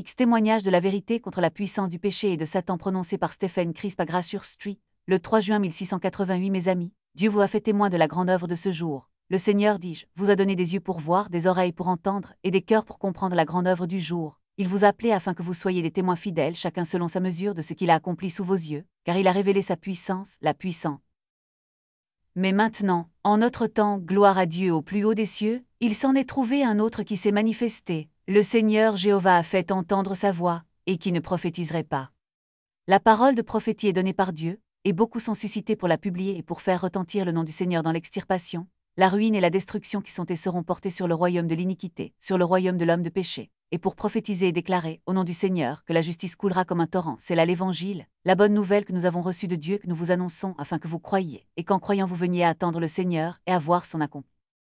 X témoignage de la vérité contre la puissance du péché et de Satan prononcé par Stephen Crisp à Grazur Street, le 3 juin 1688. Mes amis, Dieu vous a fait témoin de la grande œuvre de ce jour. Le Seigneur, dis-je, vous a donné des yeux pour voir, des oreilles pour entendre, et des cœurs pour comprendre la grande œuvre du jour. Il vous a appelé afin que vous soyez des témoins fidèles, chacun selon sa mesure de ce qu'il a accompli sous vos yeux, car il a révélé sa puissance, la puissance. Mais maintenant, en notre temps, gloire à Dieu au plus haut des cieux, il s'en est trouvé un autre qui s'est manifesté. Le Seigneur Jéhovah a fait entendre sa voix, et qui ne prophétiserait pas. La parole de prophétie est donnée par Dieu, et beaucoup sont suscités pour la publier et pour faire retentir le nom du Seigneur dans l'extirpation, la ruine et la destruction qui sont et seront portées sur le royaume de l'iniquité, sur le royaume de l'homme de péché, et pour prophétiser et déclarer, au nom du Seigneur, que la justice coulera comme un torrent. C'est là l'Évangile, la bonne nouvelle que nous avons reçue de Dieu que nous vous annonçons afin que vous croyiez, et qu'en croyant vous veniez à attendre le Seigneur et à voir son accomplissement.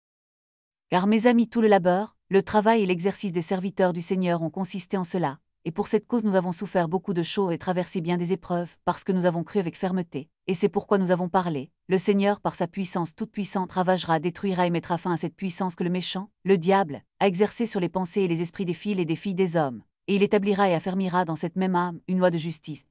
Car mes amis, tout le labeur, le travail et l'exercice des serviteurs du Seigneur ont consisté en cela, et pour cette cause nous avons souffert beaucoup de choses et traversé bien des épreuves, parce que nous avons cru avec fermeté, et c'est pourquoi nous avons parlé. Le Seigneur, par sa puissance toute puissante, ravagera, détruira et mettra fin à cette puissance que le méchant, le diable, a exercée sur les pensées et les esprits des filles et des filles des hommes, et il établira et affermira dans cette même âme une loi de justice.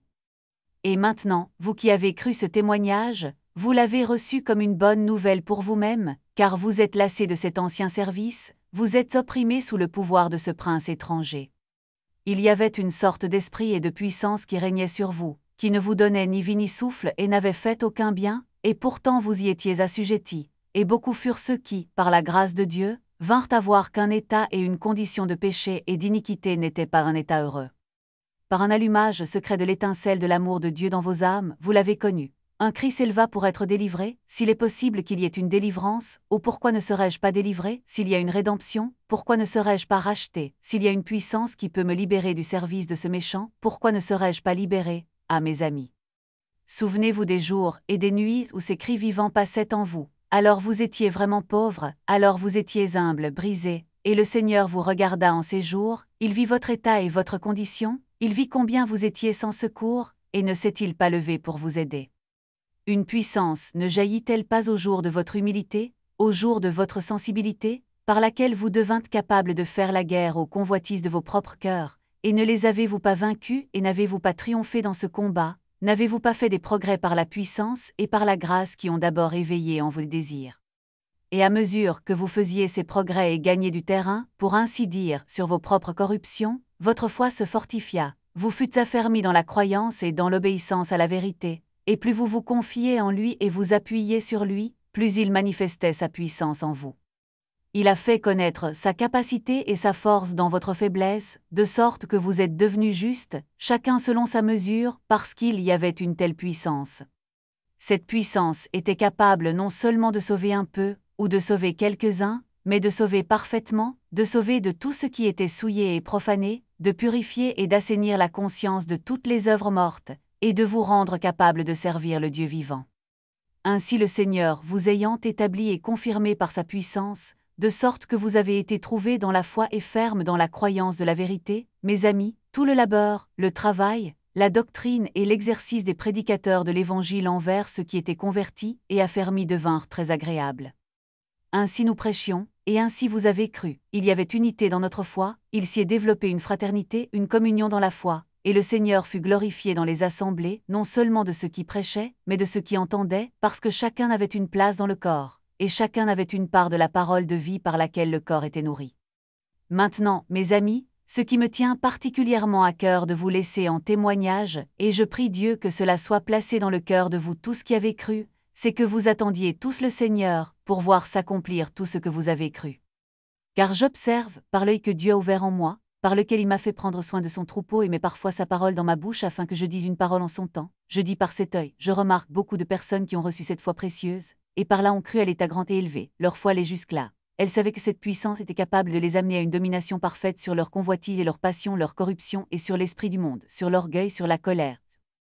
Et maintenant, vous qui avez cru ce témoignage, vous l'avez reçu comme une bonne nouvelle pour vous-même, car vous êtes lassés de cet ancien service, vous êtes opprimés sous le pouvoir de ce prince étranger. Il y avait une sorte d'esprit et de puissance qui régnait sur vous, qui ne vous donnait ni vie ni souffle et n'avait fait aucun bien, et pourtant vous y étiez assujettis, et beaucoup furent ceux qui, par la grâce de Dieu, vinrent à voir qu'un état et une condition de péché et d'iniquité n'étaient pas un état heureux. Par un allumage secret de l'étincelle de l'amour de Dieu dans vos âmes, vous l'avez connu. Un cri s'éleva pour être délivré, s'il est possible qu'il y ait une délivrance, ou pourquoi ne serais-je pas délivré, s'il y a une rédemption, pourquoi ne serais-je pas racheté, s'il y a une puissance qui peut me libérer du service de ce méchant, pourquoi ne serais-je pas libéré, ah mes amis. Souvenez-vous des jours et des nuits où ces cris vivants passaient en vous, alors vous étiez vraiment pauvres, alors vous étiez humbles, brisés, et le Seigneur vous regarda en ces jours, il vit votre état et votre condition, il vit combien vous étiez sans secours, et ne s'est-il pas levé pour vous aider. Une puissance ne jaillit-elle pas au jour de votre humilité, au jour de votre sensibilité, par laquelle vous devîntes capables de faire la guerre aux convoitises de vos propres cœurs, et ne les avez-vous pas vaincus et n'avez-vous pas triomphé dans ce combat, n'avez-vous pas fait des progrès par la puissance et par la grâce qui ont d'abord éveillé en vos désirs? Et à mesure que vous faisiez ces progrès et gagniez du terrain, pour ainsi dire, sur vos propres corruptions, votre foi se fortifia, vous fûtes affermis dans la croyance et dans l'obéissance à la vérité. Et plus vous vous confiez en lui et vous appuyez sur lui, plus il manifestait sa puissance en vous. Il a fait connaître sa capacité et sa force dans votre faiblesse, de sorte que vous êtes devenus justes, chacun selon sa mesure, parce qu'il y avait une telle puissance. Cette puissance était capable non seulement de sauver un peu, ou de sauver quelques-uns, mais de sauver parfaitement, de sauver de tout ce qui était souillé et profané, de purifier et d'assainir la conscience de toutes les œuvres mortes, et de vous rendre capable de servir le Dieu vivant. Ainsi le Seigneur vous ayant établi et confirmé par sa puissance, de sorte que vous avez été trouvés dans la foi et fermes dans la croyance de la vérité, mes amis, tout le labeur, le travail, la doctrine et l'exercice des prédicateurs de l'Évangile envers ceux qui étaient convertis et affermis devinrent très agréables. Ainsi nous prêchions, et ainsi vous avez cru. Il y avait unité dans notre foi, il s'y est développé une fraternité, une communion dans la foi. Et le Seigneur fut glorifié dans les assemblées, non seulement de ceux qui prêchaient, mais de ceux qui entendaient, parce que chacun avait une place dans le corps, et chacun avait une part de la parole de vie par laquelle le corps était nourri. Maintenant, mes amis, ce qui me tient particulièrement à cœur de vous laisser en témoignage, et je prie Dieu que cela soit placé dans le cœur de vous tous qui avez cru, c'est que vous attendiez tous le Seigneur, pour voir s'accomplir tout ce que vous avez cru. Car j'observe, par l'œil que Dieu a ouvert en moi, par lequel il m'a fait prendre soin de son troupeau et met parfois sa parole dans ma bouche afin que je dise une parole en son temps. Je dis par cet œil, je remarque beaucoup de personnes qui ont reçu cette foi précieuse, et par là ont cru à l'état grand et élevé, leur foi allait jusque-là. Elles savaient que cette puissance était capable de les amener à une domination parfaite sur leur convoitise et leur passion, leur corruption et sur l'esprit du monde, sur l'orgueil, sur la colère.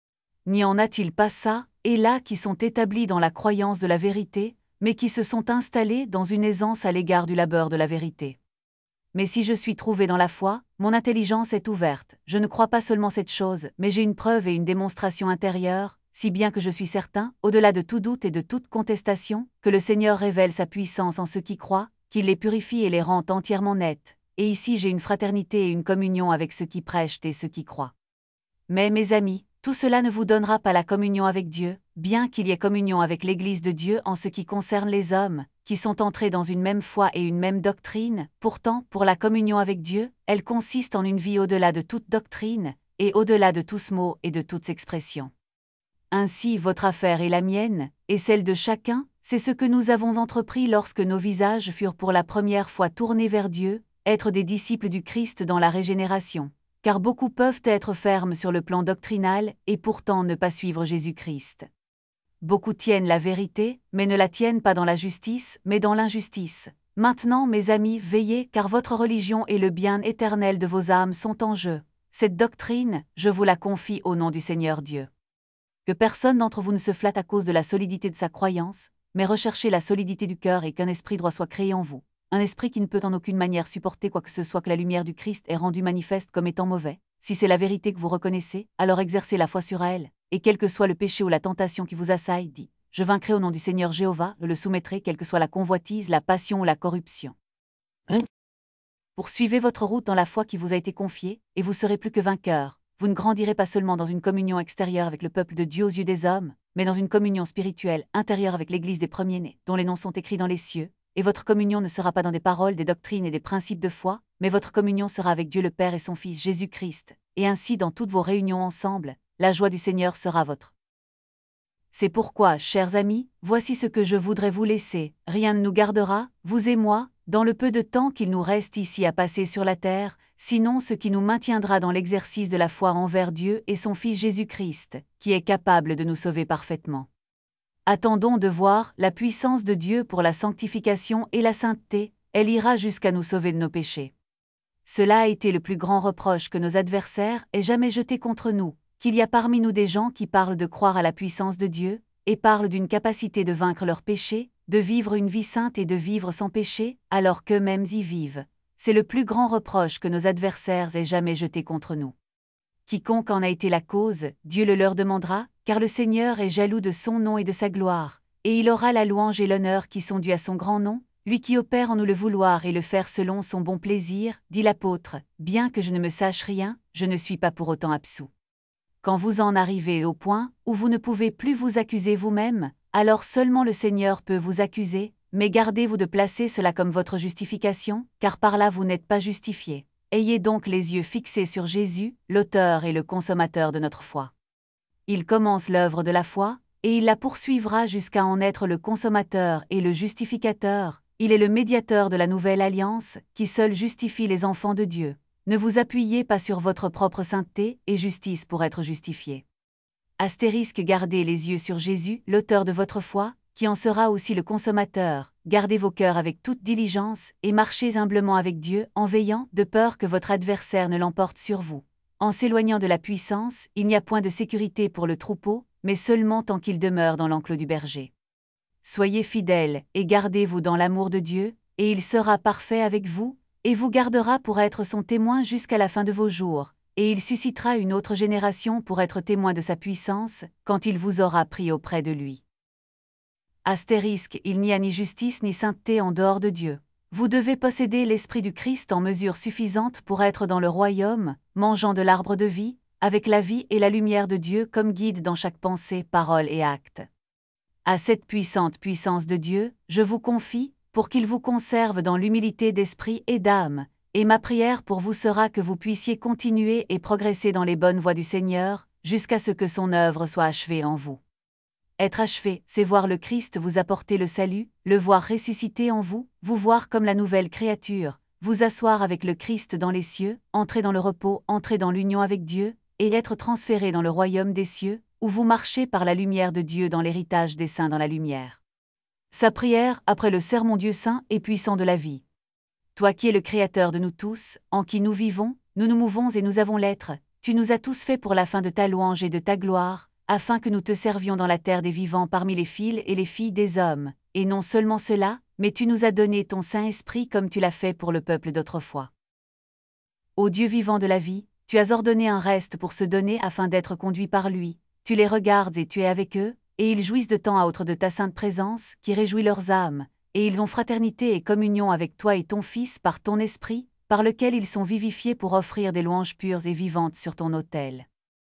N'y en a-t-il pas ça, et là qui sont établis dans la croyance de la vérité, mais qui se sont installés dans une aisance à l'égard du labeur de la vérité? Mais si je suis trouvé dans la foi, mon intelligence est ouverte, je ne crois pas seulement cette chose, mais j'ai une preuve et une démonstration intérieure, si bien que je suis certain, au-delà de tout doute et de toute contestation, que le Seigneur révèle sa puissance en ceux qui croient, qu'il les purifie et les rend entièrement nets, et ici j'ai une fraternité et une communion avec ceux qui prêchent et ceux qui croient. Mais mes amis, tout cela ne vous donnera pas la communion avec Dieu, bien qu'il y ait communion avec l'Église de Dieu en ce qui concerne les hommes, qui sont entrés dans une même foi et une même doctrine. Pourtant, pour la communion avec Dieu, elle consiste en une vie au-delà de toute doctrine, et au-delà de tous mots et de toutes expressions. Ainsi votre affaire et la mienne, et celle de chacun, c'est ce que nous avons entrepris lorsque nos visages furent pour la première fois tournés vers Dieu, être des disciples du Christ dans la régénération. Car beaucoup peuvent être fermes sur le plan doctrinal et pourtant ne pas suivre Jésus-Christ. Beaucoup tiennent la vérité, mais ne la tiennent pas dans la justice, mais dans l'injustice. Maintenant, mes amis, veillez, car votre religion et le bien éternel de vos âmes sont en jeu. Cette doctrine, je vous la confie au nom du Seigneur Dieu. Que personne d'entre vous ne se flatte à cause de la solidité de sa croyance, mais recherchez la solidité du cœur et qu'un esprit droit soit créé en vous. Un esprit qui ne peut en aucune manière supporter quoi que ce soit que la lumière du Christ ait rendu manifeste comme étant mauvais. Si c'est la vérité que vous reconnaissez, alors exercez la foi sur elle, et quel que soit le péché ou la tentation qui vous assaille, dit « Je vaincrai au nom du Seigneur Jéhovah, je le soumettrai quelle que soit la convoitise, la passion ou la corruption. » Poursuivez votre route dans la foi qui vous a été confiée, et vous serez plus que vainqueur. Vous ne grandirez pas seulement dans une communion extérieure avec le peuple de Dieu aux yeux des hommes, mais dans une communion spirituelle intérieure avec l'Église des premiers-nés, dont les noms sont écrits dans les cieux. Et votre communion ne sera pas dans des paroles, des doctrines et des principes de foi, mais votre communion sera avec Dieu le Père et son Fils Jésus-Christ, et ainsi dans toutes vos réunions ensemble, la joie du Seigneur sera votre. C'est pourquoi, chers amis, voici ce que je voudrais vous laisser, rien ne nous gardera, vous et moi, dans le peu de temps qu'il nous reste ici à passer sur la terre, sinon ce qui nous maintiendra dans l'exercice de la foi envers Dieu et son Fils Jésus-Christ, qui est capable de nous sauver parfaitement. Attendons de voir la puissance de Dieu pour la sanctification et la sainteté, elle ira jusqu'à nous sauver de nos péchés. Cela a été le plus grand reproche que nos adversaires aient jamais jeté contre nous, qu'il y a parmi nous des gens qui parlent de croire à la puissance de Dieu, et parlent d'une capacité de vaincre leurs péchés, de vivre une vie sainte et de vivre sans péché, alors qu'eux-mêmes y vivent. C'est le plus grand reproche que nos adversaires aient jamais jeté contre nous. Quiconque en a été la cause, Dieu le leur demandera, car le Seigneur est jaloux de son nom et de sa gloire, et il aura la louange et l'honneur qui sont dus à son grand nom, lui qui opère en nous le vouloir et le faire selon son bon plaisir, dit l'apôtre, bien que je ne me sache rien, je ne suis pas pour autant absous. Quand vous en arrivez au point où vous ne pouvez plus vous accuser vous-même, alors seulement le Seigneur peut vous accuser, mais gardez-vous de placer cela comme votre justification, car par là vous n'êtes pas justifiés. Ayez donc les yeux fixés sur Jésus, l'auteur et le consommateur de notre foi. Il commence l'œuvre de la foi, et il la poursuivra jusqu'à en être le consommateur et le justificateur. Il est le médiateur de la nouvelle alliance, qui seul justifie les enfants de Dieu. Ne vous appuyez pas sur votre propre sainteté et justice pour être justifié. Astérisque, gardez les yeux sur Jésus, l'auteur de votre foi, qui en sera aussi le consommateur. Gardez vos cœurs avec toute diligence, et marchez humblement avec Dieu, en veillant, de peur que votre adversaire ne l'emporte sur vous. En s'éloignant de la puissance, il n'y a point de sécurité pour le troupeau, mais seulement tant qu'il demeure dans l'enclos du berger. Soyez fidèles, et gardez-vous dans l'amour de Dieu, et il sera parfait avec vous, et vous gardera pour être son témoin jusqu'à la fin de vos jours, et il suscitera une autre génération pour être témoin de sa puissance, quand il vous aura pris auprès de lui. Astérisque, il n'y a ni justice ni sainteté en dehors de Dieu. Vous devez posséder l'Esprit du Christ en mesure suffisante pour être dans le royaume, mangeant de l'arbre de vie, avec la vie et la lumière de Dieu comme guide dans chaque pensée, parole et acte. À cette puissante puissance de Dieu, je vous confie, pour qu'il vous conserve dans l'humilité d'esprit et d'âme, et ma prière pour vous sera que vous puissiez continuer et progresser dans les bonnes voies du Seigneur, jusqu'à ce que son œuvre soit achevée en vous. Être achevé, c'est voir le Christ vous apporter le salut, le voir ressuscité en vous, vous voir comme la nouvelle créature, vous asseoir avec le Christ dans les cieux, entrer dans le repos, entrer dans l'union avec Dieu, et être transféré dans le royaume des cieux, où vous marchez par la lumière de Dieu dans l'héritage des saints dans la lumière. Sa prière, après le sermon Dieu saint et puissant de la vie. Toi qui es le Créateur de nous tous, en qui nous vivons, nous nous mouvons et nous avons l'être, tu nous as tous faits pour la fin de ta louange et de ta gloire, afin que nous te servions dans la terre des vivants parmi les fils et les filles des hommes, et non seulement cela, mais tu nous as donné ton Saint-Esprit comme tu l'as fait pour le peuple d'autrefois. Ô Dieu vivant de la vie, tu as ordonné un reste pour se donner afin d'être conduit par lui, tu les regardes et tu es avec eux, et ils jouissent de temps à autre de ta sainte présence, qui réjouit leurs âmes, et ils ont fraternité et communion avec toi et ton Fils par ton Esprit, par lequel ils sont vivifiés pour offrir des louanges pures et vivantes sur ton autel.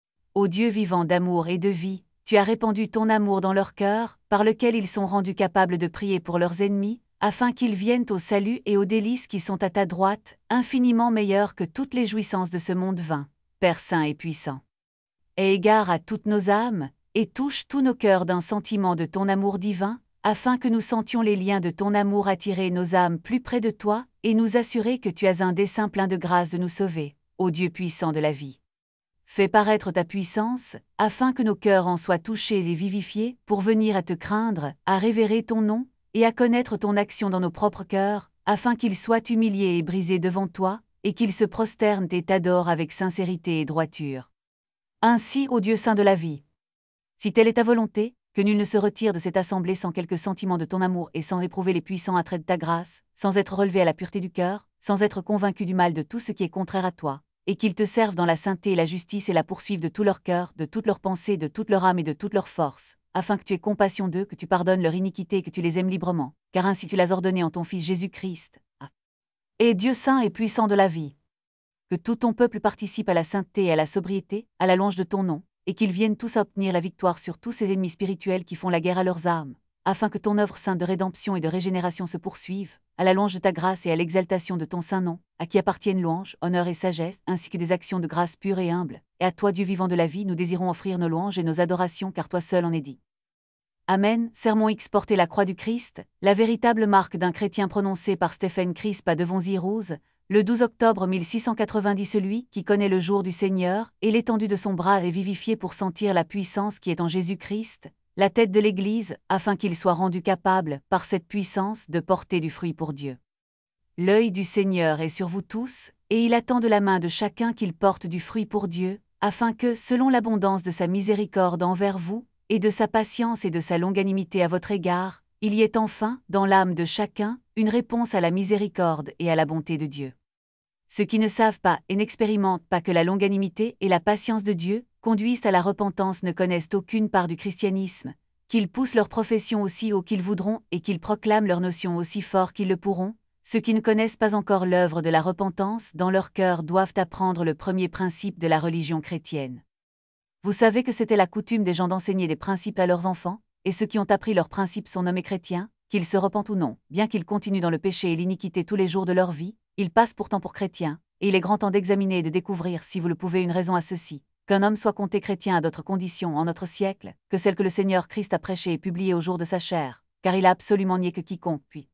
Ô Dieu vivant d'amour et de vie, tu as répandu ton amour dans leur cœur, par lequel ils sont rendus capables de prier pour leurs ennemis, afin qu'ils viennent au salut et aux délices qui sont à ta droite, infiniment meilleurs que toutes les jouissances de ce monde vain, Père saint et puissant. Aie égard à toutes nos âmes, et touche tous nos cœurs d'un sentiment de ton amour divin, afin que nous sentions les liens de ton amour attirer nos âmes plus près de toi, et nous assurer que tu as un dessein plein de grâce de nous sauver, ô Dieu puissant de la vie. Fais paraître ta puissance, afin que nos cœurs en soient touchés et vivifiés, pour venir à te craindre, à révérer ton nom, et à connaître ton action dans nos propres cœurs, afin qu'ils soient humiliés et brisés devant toi, et qu'ils se prosternent et t'adorent avec sincérité et droiture. Ainsi, ô Dieu saint de la vie, si telle est ta volonté, que nul ne se retire de cette assemblée sans quelque sentiment de ton amour et sans éprouver les puissants attraits de ta grâce, sans être relevé à la pureté du cœur, sans être convaincu du mal de tout ce qui est contraire à toi, et qu'ils te servent dans la sainteté et la justice et la poursuivent de tout leur cœur, de toute leur pensée, de toute leur âme et de toute leur force, afin que tu aies compassion d'eux, que tu pardonnes leur iniquité et que tu les aimes librement, car ainsi tu l'as ordonné en ton Fils Jésus-Christ. Et Dieu saint et puissant de la vie, que tout ton peuple participe à la sainteté et à la sobriété, à la louange de ton nom, et qu'ils viennent tous à obtenir la victoire sur tous ces ennemis spirituels qui font la guerre à leurs âmes, afin que ton œuvre sainte de rédemption et de régénération se poursuive, à la louange de ta grâce et à l'exaltation de ton saint nom, à qui appartiennent louange, honneur et sagesse, ainsi que des actions de grâce pures et humbles, et à toi Dieu vivant de la vie nous désirons offrir nos louanges et nos adorations car toi seul en es dit. Amen. Sermon X porter la croix du Christ, la véritable marque d'un chrétien prononcé par Stephen Crisp à Devonzy-Rose, le 12 octobre 1690. Celui qui connaît le jour du Seigneur et l'étendue de son bras est vivifié pour sentir la puissance qui est en Jésus-Christ, la tête de l'Église, afin qu'il soit rendu capable, par cette puissance, de porter du fruit pour Dieu. L'œil du Seigneur est sur vous tous, et il attend de la main de chacun qu'il porte du fruit pour Dieu, afin que, selon l'abondance de sa miséricorde envers vous, et de sa patience et de sa longanimité à votre égard, il y ait enfin, dans l'âme de chacun, une réponse à la miséricorde et à la bonté de Dieu. Ceux qui ne savent pas et n'expérimentent pas que la longanimité et la patience de Dieu conduisent à la repentance ne connaissent aucune part du christianisme, qu'ils poussent leur profession aussi haut qu'ils voudront et qu'ils proclament leurs notions aussi fort qu'ils le pourront. Ceux qui ne connaissent pas encore l'œuvre de la repentance dans leur cœur doivent apprendre le premier principe de la religion chrétienne. Vous savez que c'était la coutume des gens d'enseigner des principes à leurs enfants, et ceux qui ont appris leurs principes sont nommés chrétiens, qu'ils se repentent ou non, bien qu'ils continuent dans le péché et l'iniquité tous les jours de leur vie, ils passent pourtant pour chrétiens, et il est grand temps d'examiner et de découvrir, si vous le pouvez, une raison à ceci, qu'un homme soit compté chrétien à d'autres conditions en notre siècle, que celle que le Seigneur Christ a prêchée et publiée au jour de sa chair, car il a absolument nié que quiconque puis.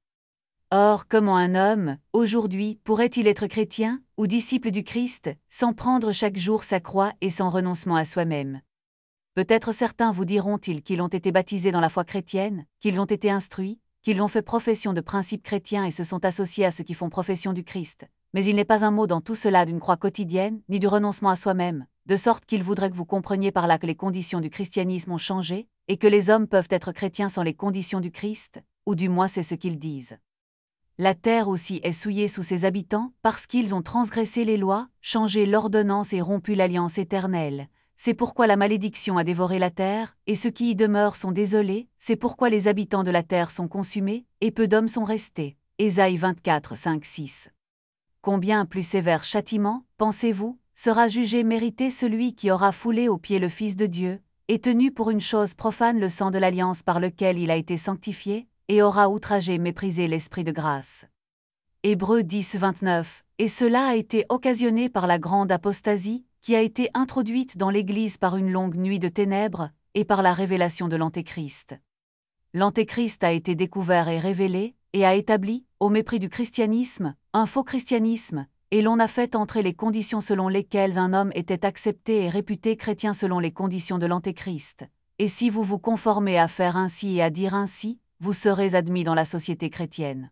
Or, comment un homme, aujourd'hui, pourrait-il être chrétien, ou disciple du Christ, sans prendre chaque jour sa croix et sans renoncement à soi-même? Peut-être certains vous diront-ils qu'ils ont été baptisés dans la foi chrétienne, qu'ils ont été instruits, qu'ils ont fait profession de principes chrétiens et se sont associés à ceux qui font profession du Christ. Mais il n'est pas un mot dans tout cela d'une croix quotidienne, ni du renoncement à soi-même, de sorte qu'il voudrait que vous compreniez par là que les conditions du christianisme ont changé, et que les hommes peuvent être chrétiens sans les conditions du Christ, ou du moins c'est ce qu'ils disent. La terre aussi est souillée sous ses habitants, parce qu'ils ont transgressé les lois, changé l'ordonnance et rompu l'alliance éternelle. C'est pourquoi la malédiction a dévoré la terre, et ceux qui y demeurent sont désolés, c'est pourquoi les habitants de la terre sont consumés, et peu d'hommes sont restés. Ésaïe 24, 5, 6. Combien plus sévère châtiment, pensez-vous, sera jugé mérité celui qui aura foulé aux pieds le Fils de Dieu, et tenu pour une chose profane le sang de l'alliance par lequel il a été sanctifié, et aura outragé méprisé l'Esprit de grâce. Hébreux 10, 29. Et cela a été occasionné par la grande apostasie, qui a été introduite dans l'Église par une longue nuit de ténèbres, et par la révélation de l'Antéchrist. L'Antéchrist a été découvert et révélé, et a établi, au mépris du christianisme, un faux christianisme, et l'on a fait entrer les conditions selon lesquelles un homme était accepté et réputé chrétien selon les conditions de l'Antéchrist. Et si vous vous conformez à faire ainsi et à dire ainsi, vous serez admis dans la société chrétienne.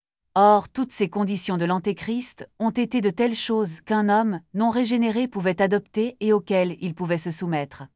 Or, toutes ces conditions de l'Antéchrist ont été de telles choses qu'un homme, non régénéré, pouvait adopter et auxquelles il pouvait se soumettre.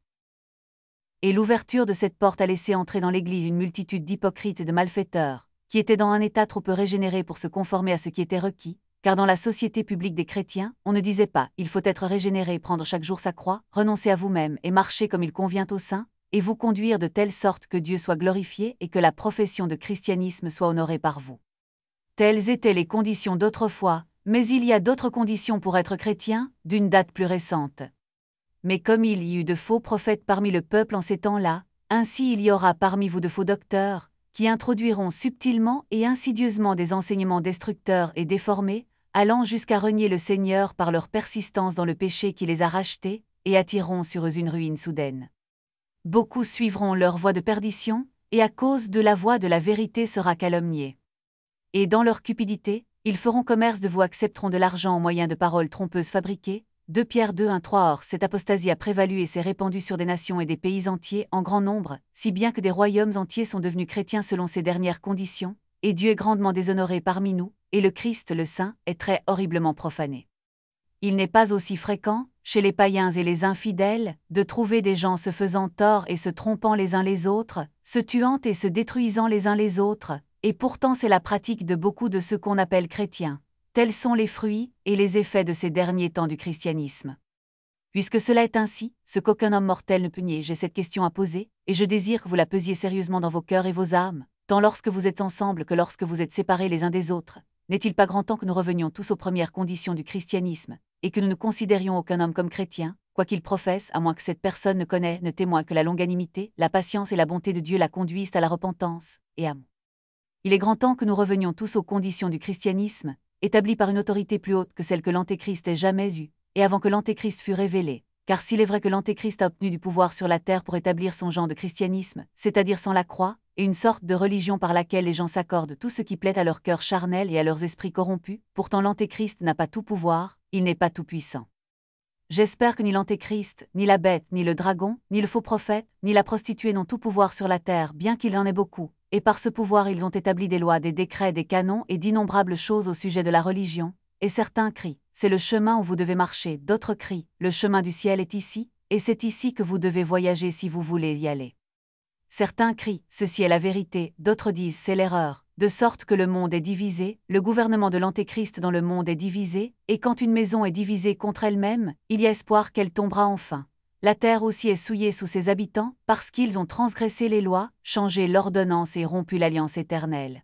Et l'ouverture de cette porte a laissé entrer dans l'Église une multitude d'hypocrites et de malfaiteurs, qui étaient dans un état trop peu régénéré pour se conformer à ce qui était requis, car dans la société publique des chrétiens, on ne disait pas « il faut être régénéré, prendre chaque jour sa croix, renoncer à vous-même et marcher comme il convient aux saints, et vous conduire de telle sorte que Dieu soit glorifié et que la profession de christianisme soit honorée par vous. » Telles étaient les conditions d'autrefois, Mais il y a d'autres conditions pour être chrétien, d'une date plus récente. Mais comme il y eut de faux prophètes parmi le peuple en ces temps-là, ainsi il y aura parmi vous de faux docteurs, qui introduiront subtilement et insidieusement des enseignements destructeurs et déformés, allant jusqu'à renier le Seigneur par leur persistance dans le péché qui les a rachetés, et attireront sur eux une ruine soudaine. Beaucoup suivront leur voie de perdition, et à cause de la voie de la vérité sera calomniée. Et dans leur cupidité, ils feront commerce de vous, accepteront de l'argent au moyen de paroles trompeuses fabriquées. 2 Pierre 2, 1, 3. Or, cette apostasie a prévalu et s'est répandue sur des nations et des pays entiers en grand nombre, si bien que des royaumes entiers sont devenus chrétiens selon ces dernières conditions, et Dieu est grandement déshonoré parmi nous, et le Christ le Saint est très horriblement profané. Il n'est pas aussi fréquent, chez les païens et les infidèles, de trouver des gens se faisant tort et se trompant les uns les autres, se tuant et se détruisant les uns les autres, et pourtant c'est la pratique de beaucoup de ceux qu'on appelle chrétiens. Tels sont les fruits et les effets de ces derniers temps du christianisme. Puisque cela est ainsi, ce qu'aucun homme mortel ne peut nier, j'ai cette question à poser, et je désire que vous la pesiez sérieusement dans vos cœurs et vos âmes, tant lorsque vous êtes ensemble que lorsque vous êtes séparés les uns des autres. N'est-il pas grand temps que nous revenions tous aux premières conditions du christianisme, et que nous ne considérions aucun homme comme chrétien, quoi qu'il professe, à moins que cette personne ne témoigne que la longanimité, la patience et la bonté de Dieu la conduisent à la repentance, et à moi. Il est grand temps que nous revenions tous aux conditions du christianisme, établies par une autorité plus haute que celle que l'Antéchrist ait jamais eue, et avant que l'Antéchrist fût révélé, car s'il est vrai que l'Antéchrist a obtenu du pouvoir sur la terre pour établir son genre de christianisme, c'est-à-dire sans la croix, et une sorte de religion par laquelle les gens s'accordent tout ce qui plaît à leur cœur charnel et à leurs esprits corrompus, pourtant l'Antéchrist n'a pas tout pouvoir, il n'est pas tout puissant. J'espère que ni l'Antéchrist, ni la bête, ni le dragon, ni le faux prophète, ni la prostituée n'ont tout pouvoir sur la terre, bien qu'il en ait beaucoup, et par ce pouvoir ils ont établi des lois, des décrets, des canons et d'innombrables choses au sujet de la religion, et certains crient, c'est le chemin où vous devez marcher, d'autres crient, le chemin du ciel est ici, et c'est ici que vous devez voyager si vous voulez y aller. Certains crient, ceci est la vérité, d'autres disent c'est l'erreur, de sorte que le monde est divisé, le gouvernement de l'Antéchrist dans le monde est divisé, et quand une maison est divisée contre elle-même, il y a espoir qu'elle tombera enfin. La terre aussi est souillée sous ses habitants, parce qu'ils ont transgressé les lois, changé l'ordonnance et rompu l'alliance éternelle.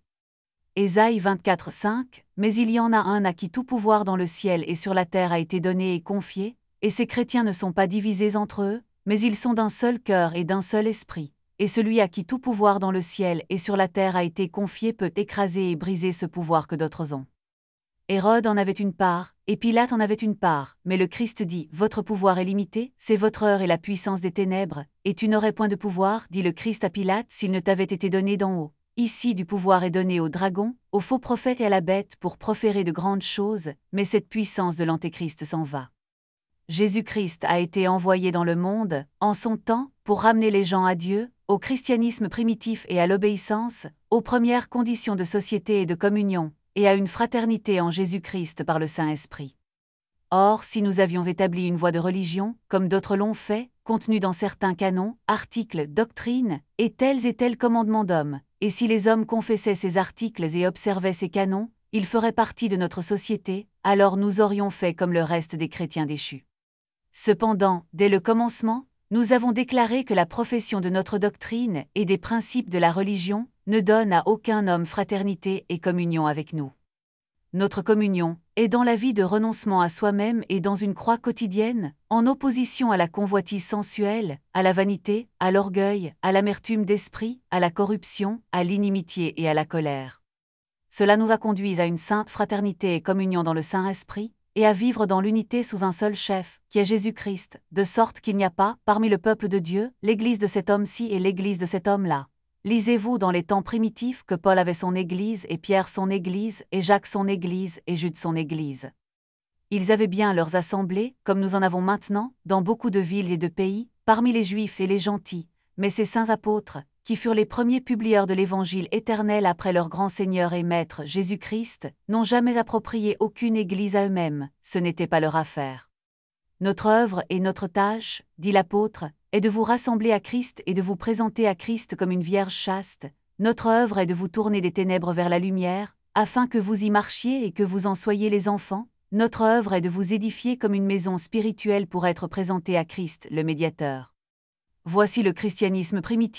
Ésaïe 24, 5. Mais il y en a un à qui tout pouvoir dans le ciel et sur la terre a été donné et confié, et ces chrétiens ne sont pas divisés entre eux, mais ils sont d'un seul cœur et d'un seul esprit. Et celui à qui tout pouvoir dans le ciel et sur la terre a été confié peut écraser et briser ce pouvoir que d'autres ont. Hérode en avait une part, et Pilate en avait une part, mais le Christ dit, votre pouvoir est limité, c'est votre heure et la puissance des ténèbres, et tu n'aurais point de pouvoir, dit le Christ à Pilate, s'il ne t'avait été donné d'en haut. Ici du pouvoir est donné au dragon, au faux prophète et à la bête pour proférer de grandes choses, mais cette puissance de l'Antéchrist s'en va. Jésus-Christ a été envoyé dans le monde, en son temps, pour ramener les gens à Dieu, au christianisme primitif et à l'obéissance, aux premières conditions de société et de communion, et à une fraternité en Jésus-Christ par le Saint-Esprit. Or, si nous avions établi une voie de religion, comme d'autres l'ont fait, contenue dans certains canons, articles, doctrines, et tels commandements d'hommes, et si les hommes confessaient ces articles et observaient ces canons, ils feraient partie de notre société, alors nous aurions fait comme le reste des chrétiens déchus. Cependant, dès le commencement, nous avons déclaré que la profession de notre doctrine et des principes de la religion ne donne à aucun homme fraternité et communion avec nous. Notre communion est dans la vie de renoncement à soi-même et dans une croix quotidienne, en opposition à la convoitise sensuelle, à la vanité, à l'orgueil, à l'amertume d'esprit, à la corruption, à l'inimitié et à la colère. Cela nous a conduits à une sainte fraternité et communion dans le Saint-Esprit, et à vivre dans l'unité sous un seul chef, qui est Jésus-Christ, de sorte qu'il n'y a pas, parmi le peuple de Dieu, l'église de cet homme-ci et l'église de cet homme-là. Lisez-vous dans les temps primitifs que Paul avait son église et Pierre son église et Jacques son église et Jude son église. Ils avaient bien leurs assemblées, comme nous en avons maintenant, dans beaucoup de villes et de pays, parmi les Juifs et les gentils, mais ces saints apôtres, qui furent les premiers publieurs de l'Évangile éternel après leur grand Seigneur et Maître Jésus-Christ, n'ont jamais approprié aucune église à eux-mêmes, ce n'était pas leur affaire. Notre œuvre et notre tâche, dit l'apôtre, est de vous rassembler à Christ et de vous présenter à Christ comme une vierge chaste. Notre œuvre est de vous tourner des ténèbres vers la lumière, afin que vous y marchiez et que vous en soyez les enfants. Notre œuvre est de vous édifier comme une maison spirituelle pour être présentée à Christ, le médiateur. Voici le christianisme primitif,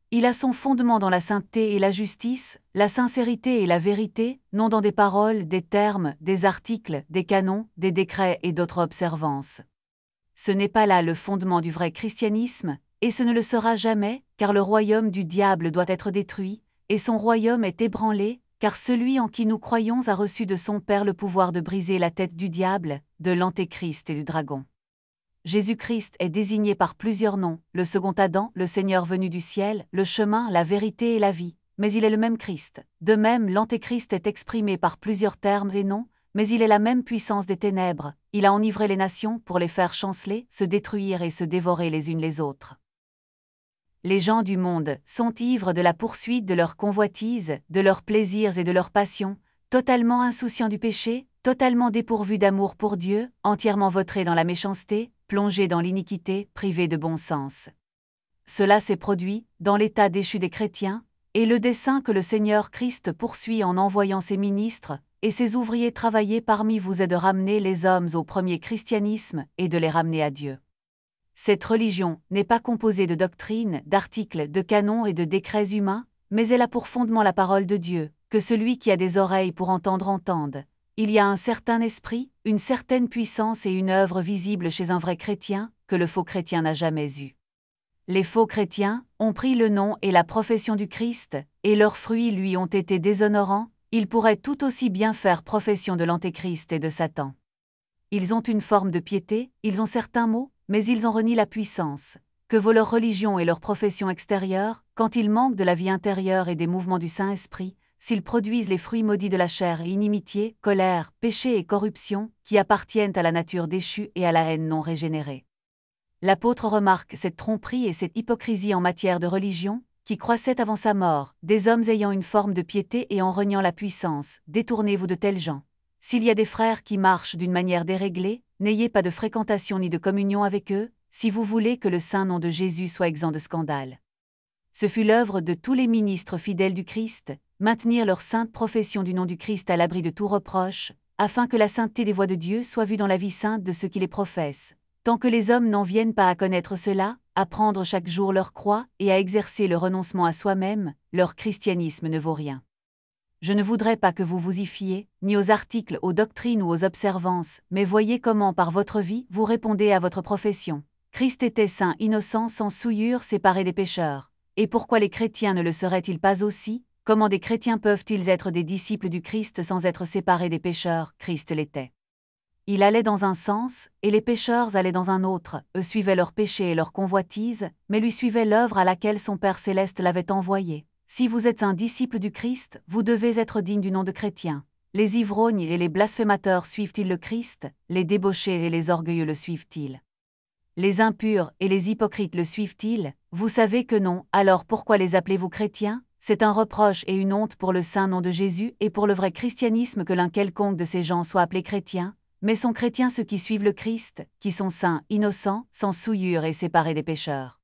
Il a son fondement dans la sainteté et la justice, la sincérité et la vérité, non dans des paroles, des termes, des articles, des canons, des décrets et d'autres observances. Ce n'est pas là le fondement du vrai christianisme, et ce ne le sera jamais, car le royaume du diable doit être détruit, et son royaume est ébranlé, car celui en qui nous croyons a reçu de son Père le pouvoir de briser la tête du diable, de l'antéchrist et du dragon. Jésus-Christ est désigné par plusieurs noms, le second Adam, le Seigneur venu du ciel, le chemin, la vérité et la vie, mais il est le même Christ. De même, l'antéchrist est exprimé par plusieurs termes et noms, mais il est la même puissance des ténèbres, il a enivré les nations pour les faire chanceler, se détruire et se dévorer les unes les autres. Les gens du monde sont ivres de la poursuite de leurs convoitises, de leurs plaisirs et de leurs passions, totalement insouciants du péché, totalement dépourvus d'amour pour Dieu, entièrement vautrés dans la méchanceté, plongés dans l'iniquité, privés de bon sens. Cela s'est produit, dans l'état déchu des chrétiens, et le dessein que le Seigneur Christ poursuit en envoyant ses ministres, et ses ouvriers travailler parmi vous est de ramener les hommes au premier christianisme et de les ramener à Dieu. Cette religion n'est pas composée de doctrines, d'articles, de canons et de décrets humains, mais elle a pour fondement la parole de Dieu, que celui qui a des oreilles pour entendre entende. Il y a un certain esprit, une certaine puissance et une œuvre visible chez un vrai chrétien, que le faux chrétien n'a jamais eu. Les faux chrétiens ont pris le nom et la profession du Christ, et leurs fruits lui ont été déshonorants, ils pourraient tout aussi bien faire profession de l'antéchrist et de Satan. Ils ont une forme de piété, ils ont certains mots, mais ils en renient la puissance. Que vaut leur religion et leur profession extérieure, quand ils manquent de la vie intérieure et des mouvements du Saint-Esprit, s'ils produisent les fruits maudits de la chair et inimitié, colère, péché et corruption, qui appartiennent à la nature déchue et à la haine non régénérée. L'apôtre remarque cette tromperie et cette hypocrisie en matière de religion, qui croissait avant sa mort, des hommes ayant une forme de piété et en reniant la puissance. Détournez-vous de tels gens. S'il y a des frères qui marchent d'une manière déréglée, n'ayez pas de fréquentation ni de communion avec eux, si vous voulez que le saint nom de Jésus soit exempt de scandale. Ce fut l'œuvre de tous les ministres fidèles du Christ, maintenir leur sainte profession du nom du Christ à l'abri de tout reproche, afin que la sainteté des voies de Dieu soit vue dans la vie sainte de ceux qui les professent. Tant que les hommes n'en viennent pas à connaître cela, à prendre chaque jour leur croix et à exercer le renoncement à soi-même, leur christianisme ne vaut rien. Je ne voudrais pas que vous vous y fiez, ni aux articles, aux doctrines ou aux observances, mais voyez comment par votre vie vous répondez à votre profession. Christ était saint, innocent, sans souillure, séparé des pécheurs. Et pourquoi les chrétiens ne le seraient-ils pas aussi? Comment des chrétiens peuvent-ils être des disciples du Christ sans être séparés des pécheurs? Christ l'était. Il allait dans un sens, et les pécheurs allaient dans un autre, eux suivaient leurs péchés et leurs convoitises, mais lui suivait l'œuvre à laquelle son Père céleste l'avait envoyé. Si vous êtes un disciple du Christ, vous devez être digne du nom de chrétien. Les ivrognes et les blasphémateurs suivent-ils le Christ? Les débauchés et les orgueilleux le suivent-ils? Les impurs et les hypocrites le suivent-ils? Vous savez que non, alors pourquoi les appelez-vous chrétiens? C'est un reproche et une honte pour le saint nom de Jésus et pour le vrai christianisme que l'un quelconque de ces gens soit appelé chrétien. Mais sont chrétiens ceux qui suivent le Christ, qui sont saints, innocents, sans souillure et séparés des pécheurs.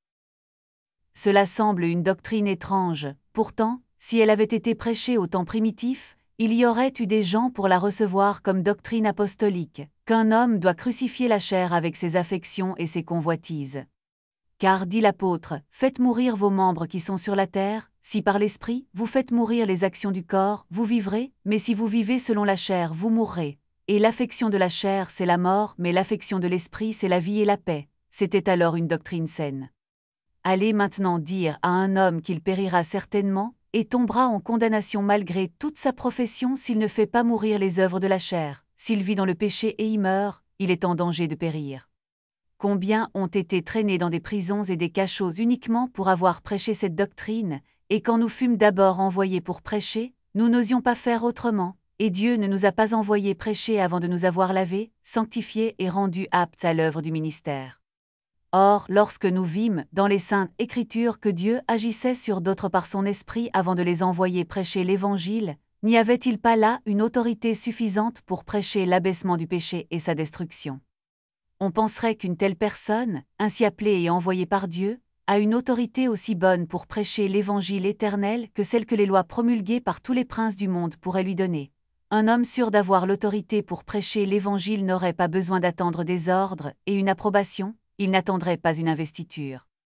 Cela semble une doctrine étrange, pourtant, si elle avait été prêchée au temps primitif, il y aurait eu des gens pour la recevoir comme doctrine apostolique, qu'un homme doit crucifier la chair avec ses affections et ses convoitises. Car, dit l'apôtre, faites mourir vos membres qui sont sur la terre, si par l'esprit, vous faites mourir les actions du corps, vous vivrez, mais si vous vivez selon la chair, vous mourrez. Et l'affection de la chair, c'est la mort, mais l'affection de l'esprit, c'est la vie et la paix. C'était alors une doctrine saine. Allez maintenant dire à un homme qu'il périra certainement, et tombera en condamnation malgré toute sa profession s'il ne fait pas mourir les œuvres de la chair. S'il vit dans le péché et y meurt, il est en danger de périr. Combien ont été traînés dans des prisons et des cachots uniquement pour avoir prêché cette doctrine, et quand nous fûmes d'abord envoyés pour prêcher, nous n'osions pas faire autrement. Et Dieu ne nous a pas envoyés prêcher avant de nous avoir lavés, sanctifiés et rendus aptes à l'œuvre du ministère. Or, lorsque nous vîmes, dans les saintes Écritures, que Dieu agissait sur d'autres par son esprit avant de les envoyer prêcher l'Évangile, n'y avait-il pas là une autorité suffisante pour prêcher l'abaissement du péché et sa destruction? On penserait qu'une telle personne, ainsi appelée et envoyée par Dieu, a une autorité aussi bonne pour prêcher l'Évangile éternel que celle que les lois promulguées par tous les princes du monde pourraient lui donner. Un homme sûr d'avoir l'autorité pour prêcher l'Évangile n'aurait pas besoin d'attendre des ordres et une approbation, il n'attendrait pas une investiture.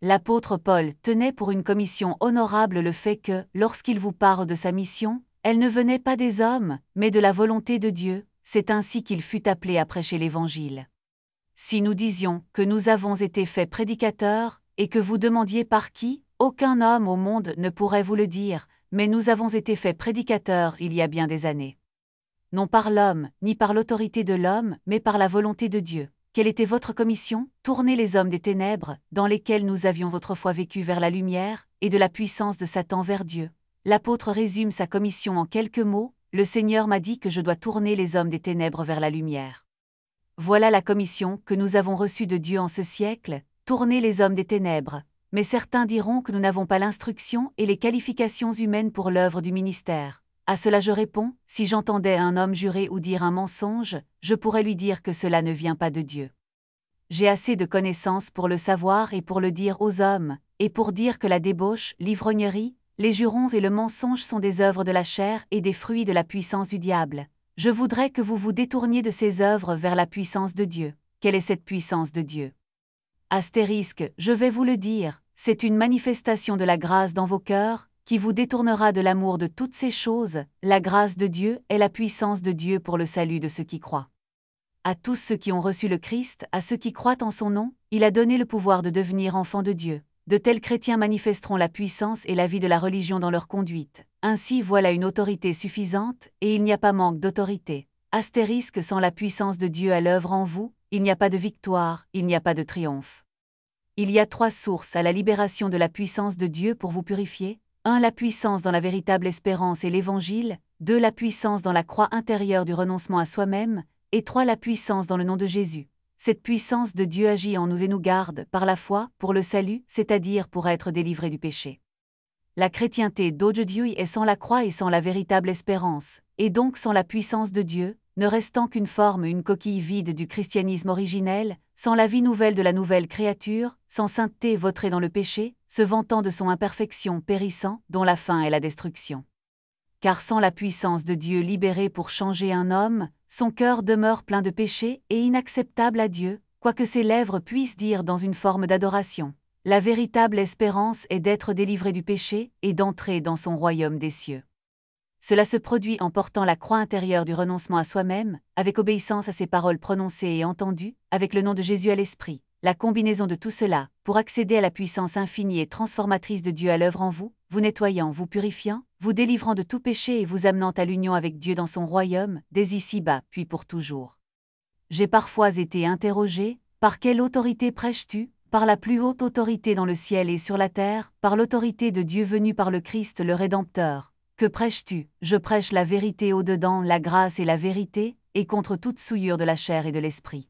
L'apôtre Paul tenait pour une commission honorable le fait que, lorsqu'il vous parle de sa mission, elle ne venait pas des hommes, mais de la volonté de Dieu, c'est ainsi qu'il fut appelé à prêcher l'Évangile. Si nous disions que nous avons été faits prédicateurs, et que vous demandiez par qui, aucun homme au monde ne pourrait vous le dire, mais nous avons été faits prédicateurs il y a bien des années. Non par l'homme, ni par l'autorité de l'homme, mais par la volonté de Dieu. Quelle était votre commission? Tourner les hommes des ténèbres, dans lesquels nous avions autrefois vécu vers la lumière, et de la puissance de Satan vers Dieu. L'apôtre résume sa commission en quelques mots: le Seigneur m'a dit que je dois tourner les hommes des ténèbres vers la lumière. Voilà la commission que nous avons reçue de Dieu en ce siècle, tourner les hommes des ténèbres. Mais certains diront que nous n'avons pas l'instruction et les qualifications humaines pour l'œuvre du ministère. À cela je réponds, si j'entendais un homme jurer ou dire un mensonge, je pourrais lui dire que cela ne vient pas de Dieu. J'ai assez de connaissances pour le savoir et pour le dire aux hommes, et pour dire que la débauche, l'ivrognerie, les jurons et le mensonge sont des œuvres de la chair et des fruits de la puissance du diable. Je voudrais que vous vous détourniez de ces œuvres vers la puissance de Dieu. Quelle est cette puissance de Dieu? Astérisque, je vais vous le dire, c'est une manifestation de la grâce dans vos cœurs, qui vous détournera de l'amour de toutes ces choses. La grâce de Dieu est la puissance de Dieu pour le salut de ceux qui croient. À tous ceux qui ont reçu le Christ, à ceux qui croient en son nom, il a donné le pouvoir de devenir enfants de Dieu. De tels chrétiens manifesteront la puissance et la vie de la religion dans leur conduite. Ainsi voilà une autorité suffisante, et il n'y a pas manque d'autorité. Astérisque, sans la puissance de Dieu à l'œuvre en vous, il n'y a pas de victoire, il n'y a pas de triomphe. Il y a 3 sources à la libération de la puissance de Dieu pour vous purifier. 1. La puissance dans la véritable espérance et l'Évangile. 2. La puissance dans la croix intérieure du renoncement à soi-même. Et 3. La puissance dans le nom de Jésus. Cette puissance de Dieu agit en nous et nous garde, par la foi, pour le salut, c'est-à-dire pour être délivrés du péché. La chrétienté d'aujourd'hui est sans la croix et sans la véritable espérance, et donc sans la puissance de Dieu, ne restant qu'une forme, une coquille vide du christianisme originel, sans la vie nouvelle de la nouvelle créature, sans sainteté vautrée dans le péché, se vantant de son imperfection périssant, dont la fin est la destruction. Car sans la puissance de Dieu libérée pour changer un homme, son cœur demeure plein de péché et inacceptable à Dieu, quoique ses lèvres puissent dire dans une forme d'adoration. La véritable espérance est d'être délivré du péché et d'entrer dans son royaume des cieux. Cela se produit en portant la croix intérieure du renoncement à soi-même, avec obéissance à ses paroles prononcées et entendues, avec le nom de Jésus à l'esprit. La combinaison de tout cela, pour accéder à la puissance infinie et transformatrice de Dieu à l'œuvre en vous, vous nettoyant, vous purifiant, vous délivrant de tout péché et vous amenant à l'union avec Dieu dans son royaume, dès ici-bas, puis pour toujours. J'ai parfois été interrogé, par quelle autorité prêches-tu? Par la plus haute autorité dans le ciel et sur la terre, par l'autorité de Dieu venue par le Christ le Rédempteur. Que prêches-tu? Je prêche la vérité au-dedans, la grâce et la vérité, et contre toute souillure de la chair et de l'esprit.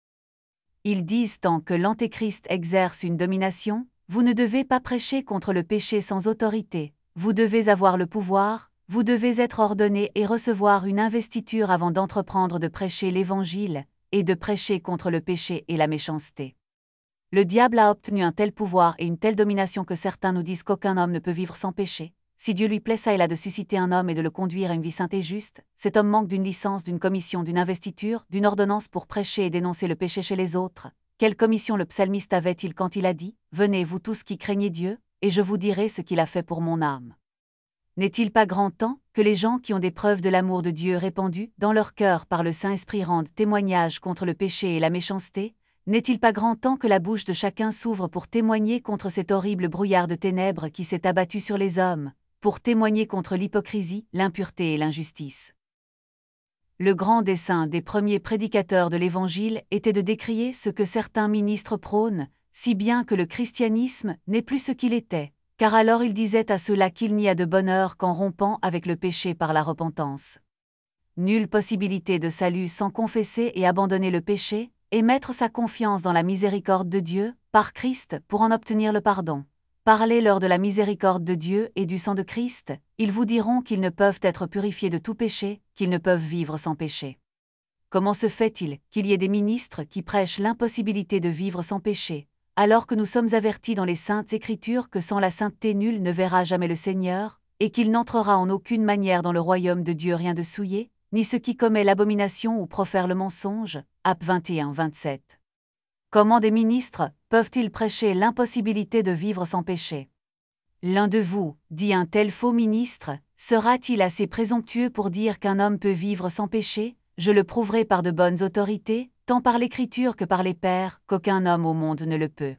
Ils disent tant que l'Antéchrist exerce une domination, vous ne devez pas prêcher contre le péché sans autorité, vous devez avoir le pouvoir, vous devez être ordonné et recevoir une investiture avant d'entreprendre de prêcher l'Évangile, et de prêcher contre le péché et la méchanceté. Le diable a obtenu un tel pouvoir et une telle domination que certains nous disent qu'aucun homme ne peut vivre sans péché. Si Dieu lui plaît ça et là de susciter un homme et de le conduire à une vie sainte et juste, cet homme manque d'une licence, d'une commission, d'une investiture, d'une ordonnance pour prêcher et dénoncer le péché chez les autres. Quelle commission le psalmiste avait-il quand il a dit « Venez vous tous qui craignez Dieu, et je vous dirai ce qu'il a fait pour mon âme ». N'est-il pas grand temps que les gens qui ont des preuves de l'amour de Dieu répandues dans leur cœur par le Saint-Esprit rendent témoignage contre le péché et la méchanceté? N'est-il pas grand temps que la bouche de chacun s'ouvre pour témoigner contre cet horrible brouillard de ténèbres qui s'est abattu sur les hommes, pour témoigner contre l'hypocrisie, l'impureté et l'injustice? Le grand dessein des premiers prédicateurs de l'Évangile était de décrier ce que certains ministres prônent, si bien que le christianisme n'est plus ce qu'il était, car alors ils disaient à ceux-là qu'il n'y a de bonheur qu'en rompant avec le péché par la repentance. Nulle possibilité de salut sans confesser et abandonner le péché, et mettre sa confiance dans la miséricorde de Dieu, par Christ, pour en obtenir le pardon. Parlez-leur de la miséricorde de Dieu et du sang de Christ, ils vous diront qu'ils ne peuvent être purifiés de tout péché, qu'ils ne peuvent vivre sans péché. Comment se fait-il qu'il y ait des ministres qui prêchent l'impossibilité de vivre sans péché, alors que nous sommes avertis dans les Saintes Écritures que sans la sainteté nul ne verra jamais le Seigneur, et qu'il n'entrera en aucune manière dans le royaume de Dieu rien de souillé, ni ce qui commet l'abomination ou profère le mensonge, Apôtre 21, 27. Comment des ministres peuvent-ils prêcher l'impossibilité de vivre sans péché? L'un de vous, dit un tel faux ministre, sera-t-il assez présomptueux pour dire qu'un homme peut vivre sans péché? Je le prouverai par de bonnes autorités, tant par l'Écriture que par les pères, qu'aucun homme au monde ne le peut.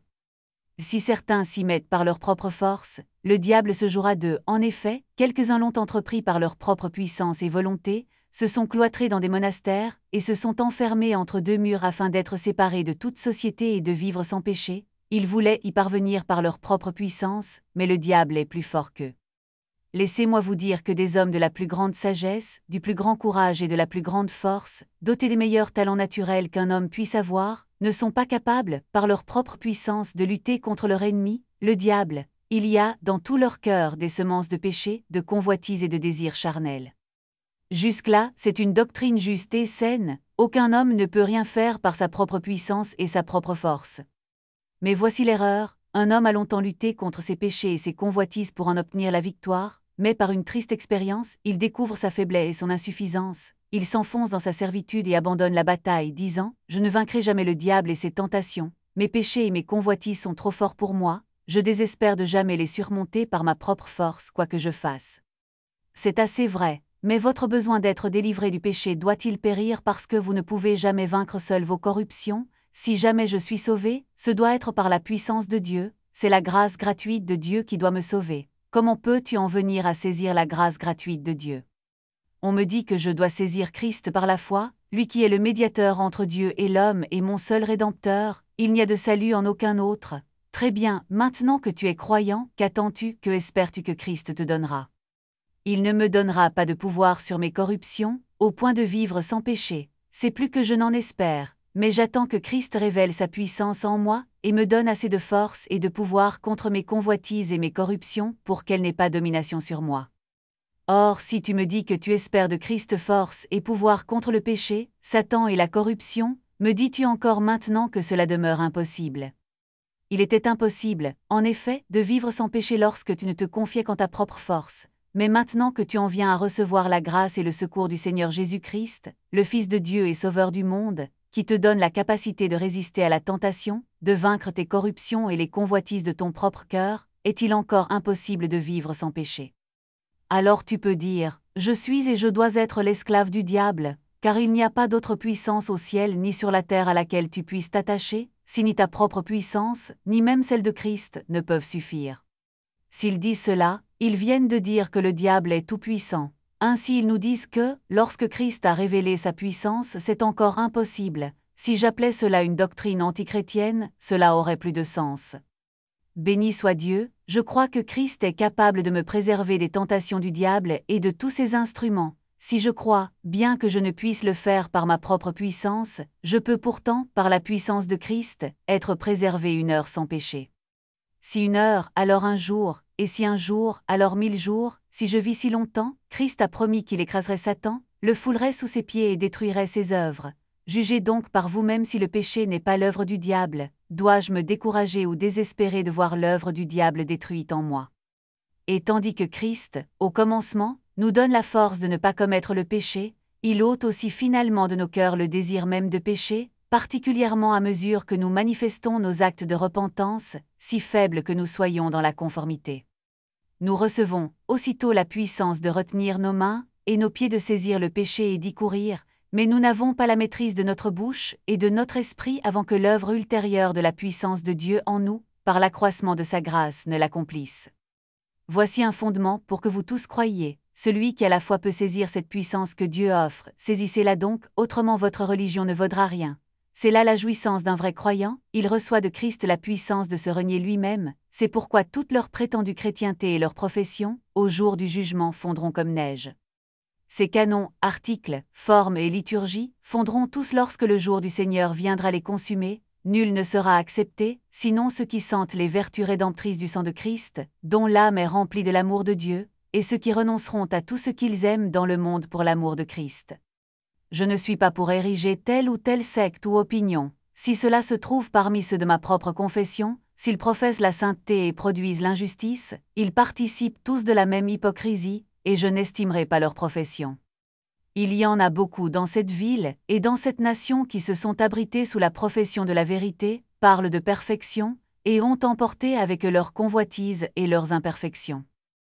Si certains s'y mettent par leur propre force, le diable se jouera d'eux. En effet, quelques-uns l'ont entrepris par leur propre puissance et volonté, se sont cloîtrés dans des monastères, et se sont enfermés entre deux murs afin d'être séparés de toute société et de vivre sans péché. Ils voulaient y parvenir par leur propre puissance, mais le diable est plus fort qu'eux. Laissez-moi vous dire que des hommes de la plus grande sagesse, du plus grand courage et de la plus grande force, dotés des meilleurs talents naturels qu'un homme puisse avoir, ne sont pas capables, par leur propre puissance, de lutter contre leur ennemi, le diable. Il y a, dans tout leur cœur, des semences de péché, de convoitise et de désirs charnels. Jusque-là, c'est une doctrine juste et saine, aucun homme ne peut rien faire par sa propre puissance et sa propre force. Mais voici l'erreur, un homme a longtemps lutté contre ses péchés et ses convoitises pour en obtenir la victoire, mais par une triste expérience, il découvre sa faiblesse et son insuffisance, il s'enfonce dans sa servitude et abandonne la bataille, disant « Je ne vaincrai jamais le diable et ses tentations, mes péchés et mes convoitises sont trop forts pour moi, je désespère de jamais les surmonter par ma propre force, quoi que je fasse. » C'est assez vrai, mais votre besoin d'être délivré du péché doit-il périr parce que vous ne pouvez jamais vaincre seul vos corruptions? Si jamais je suis sauvé, ce doit être par la puissance de Dieu, c'est la grâce gratuite de Dieu qui doit me sauver. Comment peux-tu en venir à saisir la grâce gratuite de Dieu? On me dit que je dois saisir Christ par la foi, lui qui est le médiateur entre Dieu et l'homme et mon seul Rédempteur, il n'y a de salut en aucun autre. Très bien, maintenant que tu es croyant, qu'attends-tu, que espères-tu que Christ te donnera? Il ne me donnera pas de pouvoir sur mes corruptions, au point de vivre sans péché, c'est plus que je n'en espère. Mais j'attends que Christ révèle sa puissance en moi, et me donne assez de force et de pouvoir contre mes convoitises et mes corruptions pour qu'elle n'ait pas domination sur moi. Or, si tu me dis que tu espères de Christ force et pouvoir contre le péché, Satan et la corruption, me dis-tu encore maintenant que cela demeure impossible? Il était impossible, en effet, de vivre sans péché lorsque tu ne te confiais qu'en ta propre force. Mais maintenant que tu en viens à recevoir la grâce et le secours du Seigneur Jésus-Christ, le Fils de Dieu et Sauveur du monde, qui te donne la capacité de résister à la tentation, de vaincre tes corruptions et les convoitises de ton propre cœur, est-il encore impossible de vivre sans péché? Alors tu peux dire, je suis et je dois être l'esclave du diable, car il n'y a pas d'autre puissance au ciel ni sur la terre à laquelle tu puisses t'attacher, si ni ta propre puissance, ni même celle de Christ, ne peuvent suffire. S'ils disent cela, ils viennent de dire que le diable est tout-puissant. Ainsi ils nous disent que, lorsque Christ a révélé sa puissance, c'est encore impossible. Si j'appelais cela une doctrine antichrétienne, cela aurait plus de sens. Béni soit Dieu, je crois que Christ est capable de me préserver des tentations du diable et de tous ses instruments. Si je crois, bien que je ne puisse le faire par ma propre puissance, je peux pourtant, par la puissance de Christ, être préservé 1 heure sans péché. Si 1 heure, alors 1 jour, et si 1 jour, alors 1000 jours, si je vis si longtemps, Christ a promis qu'il écraserait Satan, le foulerait sous ses pieds et détruirait ses œuvres. Jugez donc par vous-même si le péché n'est pas l'œuvre du diable. Dois-je me décourager ou désespérer de voir l'œuvre du diable détruite en moi? Et tandis que Christ, au commencement, nous donne la force de ne pas commettre le péché, il ôte aussi finalement de nos cœurs le désir même de péché, particulièrement à mesure que nous manifestons nos actes de repentance, si faibles que nous soyons dans la conformité. Nous recevons aussitôt la puissance de retenir nos mains, et nos pieds de saisir le péché et d'y courir, mais nous n'avons pas la maîtrise de notre bouche et de notre esprit avant que l'œuvre ultérieure de la puissance de Dieu en nous, par l'accroissement de sa grâce, ne l'accomplisse. Voici un fondement pour que vous tous croyiez. Celui qui à la fois peut saisir cette puissance que Dieu offre, saisissez-la donc, autrement votre religion ne vaudra rien. C'est là la jouissance d'un vrai croyant, il reçoit de Christ la puissance de se renier lui-même, c'est pourquoi toute leur prétendue chrétienté et leur profession, au jour du jugement fondront comme neige. Ces canons, articles, formes et liturgies, fondront tous lorsque le jour du Seigneur viendra les consumer, nul ne sera accepté, sinon ceux qui sentent les vertus rédemptrices du sang de Christ, dont l'âme est remplie de l'amour de Dieu, et ceux qui renonceront à tout ce qu'ils aiment dans le monde pour l'amour de Christ. Je ne suis pas pour ériger telle ou telle secte ou opinion. Si cela se trouve parmi ceux de ma propre confession, s'ils professent la sainteté et produisent l'injustice, ils participent tous de la même hypocrisie, et je n'estimerai pas leur profession. Il y en a beaucoup dans cette ville et dans cette nation qui se sont abrités sous la profession de la vérité, parlent de perfection, et ont emporté avec eux leurs convoitises et leurs imperfections.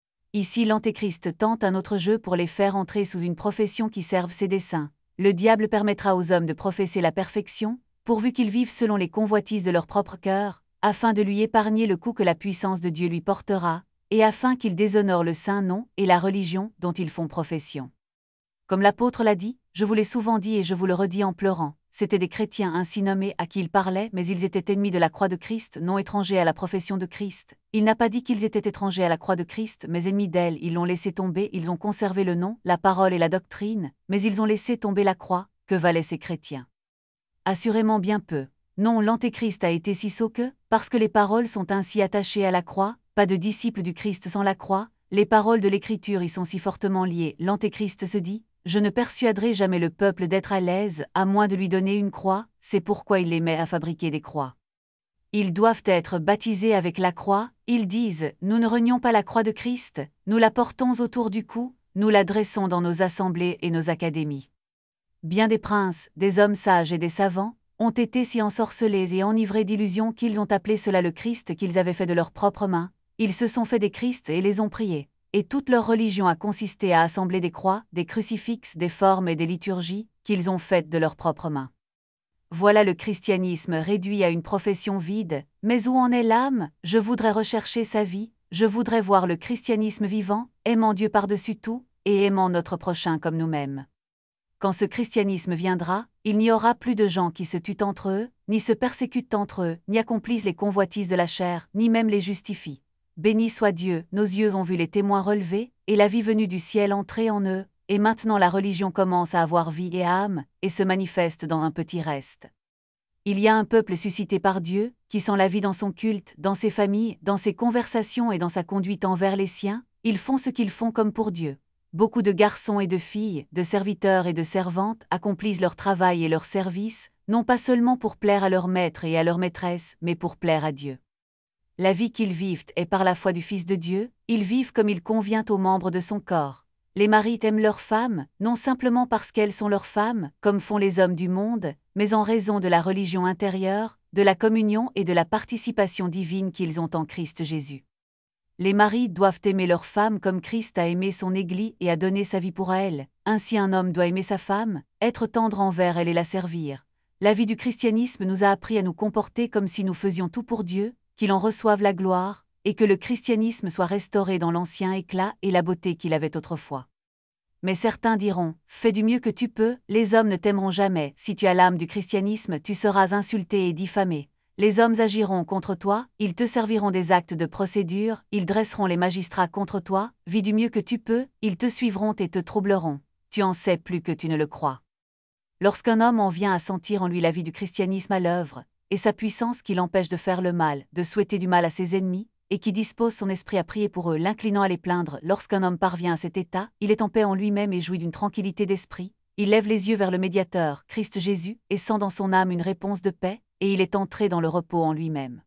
Ici l'Antéchrist tente un autre jeu pour les faire entrer sous une profession qui serve ses desseins. Le diable permettra aux hommes de professer la perfection, pourvu qu'ils vivent selon les convoitises de leur propre cœur, afin de lui épargner le coup que la puissance de Dieu lui portera, et afin qu'ils déshonorent le saint nom et la religion dont ils font profession. Comme l'apôtre l'a dit, je vous l'ai souvent dit et je vous le redis en pleurant, c'étaient des chrétiens ainsi nommés à qui il parlait, mais ils étaient ennemis de la croix de Christ, non étrangers à la profession de Christ. Il n'a pas dit qu'ils étaient étrangers à la croix de Christ, mais ennemis d'elle, ils l'ont laissé tomber, ils ont conservé le nom, la parole et la doctrine, mais ils ont laissé tomber la croix. Que valaient ces chrétiens? Assurément bien peu. Non, l'Antéchrist a été si sot que, parce que les paroles sont ainsi attachées à la croix, pas de disciples du Christ sans la croix, les paroles de l'Écriture y sont si fortement liées, l'Antéchrist se dit: je ne persuaderai jamais le peuple d'être à l'aise, à moins de lui donner une croix, c'est pourquoi il les met à fabriquer des croix. Ils doivent être baptisés avec la croix, ils disent, nous ne renions pas la croix de Christ, nous la portons autour du cou, nous la dressons dans nos assemblées et nos académies. Bien des princes, des hommes sages et des savants, ont été si ensorcelés et enivrés d'illusions qu'ils ont appelé cela le Christ qu'ils avaient fait de leurs propres mains, ils se sont fait des Christs et les ont priés. Et toute leur religion a consisté à assembler des croix, des crucifixes, des formes et des liturgies, qu'ils ont faites de leurs propres mains. Voilà le christianisme réduit à une profession vide, mais où en est l'âme? Je voudrais rechercher sa vie, je voudrais voir le christianisme vivant, aimant Dieu par-dessus tout, et aimant notre prochain comme nous-mêmes. Quand ce christianisme viendra, il n'y aura plus de gens qui se tuent entre eux, ni se persécutent entre eux, ni accomplissent les convoitises de la chair, ni même les justifient. Béni soit Dieu, nos yeux ont vu les témoins relevés, et la vie venue du ciel entrer en eux, et maintenant la religion commence à avoir vie et âme, et se manifeste dans un petit reste. Il y a un peuple suscité par Dieu, qui sent la vie dans son culte, dans ses familles, dans ses conversations et dans sa conduite envers les siens, ils font ce qu'ils font comme pour Dieu. Beaucoup de garçons et de filles, de serviteurs et de servantes accomplissent leur travail et leur service, non pas seulement pour plaire à leur maître et à leur maîtresse, mais pour plaire à Dieu. La vie qu'ils vivent est par la foi du Fils de Dieu, ils vivent comme il convient aux membres de son corps. Les maris aiment leurs femmes, non simplement parce qu'elles sont leurs femmes, comme font les hommes du monde, mais en raison de la religion intérieure, de la communion et de la participation divine qu'ils ont en Christ Jésus. Les maris doivent aimer leurs femmes comme Christ a aimé son Église et a donné sa vie pour elle. Ainsi un homme doit aimer sa femme, être tendre envers elle et la servir. La vie du christianisme nous a appris à nous comporter comme si nous faisions tout pour Dieu, qu'il en reçoive la gloire, et que le christianisme soit restauré dans l'ancien éclat et la beauté qu'il avait autrefois. Mais certains diront, fais du mieux que tu peux, les hommes ne t'aimeront jamais, si tu as l'âme du christianisme tu seras insulté et diffamé. Les hommes agiront contre toi, ils te serviront des actes de procédure, ils dresseront les magistrats contre toi, vis du mieux que tu peux, ils te suivront et te troubleront. Tu en sais plus que tu ne le crois. Lorsqu'un homme en vient à sentir en lui la vie du christianisme à l'œuvre, et sa puissance qui l'empêche de faire le mal, de souhaiter du mal à ses ennemis, et qui dispose son esprit à prier pour eux, l'inclinant à les plaindre, lorsqu'un homme parvient à cet état, il est en paix en lui-même et jouit d'une tranquillité d'esprit, il lève les yeux vers le médiateur, Christ Jésus, et sent dans son âme une réponse de paix, et il est entré dans le repos en lui-même.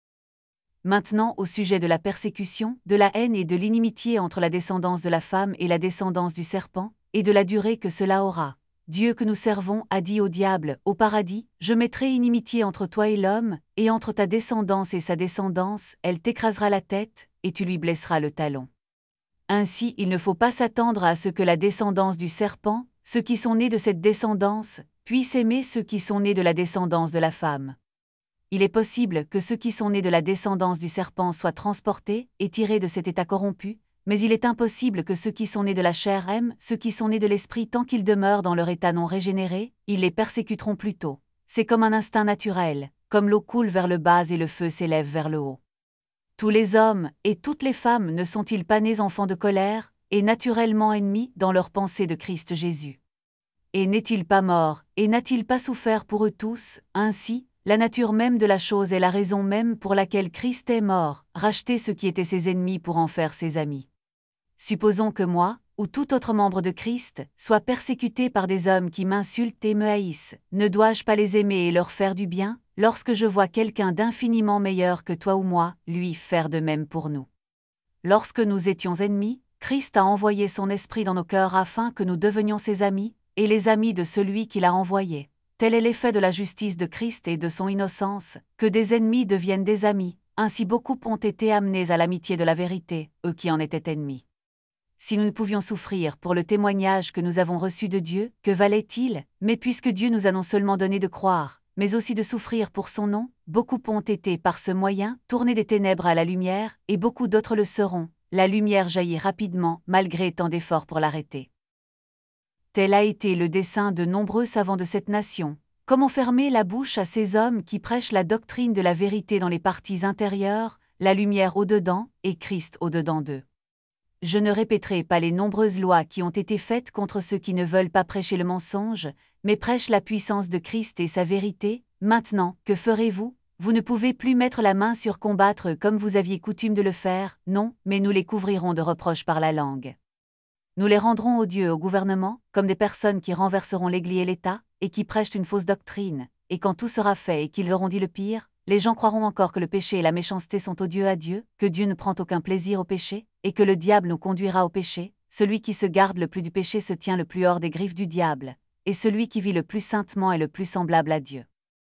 Maintenant au sujet de la persécution, de la haine et de l'inimitié entre la descendance de la femme et la descendance du serpent, et de la durée que cela aura. Dieu que nous servons a dit au diable, au paradis, je mettrai inimitié entre toi et l'homme, et entre ta descendance et sa descendance, elle t'écrasera la tête, et tu lui blesseras le talon. Ainsi il ne faut pas s'attendre à ce que la descendance du serpent, ceux qui sont nés de cette descendance, puissent aimer ceux qui sont nés de la descendance de la femme. Il est possible que ceux qui sont nés de la descendance du serpent soient transportés et tirés de cet état corrompu, mais il est impossible que ceux qui sont nés de la chair aiment ceux qui sont nés de l'esprit tant qu'ils demeurent dans leur état non régénéré, ils les persécuteront plutôt. C'est comme un instinct naturel, comme l'eau coule vers le bas et le feu s'élève vers le haut. Tous les hommes et toutes les femmes ne sont-ils pas nés enfants de colère, et naturellement ennemis dans leur pensée de Christ Jésus? Et n'est-il pas mort, et n'a-t-il pas souffert pour eux tous? Ainsi, la nature même de la chose est la raison même pour laquelle Christ est mort, racheter ceux qui étaient ses ennemis pour en faire ses amis. Supposons que moi, ou tout autre membre de Christ, soit persécuté par des hommes qui m'insultent et me haïssent, ne dois-je pas les aimer et leur faire du bien, lorsque je vois quelqu'un d'infiniment meilleur que toi ou moi, lui faire de même pour nous? Lorsque nous étions ennemis, Christ a envoyé son esprit dans nos cœurs afin que nous devenions ses amis, et les amis de celui qui l'a envoyé. Tel est l'effet de la justice de Christ et de son innocence, que des ennemis deviennent des amis, ainsi beaucoup ont été amenés à l'amitié de la vérité, eux qui en étaient ennemis. Si nous ne pouvions souffrir pour le témoignage que nous avons reçu de Dieu, que valait-il? Mais puisque Dieu nous a non seulement donné de croire, mais aussi de souffrir pour son nom, beaucoup ont été par ce moyen tournés des ténèbres à la lumière, et beaucoup d'autres le seront. La lumière jaillit rapidement, malgré tant d'efforts pour l'arrêter. Tel a été le dessein de nombreux savants de cette nation. Comment fermer la bouche à ces hommes qui prêchent la doctrine de la vérité dans les parties intérieures, la lumière au-dedans, et Christ au-dedans d'eux? Je ne répéterai pas les nombreuses lois qui ont été faites contre ceux qui ne veulent pas prêcher le mensonge, mais prêchent la puissance de Christ et sa vérité. Maintenant, que ferez-vous? Vous ne pouvez plus mettre la main sur combattre comme vous aviez coutume de le faire, non, mais nous les couvrirons de reproches par la langue. Nous les rendrons odieux au gouvernement, comme des personnes qui renverseront l'Église et l'État, et qui prêchent une fausse doctrine, et quand tout sera fait et qu'ils auront dit le pire, les gens croiront encore que le péché et la méchanceté sont odieux à Dieu, que Dieu ne prend aucun plaisir au péché, et que le diable nous conduira au péché. Celui qui se garde le plus du péché se tient le plus hors des griffes du diable, et celui qui vit le plus saintement est le plus semblable à Dieu.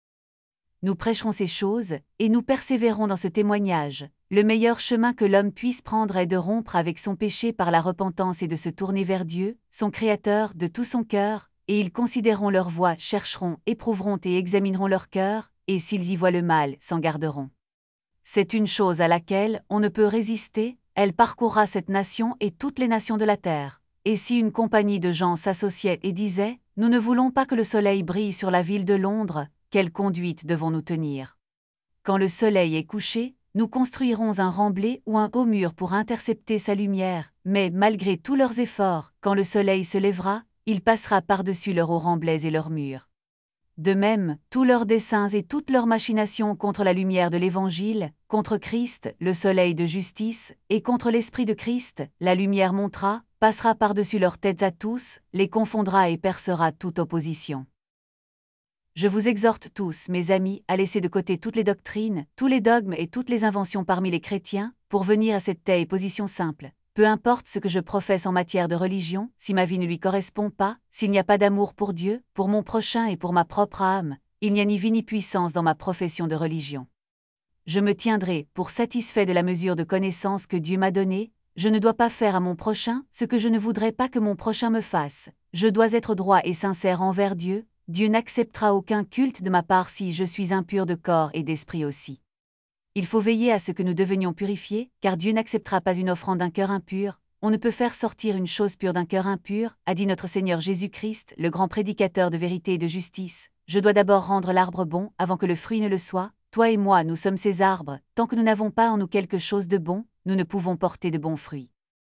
Nous prêcherons ces choses, et nous persévérons dans ce témoignage. Le meilleur chemin que l'homme puisse prendre est de rompre avec son péché par la repentance et de se tourner vers Dieu, son Créateur, de tout son cœur, et ils considéreront leur voie, chercheront, éprouveront et examineront leur cœur, et s'ils y voient le mal, s'en garderont. C'est une chose à laquelle on ne peut résister, elle parcourra cette nation et toutes les nations de la terre. Et si une compagnie de gens s'associait et disait « Nous ne voulons pas que le soleil brille sur la ville de Londres », quelle conduite devons-nous tenir? Quand le soleil est couché, nous construirons un remblai ou un haut mur pour intercepter sa lumière, mais malgré tous leurs efforts, quand le soleil se lèvera, il passera par-dessus leurs hauts remblais et leurs murs. De même, tous leurs desseins et toutes leurs machinations contre la lumière de l'Évangile, contre Christ, le soleil de justice, et contre l'Esprit de Christ, la lumière montera, passera par-dessus leurs têtes à tous, les confondra et percera toute opposition. Je vous exhorte tous, mes amis, à laisser de côté toutes les doctrines, tous les dogmes et toutes les inventions parmi les chrétiens, pour venir à cette telle position simple. Peu importe ce que je professe en matière de religion, si ma vie ne lui correspond pas, s'il n'y a pas d'amour pour Dieu, pour mon prochain et pour ma propre âme, il n'y a ni vie ni puissance dans ma profession de religion. Je me tiendrai, pour satisfait de la mesure de connaissance que Dieu m'a donnée, je ne dois pas faire à mon prochain ce que je ne voudrais pas que mon prochain me fasse. Je dois être droit et sincère envers Dieu. Dieu n'acceptera aucun culte de ma part si je suis impur de corps et d'esprit aussi. Il faut veiller à ce que nous devenions purifiés, car Dieu n'acceptera pas une offrande d'un cœur impur. On ne peut faire sortir une chose pure d'un cœur impur, a dit notre Seigneur Jésus-Christ, le grand prédicateur de vérité et de justice. Je dois d'abord rendre l'arbre bon, avant que le fruit ne le soit. Toi et moi, nous sommes ces arbres. Tant que nous n'avons pas en nous quelque chose de bon, nous ne pouvons porter de bons fruits.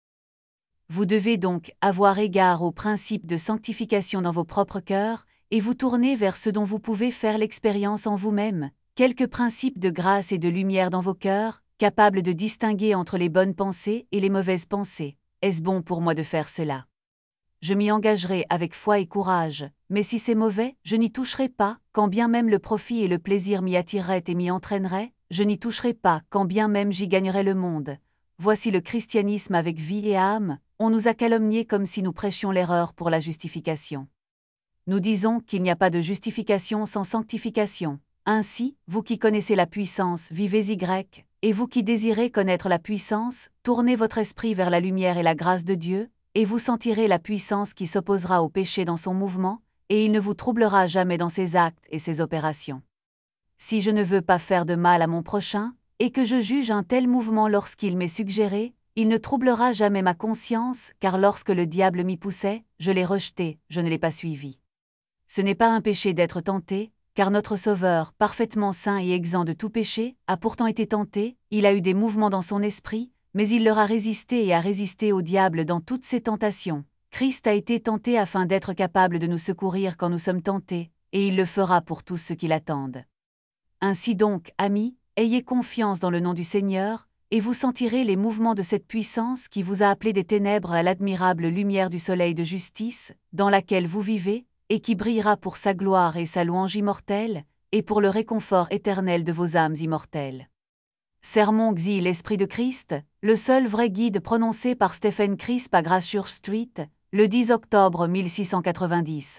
Vous devez donc avoir égard aux principes de sanctification dans vos propres cœurs, et vous tourner vers ce dont vous pouvez faire l'expérience en vous-même, quelques principes de grâce et de lumière dans vos cœurs, capables de distinguer entre les bonnes pensées et les mauvaises pensées. Est-ce bon pour moi de faire cela? Je m'y engagerai avec foi et courage, mais si c'est mauvais, je n'y toucherai pas, quand bien même le profit et le plaisir m'y attireraient et m'y entraîneraient, je n'y toucherai pas, quand bien même j'y gagnerais le monde. Voici le christianisme avec vie et âme, on nous a calomniés comme si nous prêchions l'erreur pour la justification. Nous disons qu'il n'y a pas de justification sans sanctification. Ainsi, vous qui connaissez la puissance, vivez-y grec, et vous qui désirez connaître la puissance, tournez votre esprit vers la lumière et la grâce de Dieu, et vous sentirez la puissance qui s'opposera au péché dans son mouvement, et il ne vous troublera jamais dans ses actes et ses opérations. Si je ne veux pas faire de mal à mon prochain, et que je juge un tel mouvement lorsqu'il m'est suggéré, il ne troublera jamais ma conscience, car lorsque le diable m'y poussait, je l'ai rejeté, je ne l'ai pas suivi. Ce n'est pas un péché d'être tenté, car notre Sauveur, parfaitement saint et exempt de tout péché, a pourtant été tenté, il a eu des mouvements dans son esprit, mais il leur a résisté et a résisté au diable dans toutes ses tentations. Christ a été tenté afin d'être capable de nous secourir quand nous sommes tentés, et il le fera pour tous ceux qui l'attendent. Ainsi donc, amis, ayez confiance dans le nom du Seigneur, et vous sentirez les mouvements de cette puissance qui vous a appelés des ténèbres à l'admirable lumière du soleil de justice, dans laquelle vous vivez, et qui brillera pour sa gloire et sa louange immortelle, et pour le réconfort éternel de vos âmes immortelles. Sermon Xi l'Esprit de Christ, le seul vrai guide prononcé par Stephen Crisp à Grassure Street, le 10 octobre 1690.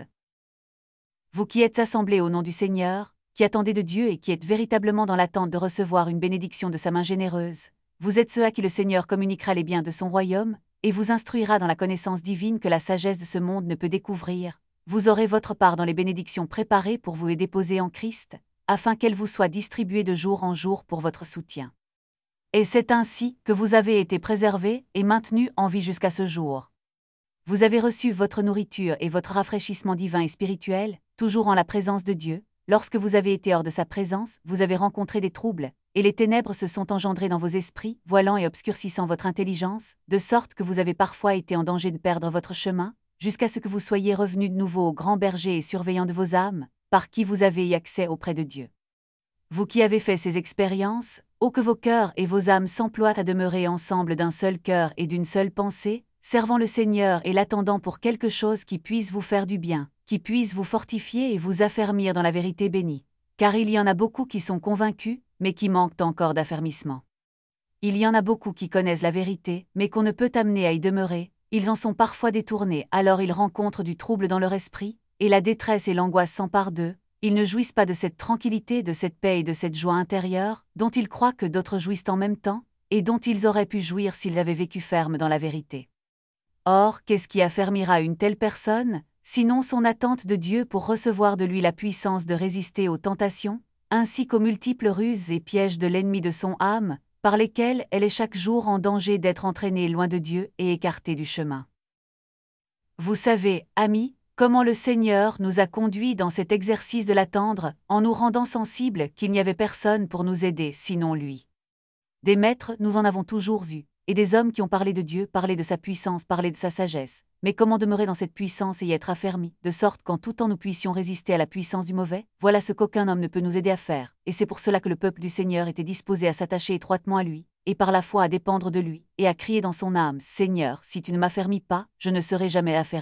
Vous qui êtes assemblés au nom du Seigneur, qui attendez de Dieu et qui êtes véritablement dans l'attente de recevoir une bénédiction de sa main généreuse, vous êtes ceux à qui le Seigneur communiquera les biens de son royaume, et vous instruira dans la connaissance divine que la sagesse de ce monde ne peut découvrir. Vous aurez votre part dans les bénédictions préparées pour vous et déposées en Christ, afin qu'elles vous soient distribuées de jour en jour pour votre soutien. Et c'est ainsi que vous avez été préservés et maintenus en vie jusqu'à ce jour. Vous avez reçu votre nourriture et votre rafraîchissement divin et spirituel, toujours en la présence de Dieu. Lorsque vous avez été hors de sa présence, vous avez rencontré des troubles, et les ténèbres se sont engendrées dans vos esprits, voilant et obscurcissant votre intelligence, de sorte que vous avez parfois été en danger de perdre votre chemin, jusqu'à ce que vous soyez revenus de nouveau au grand berger et surveillant de vos âmes, par qui vous avez eu accès auprès de Dieu. Vous qui avez fait ces expériences, ô que vos cœurs et vos âmes s'emploient à demeurer ensemble d'un seul cœur et d'une seule pensée, servant le Seigneur et l'attendant pour quelque chose qui puisse vous faire du bien, qui puisse vous fortifier et vous affermir dans la vérité bénie. Car il y en a beaucoup qui sont convaincus, mais qui manquent encore d'affermissement. Il y en a beaucoup qui connaissent la vérité, mais qu'on ne peut amener à y demeurer, ils en sont parfois détournés, alors ils rencontrent du trouble dans leur esprit, et la détresse et l'angoisse s'emparent d'eux. Ils ne jouissent pas de cette tranquillité, de cette paix et de cette joie intérieure, dont ils croient que d'autres jouissent en même temps, et dont ils auraient pu jouir s'ils avaient vécu ferme dans la vérité. Or, qu'est-ce qui affermira une telle personne, sinon son attente de Dieu pour recevoir de lui la puissance de résister aux tentations, ainsi qu'aux multiples ruses et pièges de l'ennemi de son âme, par lesquels elle est chaque jour en danger d'être entraînée loin de Dieu et écartée du chemin. Vous savez, amis, comment le Seigneur nous a conduits dans cet exercice de l'attendre, en nous rendant sensibles qu'il n'y avait personne pour nous aider sinon lui. Des maîtres, nous en avons toujours eu, et des hommes qui ont parlé de Dieu, parlé de sa puissance, parlé de sa sagesse. Mais comment demeurer dans cette puissance et y être affermis, de sorte qu'en tout temps nous puissions résister à la puissance du mauvais? Voilà ce qu'aucun homme ne peut nous aider à faire, et c'est pour cela que le peuple du Seigneur était disposé à s'attacher étroitement à lui, et par la foi à dépendre de lui, et à crier dans son âme, « Seigneur, si tu ne m'affermis pas, je ne serai jamais affermi. »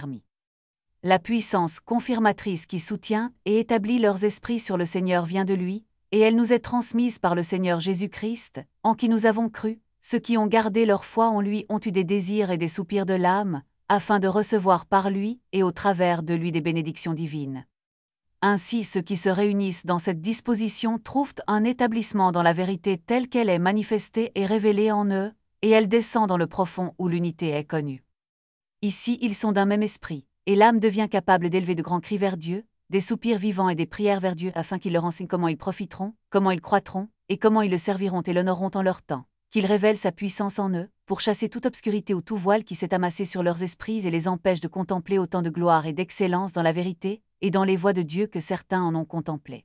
La puissance confirmatrice qui soutient et établit leurs esprits sur le Seigneur vient de lui, et elle nous est transmise par le Seigneur Jésus-Christ, en qui nous avons cru. Ceux qui ont gardé leur foi en lui ont eu des désirs et des soupirs de l'âme, afin de recevoir par lui et au travers de lui des bénédictions divines. Ainsi ceux qui se réunissent dans cette disposition trouvent un établissement dans la vérité telle qu'elle est manifestée et révélée en eux, et elle descend dans le profond où l'unité est connue. Ici ils sont d'un même esprit, et l'âme devient capable d'élever de grands cris vers Dieu, des soupirs vivants et des prières vers Dieu afin qu'il leur enseigne comment ils profiteront, comment ils croîtront, et comment ils le serviront et l'honoreront en leur temps. Qu'il révèle sa puissance en eux, pour chasser toute obscurité ou tout voile qui s'est amassé sur leurs esprits et les empêche de contempler autant de gloire et d'excellence dans la vérité, et dans les voies de Dieu que certains en ont contemplé.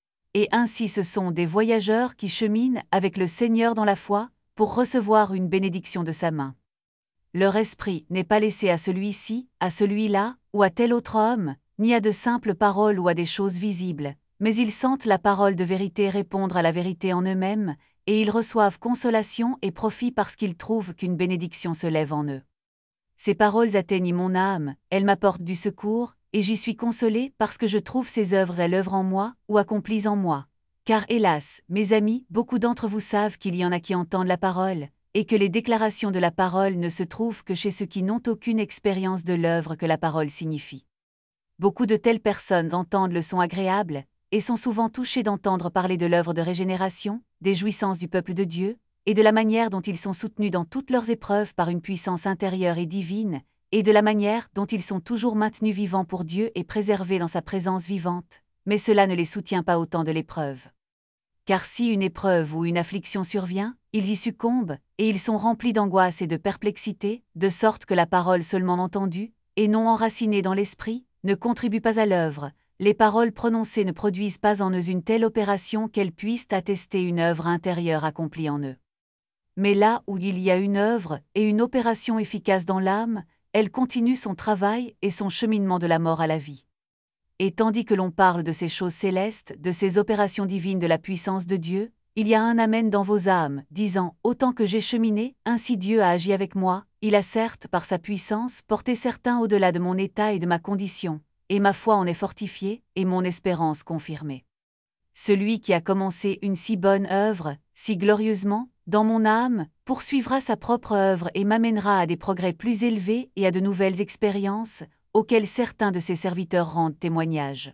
Et ainsi ce sont des voyageurs qui cheminent avec le Seigneur dans la foi, pour recevoir une bénédiction de sa main. Leur esprit n'est pas laissé à celui-ci, à celui-là, ou à tel autre homme, ni à de simples paroles ou à des choses visibles, mais ils sentent la parole de vérité répondre à la vérité en eux-mêmes, et ils reçoivent consolation et profit parce qu'ils trouvent qu'une bénédiction se lève en eux. Ces paroles atteignent mon âme, elles m'apportent du secours, et j'y suis consolé parce que je trouve ces œuvres à l'œuvre en moi, ou accomplies en moi. Car hélas, mes amis, beaucoup d'entre vous savent qu'il y en a qui entendent la parole, et que les déclarations de la parole ne se trouvent que chez ceux qui n'ont aucune expérience de l'œuvre que la parole signifie. Beaucoup de telles personnes entendent le son agréable, et sont souvent touchés d'entendre parler de l'œuvre de régénération, des jouissances du peuple de Dieu, et de la manière dont ils sont soutenus dans toutes leurs épreuves par une puissance intérieure et divine, et de la manière dont ils sont toujours maintenus vivants pour Dieu et préservés dans sa présence vivante, mais cela ne les soutient pas au temps de l'épreuve. Car si une épreuve ou une affliction survient, ils y succombent, et ils sont remplis d'angoisse et de perplexité, de sorte que la parole seulement entendue, et non enracinée dans l'esprit, ne contribue pas à l'œuvre. Les paroles prononcées ne produisent pas en eux une telle opération qu'elles puissent attester une œuvre intérieure accomplie en eux. Mais là où il y a une œuvre et une opération efficace dans l'âme, elle continue son travail et son cheminement de la mort à la vie. Et tandis que l'on parle de ces choses célestes, de ces opérations divines de la puissance de Dieu, il y a un Amen dans vos âmes, disant « Autant que j'ai cheminé, ainsi Dieu a agi avec moi, il a certes, par sa puissance, porté certains au-delà de mon état et de ma condition, et ma foi en est fortifiée, et mon espérance confirmée. » Celui qui a commencé une si bonne œuvre, si glorieusement, dans mon âme, poursuivra sa propre œuvre et m'amènera à des progrès plus élevés et à de nouvelles expériences, auxquelles certains de ses serviteurs rendent témoignage.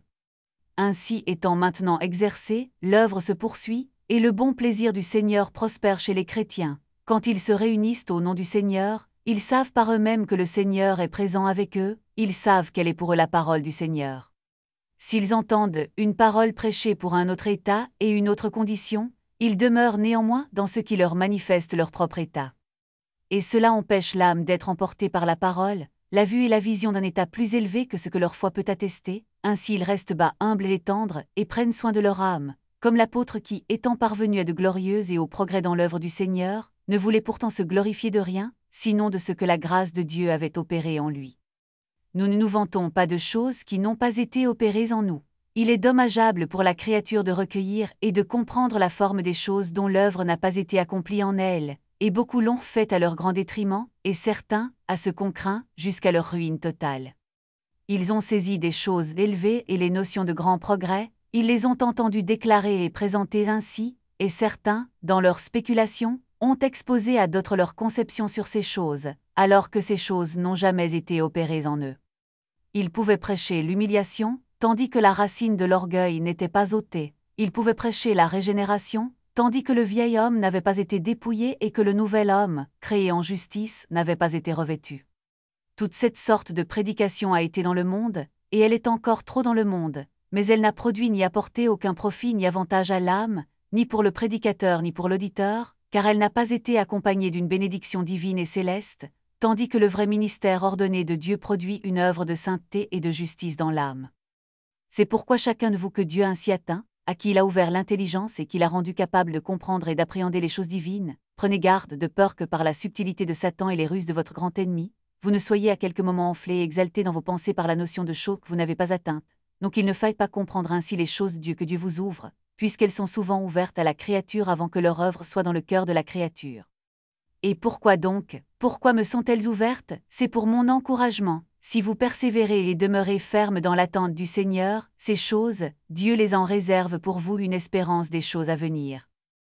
Ainsi étant maintenant exercée, l'œuvre se poursuit, et le bon plaisir du Seigneur prospère chez les chrétiens. Quand ils se réunissent au nom du Seigneur, ils savent par eux-mêmes que le Seigneur est présent avec eux, ils savent quelle est pour eux la parole du Seigneur. S'ils entendent une parole prêchée pour un autre état et une autre condition, ils demeurent néanmoins dans ce qui leur manifeste leur propre état. Et cela empêche l'âme d'être emportée par la parole, la vue et la vision d'un état plus élevé que ce que leur foi peut attester, ainsi ils restent bas, humbles et tendres, et prennent soin de leur âme, comme l'apôtre qui, étant parvenu à de glorieuses et au progrès dans l'œuvre du Seigneur, ne voulait pourtant se glorifier de rien, sinon de ce que la grâce de Dieu avait opéré en lui. Nous ne nous vantons pas de choses qui n'ont pas été opérées en nous. Il est dommageable pour la créature de recueillir et de comprendre la forme des choses dont l'œuvre n'a pas été accomplie en elle, et beaucoup l'ont fait à leur grand détriment, et certains, à ce qu'on craint, jusqu'à leur ruine totale. Ils ont saisi des choses élevées et les notions de grand progrès, ils les ont entendues déclarer et présenter ainsi, et certains, dans leurs spéculations, ont exposé à d'autres leurs conceptions sur ces choses, alors que ces choses n'ont jamais été opérées en eux. Ils pouvaient prêcher l'humiliation, tandis que la racine de l'orgueil n'était pas ôtée. Ils pouvaient prêcher la régénération, tandis que le vieil homme n'avait pas été dépouillé et que le nouvel homme, créé en justice, n'avait pas été revêtu. Toute cette sorte de prédication a été dans le monde, et elle est encore trop dans le monde, mais elle n'a produit ni apporté aucun profit ni avantage à l'âme, ni pour le prédicateur ni pour l'auditeur, car elle n'a pas été accompagnée d'une bénédiction divine et céleste, tandis que le vrai ministère ordonné de Dieu produit une œuvre de sainteté et de justice dans l'âme. C'est pourquoi chacun de vous que Dieu ainsi atteint, à qui il a ouvert l'intelligence et qui l'a rendu capable de comprendre et d'appréhender les choses divines, prenez garde de peur que par la subtilité de Satan et les ruses de votre grand ennemi, vous ne soyez à quelques moments enflés et exaltés dans vos pensées par la notion de choses que vous n'avez pas atteintes, donc il ne faille pas comprendre ainsi les choses de Dieu que Dieu vous ouvre, puisqu'elles sont souvent ouvertes à la créature avant que leur œuvre soit dans le cœur de la créature. Et pourquoi donc, pourquoi me sont-elles ouvertes? C'est pour mon encouragement. Si vous persévérez et demeurez ferme dans l'attente du Seigneur, ces choses, Dieu les en réserve pour vous une espérance des choses à venir.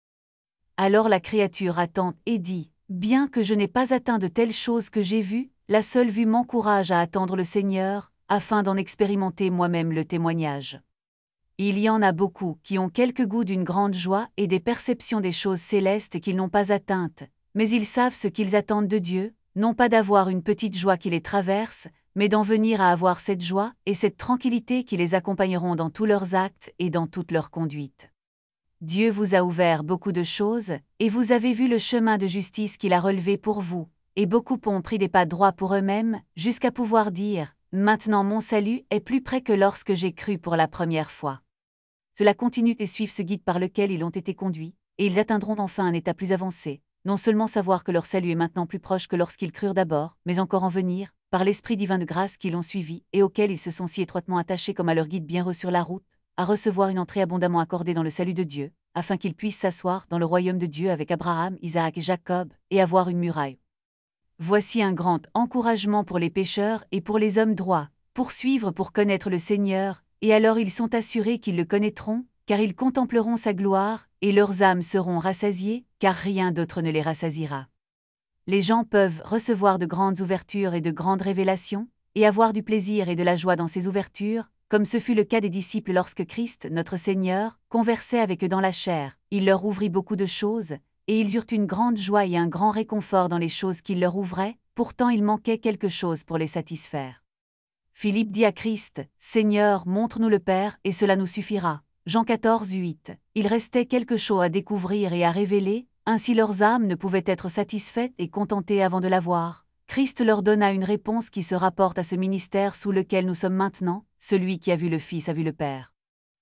Alors la créature attend et dit, bien que je n'ai pas atteint de telles choses que j'ai vues, la seule vue m'encourage à attendre le Seigneur, afin d'en expérimenter moi-même le témoignage. Il y en a beaucoup qui ont quelque goût d'une grande joie et des perceptions des choses célestes qu'ils n'ont pas atteintes, mais ils savent ce qu'ils attendent de Dieu, non pas d'avoir une petite joie qui les traverse, mais d'en venir à avoir cette joie et cette tranquillité qui les accompagneront dans tous leurs actes et dans toute leur conduite. Dieu vous a ouvert beaucoup de choses, et vous avez vu le chemin de justice qu'il a relevé pour vous, et beaucoup ont pris des pas droits pour eux-mêmes, jusqu'à pouvoir dire « Maintenant mon salut est plus près que lorsque j'ai cru pour la première fois ». Cela continue et suivent ce guide par lequel ils ont été conduits, et ils atteindront enfin un état plus avancé, non seulement savoir que leur salut est maintenant plus proche que lorsqu'ils crurent d'abord, mais encore en venir, par l'Esprit divin de grâce qu'ils ont suivi et auquel ils se sont si étroitement attachés comme à leur guide bien reçu sur la route, à recevoir une entrée abondamment accordée dans le salut de Dieu, afin qu'ils puissent s'asseoir dans le royaume de Dieu avec Abraham, Isaac et Jacob, et avoir une muraille. Voici un grand encouragement pour les pécheurs et pour les hommes droits, poursuivre pour connaître le Seigneur, et alors ils sont assurés qu'ils le connaîtront, car ils contempleront sa gloire, et leurs âmes seront rassasiées, car rien d'autre ne les rassasiera. Les gens peuvent recevoir de grandes ouvertures et de grandes révélations, et avoir du plaisir et de la joie dans ces ouvertures, comme ce fut le cas des disciples lorsque Christ, notre Seigneur, conversait avec eux dans la chair. Il leur ouvrit beaucoup de choses, et ils eurent une grande joie et un grand réconfort dans les choses qu'il leur ouvrait, pourtant il manquait quelque chose pour les satisfaire. Philippe dit à Christ, « Seigneur, montre-nous le Père, et cela nous suffira. » Jean 14, 8. Il restait quelque chose à découvrir et à révéler, ainsi leurs âmes ne pouvaient être satisfaites et contentées avant de l'avoir. Christ leur donna une réponse qui se rapporte à ce ministère sous lequel nous sommes maintenant, celui qui a vu le Fils a vu le Père.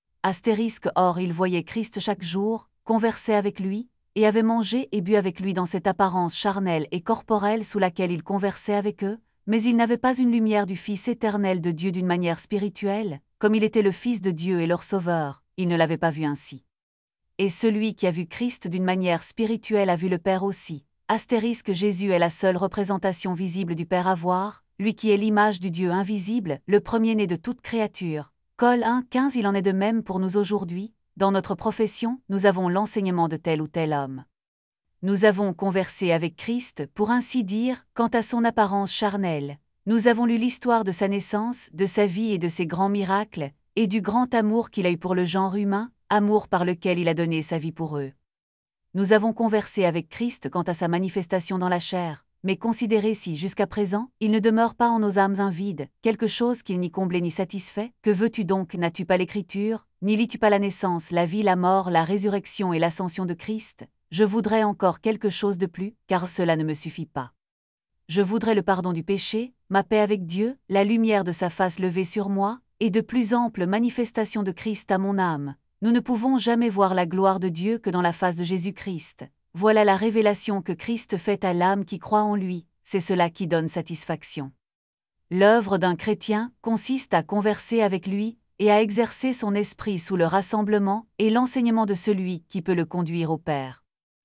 Or ils voyaient Christ chaque jour, conversaient avec lui, et avaient mangé et bu avec lui dans cette apparence charnelle et corporelle sous laquelle il conversait avec eux, mais ils n'avaient pas une lumière du Fils éternel de Dieu d'une manière spirituelle, comme il était le Fils de Dieu et leur Sauveur, ils ne l'avaient pas vu ainsi. Et celui qui a vu Christ d'une manière spirituelle a vu le Père aussi. Jésus est la seule représentation visible du Père à voir, lui qui est l'image du Dieu invisible, le premier-né de toute créature. Col 1, 15. Il en est de même pour nous aujourd'hui, dans notre profession, nous avons l'enseignement de tel ou tel homme. Nous avons conversé avec Christ, pour ainsi dire, quant à son apparence charnelle. Nous avons lu l'histoire de sa naissance, de sa vie et de ses grands miracles, et du grand amour qu'il a eu pour le genre humain, amour par lequel il a donné sa vie pour eux. Nous avons conversé avec Christ quant à sa manifestation dans la chair, mais considérez si, jusqu'à présent, il ne demeure pas en nos âmes un vide, quelque chose qu'il ni comblé ni satisfait. Que veux-tu donc? N'as-tu pas l'Écriture, ni lis-tu pas la naissance, la vie, la mort, la résurrection et l'ascension de Christ? Je voudrais encore quelque chose de plus, car cela ne me suffit pas. Je voudrais le pardon du péché, ma paix avec Dieu, la lumière de sa face levée sur moi, et de plus amples manifestations de Christ à mon âme. Nous ne pouvons jamais voir la gloire de Dieu que dans la face de Jésus-Christ. Voilà la révélation que Christ fait à l'âme qui croit en lui, c'est cela qui donne satisfaction. L'œuvre d'un chrétien consiste à converser avec lui et à exercer son esprit sous le rassemblement et l'enseignement de celui qui peut le conduire au Père.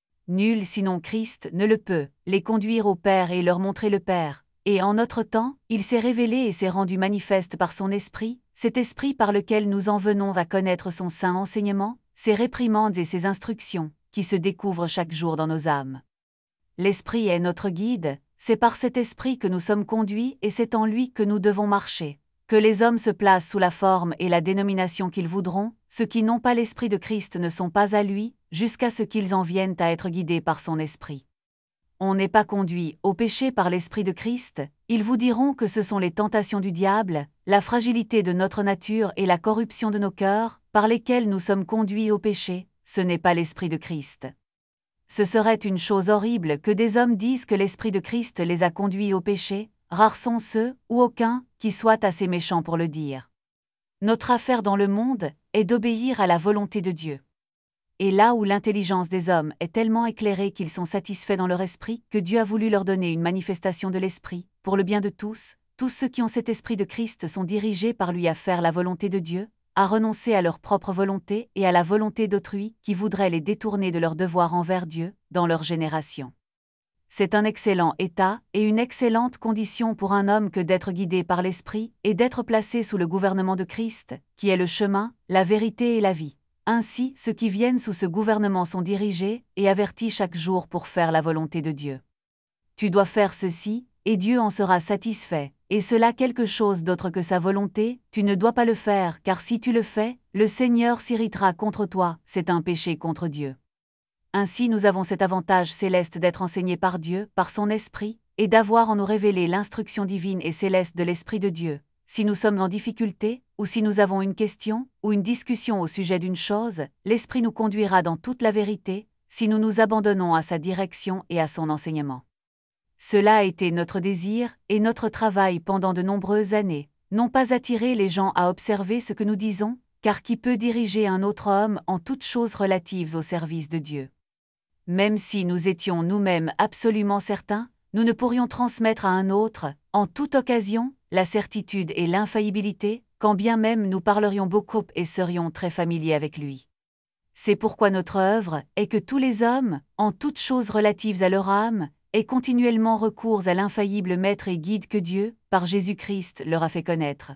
Nul sinon Christ ne le peut, les conduire au Père et leur montrer le Père. Et en notre temps, il s'est révélé et s'est rendu manifeste par son esprit, cet esprit par lequel nous en venons à connaître son saint enseignement, ses réprimandes et ses instructions, qui se découvrent chaque jour dans nos âmes. L'esprit est notre guide, c'est par cet esprit que nous sommes conduits et c'est en lui que nous devons marcher. Que les hommes se placent sous la forme et la dénomination qu'ils voudront, ceux qui n'ont pas l'esprit de Christ ne sont pas à lui, jusqu'à ce qu'ils en viennent à être guidés par son esprit. On n'est pas conduit au péché par l'Esprit de Christ, ils vous diront que ce sont les tentations du diable, la fragilité de notre nature et la corruption de nos cœurs, par lesquelles nous sommes conduits au péché, ce n'est pas l'Esprit de Christ. Ce serait une chose horrible que des hommes disent que l'Esprit de Christ les a conduits au péché, rares sont ceux, ou aucun, qui soient assez méchants pour le dire. Notre affaire dans le monde est d'obéir à la volonté de Dieu. Et là où l'intelligence des hommes est tellement éclairée qu'ils sont satisfaits dans leur esprit, que Dieu a voulu leur donner une manifestation de l'esprit, pour le bien de tous ceux qui ont cet esprit de Christ sont dirigés par lui à faire la volonté de Dieu, à renoncer à leur propre volonté et à la volonté d'autrui qui voudrait les détourner de leur devoir envers Dieu, dans leur génération. C'est un excellent état et une excellente condition pour un homme que d'être guidé par l'esprit et d'être placé sous le gouvernement de Christ, qui est le chemin, la vérité et la vie. Ainsi, ceux qui viennent sous ce gouvernement sont dirigés et avertis chaque jour pour faire la volonté de Dieu. Tu dois faire ceci, et Dieu en sera satisfait, et cela quelque chose d'autre que sa volonté, tu ne dois pas le faire, car si tu le fais, le Seigneur s'irritera contre toi, c'est un péché contre Dieu. Ainsi nous avons cet avantage céleste d'être enseignés par Dieu, par son Esprit, et d'avoir en nous révélé l'instruction divine et céleste de l'Esprit de Dieu. Si nous sommes en difficulté, ou si nous avons une question, ou une discussion au sujet d'une chose, l'Esprit nous conduira dans toute la vérité, si nous nous abandonnons à sa direction et à son enseignement. Cela a été notre désir et notre travail pendant de nombreuses années, non pas attirer les gens à observer ce que nous disons, car qui peut diriger un autre homme en toutes choses relatives au service de Dieu? Même si nous étions nous-mêmes absolument certains, nous ne pourrions transmettre à un autre, en toute occasion, la certitude et l'infaillibilité, quand bien même nous parlerions beaucoup et serions très familiers avec lui. C'est pourquoi notre œuvre est que tous les hommes, en toutes choses relatives à leur âme, aient continuellement recours à l'infaillible Maître et Guide que Dieu, par Jésus-Christ, leur a fait connaître.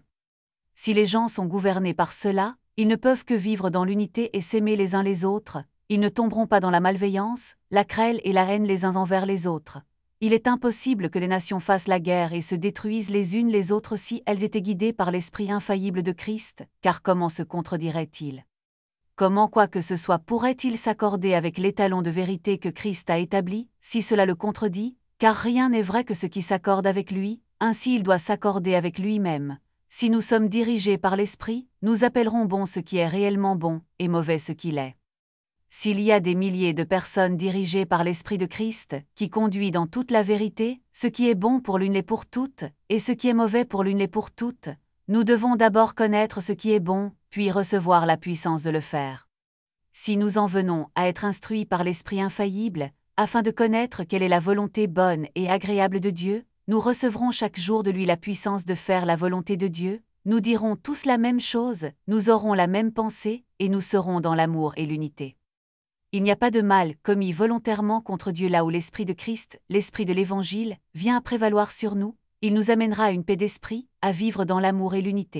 Si les gens sont gouvernés par cela, ils ne peuvent que vivre dans l'unité et s'aimer les uns les autres, ils ne tomberont pas dans la malveillance, la querelle et la haine les uns envers les autres. Il est impossible que des nations fassent la guerre et se détruisent les unes les autres si elles étaient guidées par l'Esprit infaillible de Christ, car comment se contredirait-il? Comment quoi que ce soit pourrait-il s'accorder avec l'étalon de vérité que Christ a établi, si cela le contredit? Car rien n'est vrai que ce qui s'accorde avec lui, ainsi il doit s'accorder avec lui-même. Si nous sommes dirigés par l'Esprit, nous appellerons bon ce qui est réellement bon, et mauvais ce qu'il est. S'il y a des milliers de personnes dirigées par l'Esprit de Christ, qui conduit dans toute la vérité, ce qui est bon pour l'une et pour toutes, et ce qui est mauvais pour l'une et pour toutes, nous devons d'abord connaître ce qui est bon, puis recevoir la puissance de le faire. Si nous en venons à être instruits par l'Esprit infaillible, afin de connaître quelle est la volonté bonne et agréable de Dieu, nous recevrons chaque jour de lui la puissance de faire la volonté de Dieu, nous dirons tous la même chose, nous aurons la même pensée, et nous serons dans l'amour et l'unité. Il n'y a pas de mal commis volontairement contre Dieu là où l'Esprit de Christ, l'Esprit de l'Évangile, vient à prévaloir sur nous, il nous amènera à une paix d'esprit, à vivre dans l'amour et l'unité.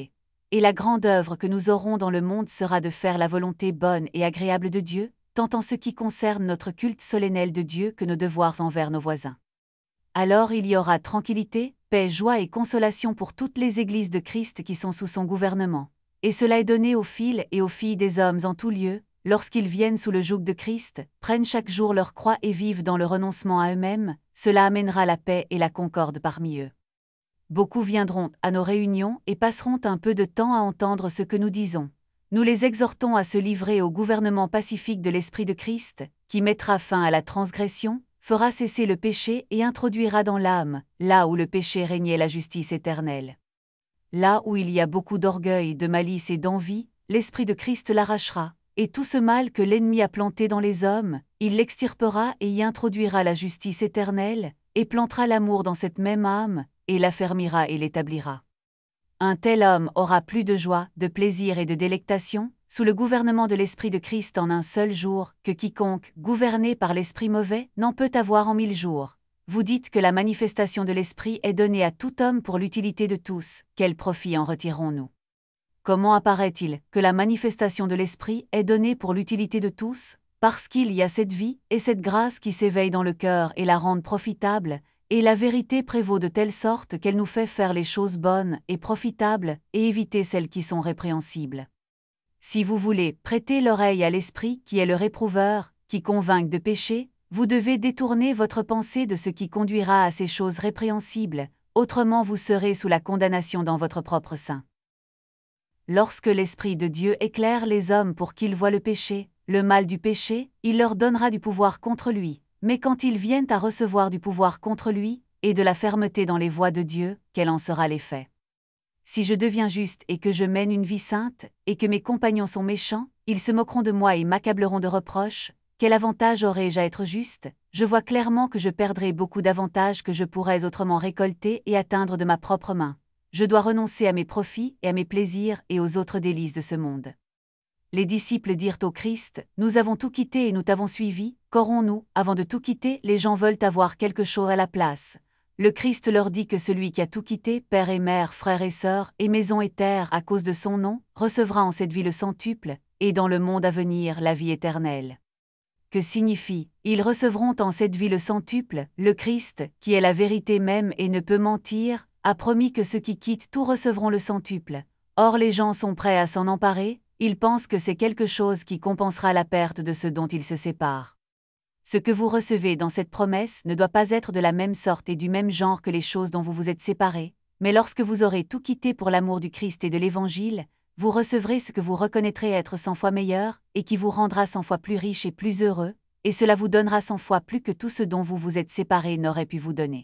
et la grande œuvre que nous aurons dans le monde sera de faire la volonté bonne et agréable de Dieu, tant en ce qui concerne notre culte solennel de Dieu que nos devoirs envers nos voisins. Alors il y aura tranquillité, paix, joie et consolation pour toutes les églises de Christ qui sont sous son gouvernement. Et cela est donné aux fils et aux filles des hommes en tout lieu, lorsqu'ils viennent sous le joug de Christ, prennent chaque jour leur croix et vivent dans le renoncement à eux-mêmes, cela amènera la paix et la concorde parmi eux. Beaucoup viendront à nos réunions et passeront un peu de temps à entendre ce que nous disons. Nous les exhortons à se livrer au gouvernement pacifique de l'Esprit de Christ, qui mettra fin à la transgression, fera cesser le péché et introduira dans l'âme, là où le péché régnait, la justice éternelle. Là où il y a beaucoup d'orgueil, de malice et d'envie, l'Esprit de Christ l'arrachera, et tout ce mal que l'ennemi a planté dans les hommes, il l'extirpera et y introduira la justice éternelle, et plantera l'amour dans cette même âme, et l'affermira et l'établira. Un tel homme aura plus de joie, de plaisir et de délectation, sous le gouvernement de l'Esprit de Christ en un seul jour, que quiconque, gouverné par l'esprit mauvais, n'en peut avoir en 1000 jours. Vous dites que la manifestation de l'Esprit est donnée à tout homme pour l'utilité de tous, quel profit en retirons-nous? Comment apparaît-il que la manifestation de l'Esprit est donnée pour l'utilité de tous? Parce qu'il y a cette vie et cette grâce qui s'éveillent dans le cœur et la rendent profitable, et la vérité prévaut de telle sorte qu'elle nous fait faire les choses bonnes et profitables, et éviter celles qui sont répréhensibles. Si vous voulez prêter l'oreille à l'Esprit qui est le réprouveur, qui convainc de péché, vous devez détourner votre pensée de ce qui conduira à ces choses répréhensibles, autrement vous serez sous la condamnation dans votre propre sein. Lorsque l'Esprit de Dieu éclaire les hommes pour qu'ils voient le péché, le mal du péché, il leur donnera du pouvoir contre lui. Mais quand ils viennent à recevoir du pouvoir contre lui, et de la fermeté dans les voies de Dieu, quel en sera l'effet? Si je deviens juste et que je mène une vie sainte, et que mes compagnons sont méchants, ils se moqueront de moi et m'accableront de reproches, quel avantage aurais-je à être juste? Je vois clairement que je perdrai beaucoup d'avantages que je pourrais autrement récolter et atteindre de ma propre main. Je dois renoncer à mes profits et à mes plaisirs et aux autres délices de ce monde. Les disciples dirent au Christ, « Nous avons tout quitté et nous t'avons suivi, qu'aurons-nous? Avant de tout quitter, les gens veulent avoir quelque chose à la place. » Le Christ leur dit que celui qui a tout quitté, père et mère, frères et sœurs, et maison et terre à cause de son nom, recevra en cette vie le centuple, et dans le monde à venir la vie éternelle. Que signifie, ils recevront en cette vie le centuple? Le Christ, qui est la vérité même et ne peut mentir, a promis que ceux qui quittent tout recevront le centuple. Or les gens sont prêts à s'en emparer, ils pensent que c'est quelque chose qui compensera la perte de ce dont ils se séparent. Ce que vous recevez dans cette promesse ne doit pas être de la même sorte et du même genre que les choses dont vous vous êtes séparés, mais lorsque vous aurez tout quitté pour l'amour du Christ et de l'Évangile, vous recevrez ce que vous reconnaîtrez être 100 fois meilleur, et qui vous rendra 100 fois plus riche et plus heureux, et cela vous donnera 100 fois plus que tout ce dont vous vous êtes séparés n'aurait pu vous donner.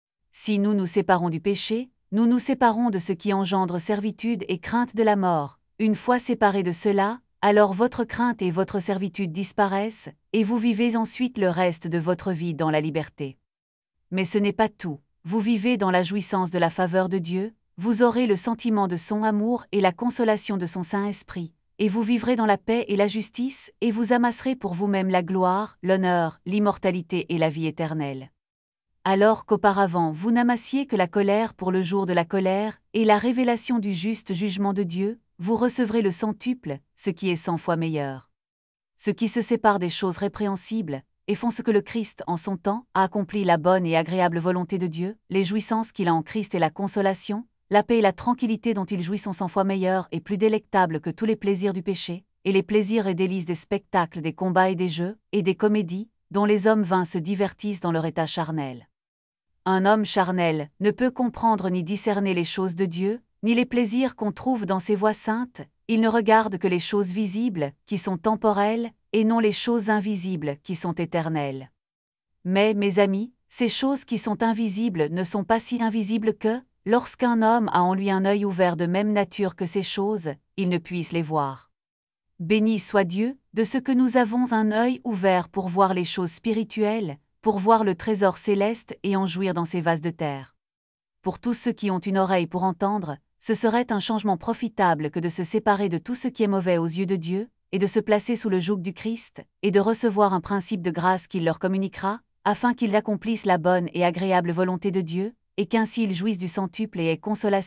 Si nous nous séparons du péché, nous nous séparons de ce qui engendre servitude et crainte de la mort. Une fois séparés de cela, alors votre crainte et votre servitude disparaissent, et vous vivez ensuite le reste de votre vie dans la liberté. Mais ce n'est pas tout, vous vivez dans la jouissance de la faveur de Dieu, vous aurez le sentiment de son amour et la consolation de son Saint-Esprit, et vous vivrez dans la paix et la justice, et vous amasserez pour vous-même la gloire, l'honneur, l'immortalité et la vie éternelle. Alors qu'auparavant vous n'amassiez que la colère pour le jour de la colère, et la révélation du juste jugement de Dieu, vous recevrez le centuple, ce qui est 100 fois meilleur. Ceux qui se séparent des choses répréhensibles, et font ce que le Christ en son temps a accompli la bonne et agréable volonté de Dieu, les jouissances qu'il a en Christ et la consolation, la paix et la tranquillité dont il jouit sont 100 fois meilleurs et plus délectables que tous les plaisirs du péché, et les plaisirs et délices des spectacles, des combats et des jeux, et des comédies, dont les hommes vains se divertissent dans leur état charnel. Un homme charnel ne peut comprendre ni discerner les choses de Dieu, ni les plaisirs qu'on trouve dans ses voies saintes, il ne regarde que les choses visibles, qui sont temporelles, et non les choses invisibles, qui sont éternelles. Mais, mes amis, ces choses qui sont invisibles ne sont pas si invisibles que, lorsqu'un homme a en lui un œil ouvert de même nature que ces choses, il ne puisse les voir. Béni soit Dieu, de ce que nous avons un œil ouvert pour voir les choses spirituelles, pour voir le trésor céleste et en jouir dans ces vases de terre. Pour tous ceux qui ont une oreille pour entendre, ce serait un changement profitable que de se séparer de tout ce qui est mauvais aux yeux de Dieu, et de se placer sous le joug du Christ, et de recevoir un principe de grâce qu'il leur communiquera, afin qu'ils accomplissent la bonne et agréable volonté de Dieu, et qu'ainsi ils jouissent du centuple et aient consolation,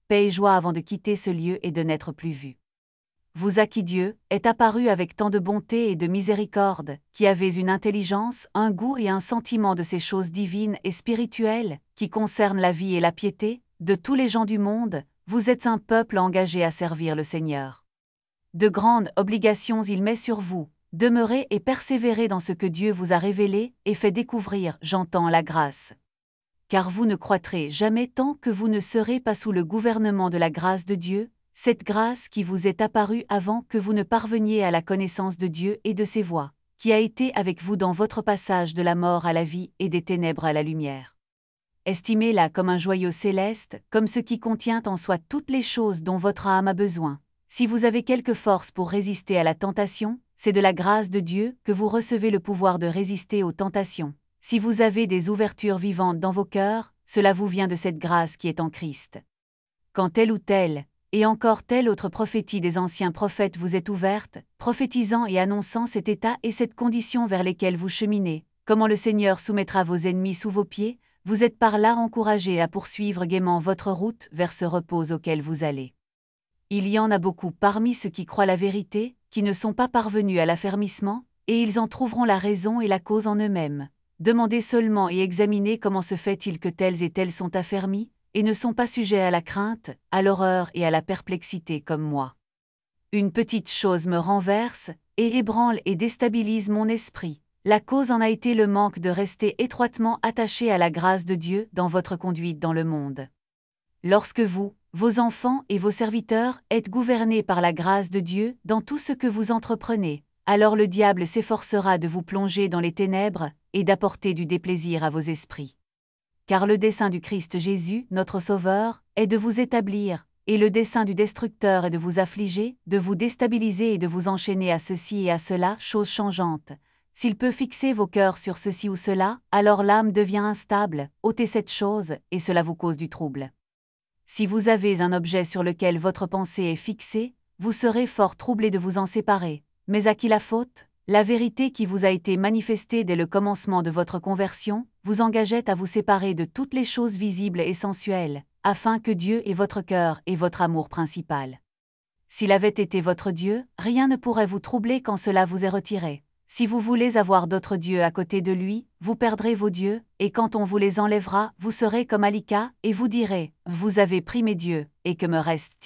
paix et joie avant de quitter ce lieu et de n'être plus vus. Vous à qui Dieu est apparu avec tant de bonté et de miséricorde, qui avez une intelligence, un goût et un sentiment de ces choses divines et spirituelles, qui concernent la vie et la piété, de tous les gens du monde, vous êtes un peuple engagé à servir le Seigneur. De grandes obligations il met sur vous, demeurez et persévérez dans ce que Dieu vous a révélé et fait découvrir, j'entends la grâce. Car vous ne croîtrez jamais tant que vous ne serez pas sous le gouvernement de la grâce de Dieu, cette grâce qui vous est apparue avant que vous ne parveniez à la connaissance de Dieu et de ses voies, qui a été avec vous dans votre passage de la mort à la vie et des ténèbres à la lumière. Estimez-la comme un joyau céleste, comme ce qui contient en soi toutes les choses dont votre âme a besoin. Si vous avez quelque force pour résister à la tentation, c'est de la grâce de Dieu que vous recevez le pouvoir de résister aux tentations. Si vous avez des ouvertures vivantes dans vos cœurs, cela vous vient de cette grâce qui est en Christ. Quand telle ou telle, et encore telle autre prophétie des anciens prophètes vous est ouverte, prophétisant et annonçant cet état et cette condition vers lesquels vous cheminez, comment le Seigneur soumettra vos ennemis sous vos pieds, vous êtes par là encouragés à poursuivre gaiement votre route vers ce repos auquel vous allez. Il y en a beaucoup parmi ceux qui croient la vérité, qui ne sont pas parvenus à l'affermissement, et ils en trouveront la raison et la cause en eux-mêmes. Demandez seulement et examinez comment se fait-il que tels et tels sont affermis, et ne sont pas sujets à la crainte, à l'horreur et à la perplexité comme moi. Une petite chose me renverse, et ébranle et déstabilise mon esprit. La cause en a été le manque de rester étroitement attaché à la grâce de Dieu dans votre conduite dans le monde. Lorsque vous, vos enfants et vos serviteurs êtes gouvernés par la grâce de Dieu dans tout ce que vous entreprenez, alors le diable s'efforcera de vous plonger dans les ténèbres et d'apporter du déplaisir à vos esprits. Car le dessein du Christ Jésus, notre Sauveur, est de vous établir, et le dessein du destructeur est de vous affliger, de vous déstabiliser et de vous enchaîner à ceci et à cela, chose changeante. S'il peut fixer vos cœurs sur ceci ou cela, alors l'âme devient instable, ôtez cette chose, et cela vous cause du trouble. Si vous avez un objet sur lequel votre pensée est fixée, vous serez fort troublé de vous en séparer. Mais à qui la faute ? La vérité qui vous a été manifestée dès le commencement de votre conversion, vous engageait à vous séparer de toutes les choses visibles et sensuelles, afin que Dieu ait votre cœur et votre amour principal. S'il avait été votre Dieu, rien ne pourrait vous troubler quand cela vous est retiré. Si vous voulez avoir d'autres dieux à côté de lui, vous perdrez vos dieux, et quand on vous les enlèvera, vous serez comme Alika, et vous direz, « Vous avez pris mes dieux, et que me reste-t-il »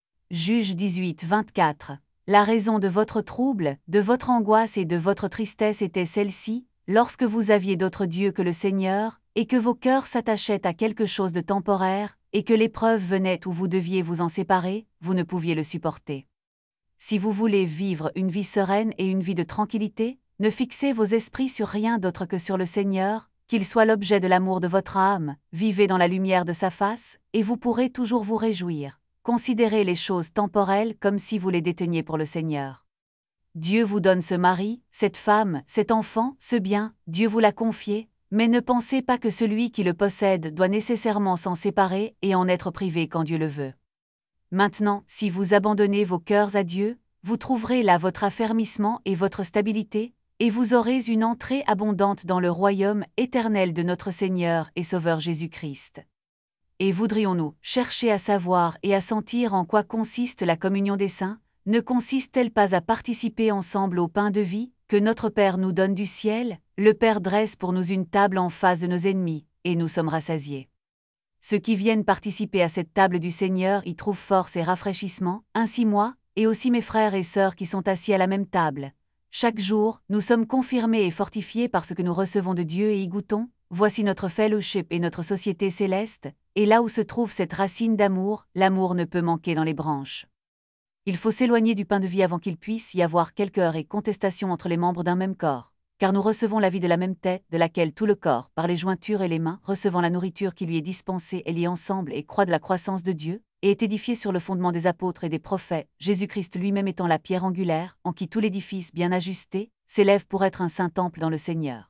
Juge 18, 24. La raison de votre trouble, de votre angoisse et de votre tristesse était celle-ci, lorsque vous aviez d'autres dieux que le Seigneur, et que vos cœurs s'attachaient à quelque chose de temporaire, et que l'épreuve venait où vous deviez vous en séparer, vous ne pouviez le supporter. Si vous voulez vivre une vie sereine et une vie de tranquillité, ne fixez vos esprits sur rien d'autre que sur le Seigneur, qu'il soit l'objet de l'amour de votre âme, vivez dans la lumière de sa face, et vous pourrez toujours vous réjouir. Considérez les choses temporelles comme si vous les déteniez pour le Seigneur. Dieu vous donne ce mari, cette femme, cet enfant, ce bien, Dieu vous l'a confié, mais ne pensez pas que celui qui le possède doit nécessairement s'en séparer et en être privé quand Dieu le veut. Maintenant, si vous abandonnez vos cœurs à Dieu, vous trouverez là votre affermissement et votre stabilité, et vous aurez une entrée abondante dans le royaume éternel de notre Seigneur et Sauveur Jésus-Christ. Et voudrions-nous chercher à savoir et à sentir en quoi consiste la communion des saints, ne consiste-t-elle pas à participer ensemble au pain de vie, que notre Père nous donne du ciel, le Père dresse pour nous une table en face de nos ennemis, et nous sommes rassasiés. Ceux qui viennent participer à cette table du Seigneur y trouvent force et rafraîchissement, ainsi moi, et aussi mes frères et sœurs qui sont assis à la même table. Chaque jour, nous sommes confirmés et fortifiés par ce que nous recevons de Dieu et y goûtons. Voici notre fellowship et notre société céleste, et là où se trouve cette racine d'amour, l'amour ne peut manquer dans les branches. Il faut s'éloigner du pain de vie avant qu'il puisse y avoir quelque heurts et contestation entre les membres d'un même corps, car nous recevons la vie de la même tête, de laquelle tout le corps, par les jointures et les mains, recevant la nourriture qui lui est dispensée est lié ensemble et croît de la croissance de Dieu, et est édifié sur le fondement des apôtres et des prophètes, Jésus-Christ lui-même étant la pierre angulaire, en qui tout l'édifice bien ajusté, s'élève pour être un saint temple dans le Seigneur.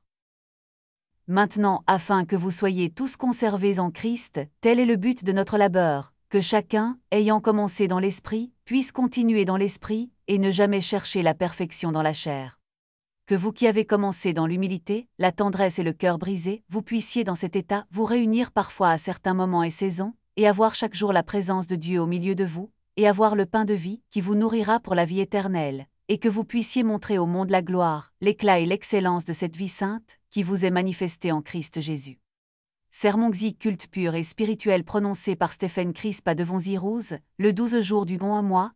Maintenant, afin que vous soyez tous conservés en Christ, tel est le but de notre labeur, que chacun, ayant commencé dans l'esprit, puisse continuer dans l'esprit, et ne jamais chercher la perfection dans la chair. Que vous qui avez commencé dans l'humilité, la tendresse et le cœur brisé, vous puissiez dans cet état vous réunir parfois à certains moments et saisons, et avoir chaque jour la présence de Dieu au milieu de vous, et avoir le pain de vie, qui vous nourrira pour la vie éternelle, et que vous puissiez montrer au monde la gloire, l'éclat et l'excellence de cette vie sainte, qui vous est manifestée en Christ Jésus. Sermon Xi culte pur et spirituel prononcé par Stephen Crisp à Devonshire, le 12 jour du mois,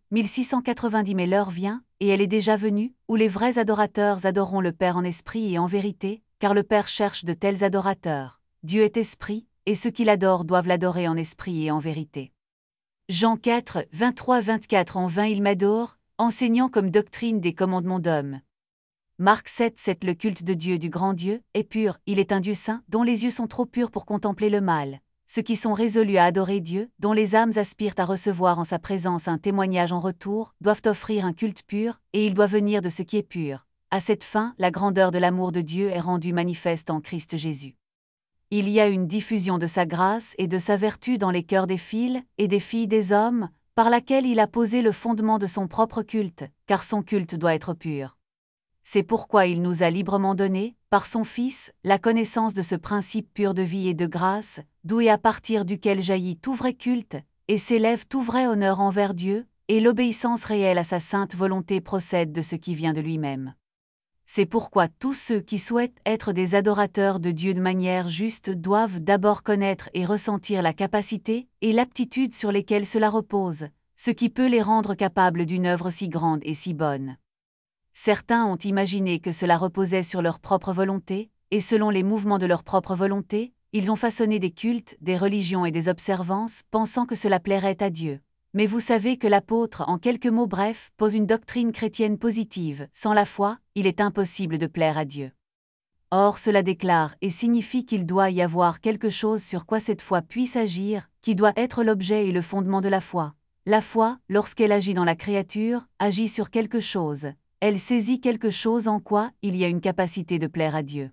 1690. Mais l'heure vient, et elle est déjà venue, où les vrais adorateurs adoreront le Père en esprit et en vérité, car le Père cherche de tels adorateurs. Dieu est esprit, et ceux qui l'adorent doivent l'adorer en esprit et en vérité. Jean 4, 23-24. En vain il m'adore, enseignant comme doctrine des commandements d'hommes. Marc 7, 7. Le culte de Dieu du grand Dieu est pur, il est un Dieu saint, dont les yeux sont trop purs pour contempler le mal. Ceux qui sont résolus à adorer Dieu, dont les âmes aspirent à recevoir en sa présence un témoignage en retour, doivent offrir un culte pur, et il doit venir de ce qui est pur. À cette fin, la grandeur de l'amour de Dieu est rendue manifeste en Christ Jésus. Il y a une diffusion de sa grâce et de sa vertu dans les cœurs des fils et des filles des hommes, par laquelle il a posé le fondement de son propre culte, car son culte doit être pur. C'est pourquoi il nous a librement donné, par son Fils, la connaissance de ce principe pur de vie et de grâce, d'où et à partir duquel jaillit tout vrai culte, et s'élève tout vrai honneur envers Dieu, et l'obéissance réelle à sa sainte volonté procède de ce qui vient de lui-même. C'est pourquoi tous ceux qui souhaitent être des adorateurs de Dieu de manière juste doivent d'abord connaître et ressentir la capacité et l'aptitude sur lesquelles cela repose, ce qui peut les rendre capables d'une œuvre si grande et si bonne. Certains ont imaginé que cela reposait sur leur propre volonté, et selon les mouvements de leur propre volonté, ils ont façonné des cultes, des religions et des observances, pensant que cela plairait à Dieu. Mais vous savez que l'apôtre, en quelques mots brefs, pose une doctrine chrétienne positive. Sans la foi, il est impossible de plaire à Dieu. Or cela déclare et signifie qu'il doit y avoir quelque chose sur quoi cette foi puisse agir, qui doit être l'objet et le fondement de la foi. La foi, lorsqu'elle agit dans la créature, agit sur quelque chose. Elle saisit quelque chose en quoi il y a une capacité de plaire à Dieu.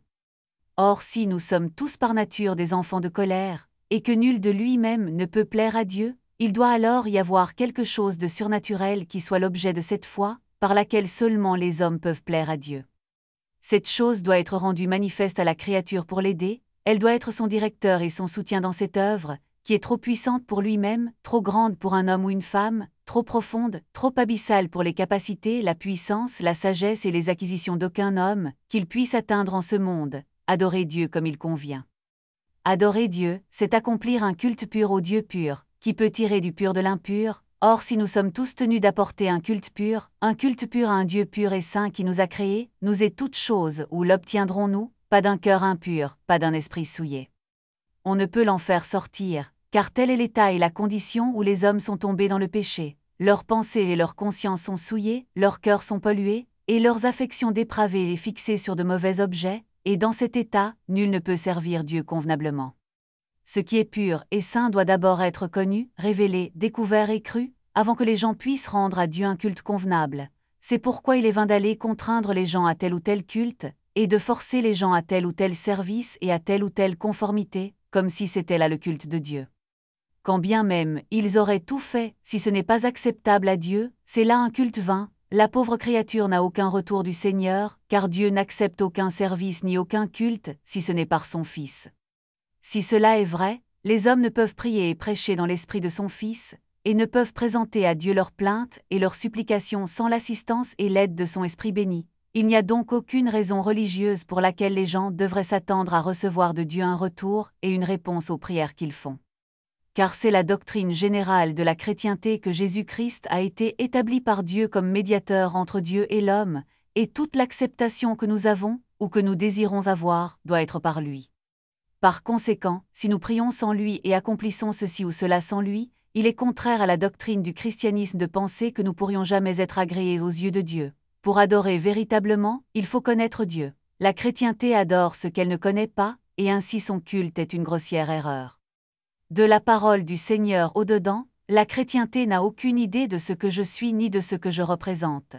Or si nous sommes tous par nature des enfants de colère, et que nul de lui-même ne peut plaire à Dieu, il doit alors y avoir quelque chose de surnaturel qui soit l'objet de cette foi, par laquelle seulement les hommes peuvent plaire à Dieu. Cette chose doit être rendue manifeste à la créature pour l'aider, elle doit être son directeur et son soutien dans cette œuvre, qui est trop puissante pour lui-même, trop grande pour un homme ou une femme, trop profonde, trop abyssale pour les capacités, la puissance, la sagesse et les acquisitions d'aucun homme, qu'il puisse atteindre en ce monde, adorer Dieu comme il convient. Adorer Dieu, c'est accomplir un culte pur au Dieu pur, qui peut tirer du pur de l'impur. Or si nous sommes tous tenus d'apporter un culte pur à un Dieu pur et saint qui nous a créés, nous est toute chose, où l'obtiendrons-nous, pas d'un cœur impur, pas d'un esprit souillé. On ne peut l'en faire sortir, car tel est l'état et la condition où les hommes sont tombés dans le péché. Leurs pensées et leurs consciences sont souillées, leurs cœurs sont pollués, et leurs affections dépravées et fixées sur de mauvais objets, et dans cet état, nul ne peut servir Dieu convenablement. Ce qui est pur et saint doit d'abord être connu, révélé, découvert et cru, avant que les gens puissent rendre à Dieu un culte convenable. C'est pourquoi il est vain d'aller contraindre les gens à tel ou tel culte, et de forcer les gens à tel ou tel service et à telle ou telle conformité, comme si c'était là le culte de Dieu. Quand bien même ils auraient tout fait, si ce n'est pas acceptable à Dieu, c'est là un culte vain. La pauvre créature n'a aucun retour du Seigneur, car Dieu n'accepte aucun service ni aucun culte, si ce n'est par son Fils. Si cela est vrai, les hommes ne peuvent prier et prêcher dans l'esprit de son Fils, et ne peuvent présenter à Dieu leurs plaintes et leurs supplications sans l'assistance et l'aide de son Esprit béni. Il n'y a donc aucune raison religieuse pour laquelle les gens devraient s'attendre à recevoir de Dieu un retour et une réponse aux prières qu'ils font. Car c'est la doctrine générale de la chrétienté que Jésus-Christ a été établi par Dieu comme médiateur entre Dieu et l'homme, et toute l'acceptation que nous avons, ou que nous désirons avoir, doit être par lui. Par conséquent, si nous prions sans lui et accomplissons ceci ou cela sans lui, il est contraire à la doctrine du christianisme de penser que nous pourrions jamais être agréés aux yeux de Dieu. Pour adorer véritablement, il faut connaître Dieu. La chrétienté adore ce qu'elle ne connaît pas, et ainsi son culte est une grossière erreur. De la parole du Seigneur au-dedans, la chrétienté n'a aucune idée de ce que je suis ni de ce que je représente.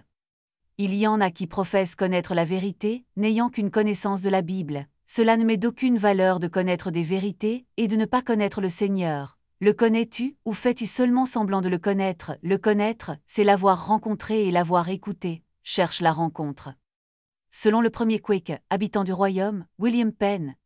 Il y en a qui professent connaître la vérité, n'ayant qu'une connaissance de la Bible. Cela ne met d'aucune valeur de connaître des vérités et de ne pas connaître le Seigneur. Le connais-tu, ou fais-tu seulement semblant de le connaître? Le connaître, c'est l'avoir rencontré et l'avoir écouté. Cherche la rencontre. Selon le premier Quake, habitant du royaume, William Penn,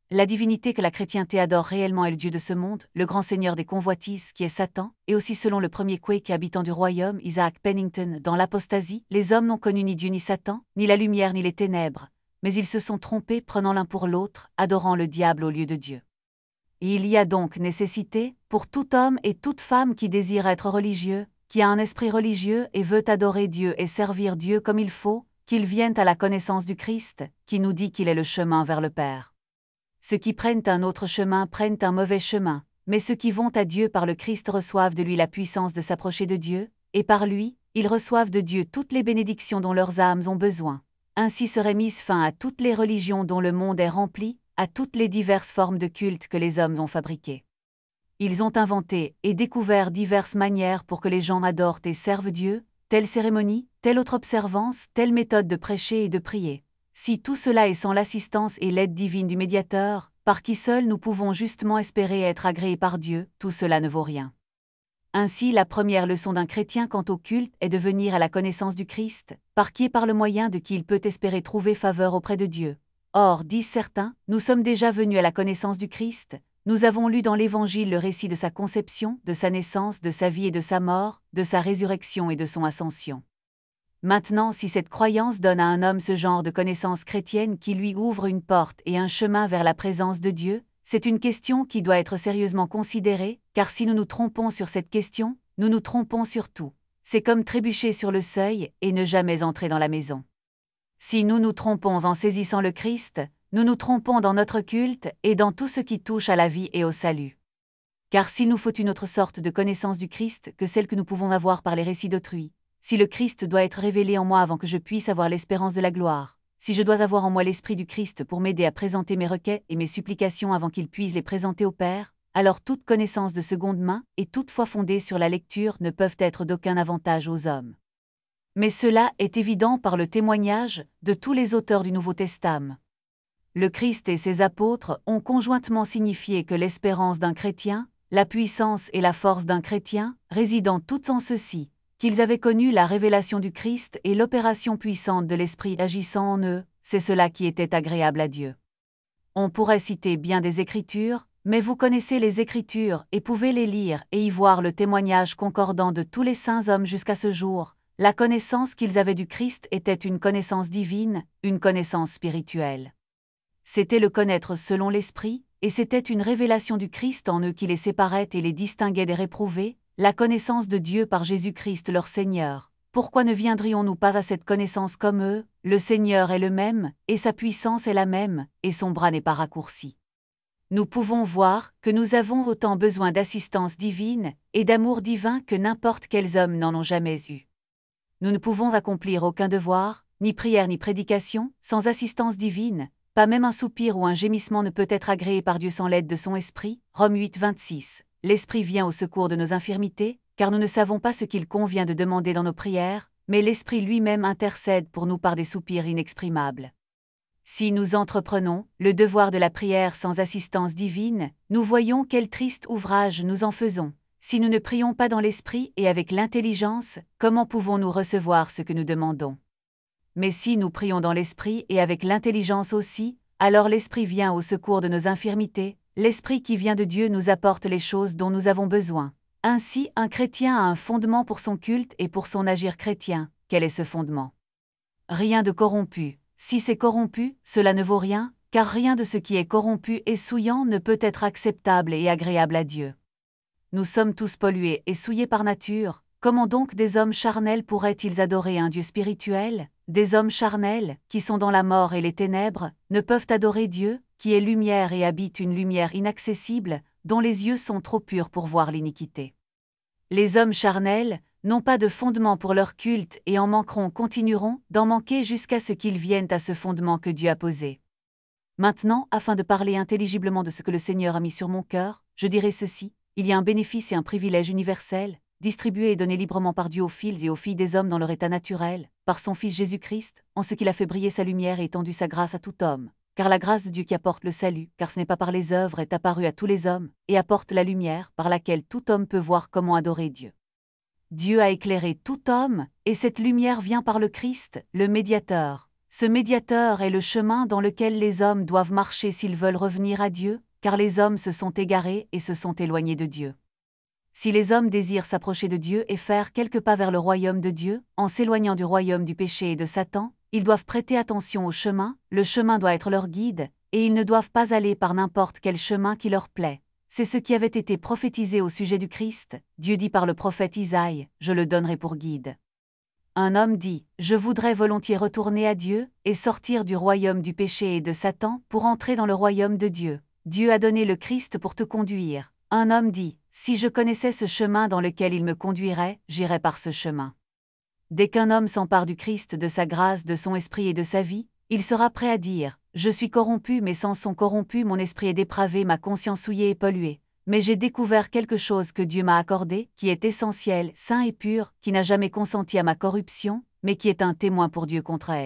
La divinité que la chrétienté adore réellement est le Dieu de ce monde, le grand seigneur des convoitises qui est Satan, et aussi selon le premier Quake habitant du royaume, Isaac Pennington, dans l'Apostasie, les hommes n'ont connu ni Dieu ni Satan, ni la lumière ni les ténèbres, mais ils se sont trompés prenant l'un pour l'autre, adorant le diable au lieu de Dieu. Et il y a donc nécessité, pour tout homme et toute femme qui désire être religieux, qui a un esprit religieux et veut adorer Dieu et servir Dieu comme il faut, qu'il vienne à la connaissance du Christ, qui nous dit qu'il est le chemin vers le Père. Ceux qui prennent un autre chemin prennent un mauvais chemin, mais ceux qui vont à Dieu par le Christ reçoivent de lui la puissance de s'approcher de Dieu, et par lui, ils reçoivent de Dieu toutes les bénédictions dont leurs âmes ont besoin. Ainsi serait mise fin à toutes les religions dont le monde est rempli, à toutes les diverses formes de culte que les hommes ont fabriquées. Ils ont inventé et découvert diverses manières pour que les gens adorent et servent Dieu, telle cérémonie, telle autre observance, telle méthode de prêcher et de prier. Si tout cela est sans l'assistance et l'aide divine du médiateur, par qui seul nous pouvons justement espérer être agréés par Dieu, tout cela ne vaut rien. Ainsi, la première leçon d'un chrétien quant au culte est de venir à la connaissance du Christ, par qui et par le moyen de qui il peut espérer trouver faveur auprès de Dieu. Or, disent certains, nous sommes déjà venus à la connaissance du Christ, nous avons lu dans l'Évangile le récit de sa conception, de sa naissance, de sa vie et de sa mort, de sa résurrection et de son ascension. Maintenant, si cette croyance donne à un homme ce genre de connaissance chrétienne qui lui ouvre une porte et un chemin vers la présence de Dieu, c'est une question qui doit être sérieusement considérée, car si nous nous trompons sur cette question, nous nous trompons sur tout. C'est comme trébucher sur le seuil et ne jamais entrer dans la maison. Si nous nous trompons en saisissant le Christ, nous nous trompons dans notre culte et dans tout ce qui touche à la vie et au salut. Car s'il nous faut une autre sorte de connaissance du Christ que celle que nous pouvons avoir par les récits d'autrui, si le Christ doit être révélé en moi avant que je puisse avoir l'espérance de la gloire, si je dois avoir en moi l'Esprit du Christ pour m'aider à présenter mes requêtes et mes supplications avant qu'il puisse les présenter au Père, alors toute connaissance de seconde main et toute foi fondée sur la lecture ne peuvent être d'aucun avantage aux hommes. Mais cela est évident par le témoignage de tous les auteurs du Nouveau Testament. Le Christ et ses apôtres ont conjointement signifié que l'espérance d'un chrétien, la puissance et la force d'un chrétien, résident toutes en ceci, qu'ils avaient connu la révélation du Christ et l'opération puissante de l'Esprit agissant en eux, c'est cela qui était agréable à Dieu. On pourrait citer bien des Écritures, mais vous connaissez les Écritures et pouvez les lire et y voir le témoignage concordant de tous les saints hommes jusqu'à ce jour. La connaissance qu'ils avaient du Christ était une connaissance divine, une connaissance spirituelle. C'était le connaître selon l'Esprit, et c'était une révélation du Christ en eux qui les séparait et les distinguait des réprouvés, la connaissance de Dieu par Jésus-Christ leur Seigneur. Pourquoi ne viendrions-nous pas à cette connaissance comme eux? Le Seigneur est le même, et sa puissance est la même, et son bras n'est pas raccourci. Nous pouvons voir que nous avons autant besoin d'assistance divine et d'amour divin que n'importe quels hommes n'en ont jamais eu. Nous ne pouvons accomplir aucun devoir, ni prière ni prédication, sans assistance divine. Pas même un soupir ou un gémissement ne peut être agréé par Dieu sans l'aide de son Esprit. Romains 8, 26. L'Esprit vient au secours de nos infirmités, car nous ne savons pas ce qu'il convient de demander dans nos prières, mais l'Esprit lui-même intercède pour nous par des soupirs inexprimables. Si nous entreprenons le devoir de la prière sans assistance divine, nous voyons quel triste ouvrage nous en faisons. Si nous ne prions pas dans l'Esprit et avec l'intelligence, comment pouvons-nous recevoir ce que nous demandons? Mais si nous prions dans l'Esprit et avec l'intelligence aussi, alors l'Esprit vient au secours de nos infirmités, l'Esprit qui vient de Dieu nous apporte les choses dont nous avons besoin. Ainsi, un chrétien a un fondement pour son culte et pour son agir chrétien. Quel est ce fondement? Rien de corrompu. Si c'est corrompu, cela ne vaut rien, car rien de ce qui est corrompu et souillant ne peut être acceptable et agréable à Dieu. Nous sommes tous pollués et souillés par nature, comment donc des hommes charnels pourraient-ils adorer un Dieu spirituel? Des hommes charnels, qui sont dans la mort et les ténèbres, ne peuvent adorer Dieu, qui est lumière et habite une lumière inaccessible, dont les yeux sont trop purs pour voir l'iniquité. Les hommes charnels n'ont pas de fondement pour leur culte et en manqueront, continueront d'en manquer jusqu'à ce qu'ils viennent à ce fondement que Dieu a posé. Maintenant, afin de parler intelligiblement de ce que le Seigneur a mis sur mon cœur, je dirai ceci, il y a un bénéfice et un privilège universel, distribué et donné librement par Dieu aux fils et aux filles des hommes dans leur état naturel, par son Fils Jésus-Christ, en ce qu'il a fait briller sa lumière et étendu sa grâce à tout homme. Car la grâce de Dieu qui apporte le salut, car ce n'est pas par les œuvres, est apparue à tous les hommes, et apporte la lumière par laquelle tout homme peut voir comment adorer Dieu. Dieu a éclairé tout homme, et cette lumière vient par le Christ, le médiateur. Ce médiateur est le chemin dans lequel les hommes doivent marcher s'ils veulent revenir à Dieu, car les hommes se sont égarés et se sont éloignés de Dieu. Si les hommes désirent s'approcher de Dieu et faire quelques pas vers le royaume de Dieu, en s'éloignant du royaume du péché et de Satan, ils doivent prêter attention au chemin, le chemin doit être leur guide, et ils ne doivent pas aller par n'importe quel chemin qui leur plaît. C'est ce qui avait été prophétisé au sujet du Christ. Dieu dit par le prophète Isaïe, « Je le donnerai pour guide ». Un homme dit, « Je voudrais volontiers retourner à Dieu, et sortir du royaume du péché et de Satan pour entrer dans le royaume de Dieu. Dieu a donné le Christ pour te conduire. » Un homme dit, « Si je connaissais ce chemin dans lequel il me conduirait, j'irais par ce chemin. » Dès qu'un homme s'empare du Christ, de sa grâce, de son esprit et de sa vie, il sera prêt à dire, « Je suis corrompu, mes sens sont corrompus, mon esprit est dépravé, ma conscience souillée et polluée. Mais j'ai découvert quelque chose que Dieu m'a accordé, qui est essentiel, saint et pur, qui n'a jamais consenti à ma corruption, mais qui est un témoin pour Dieu contre elle. »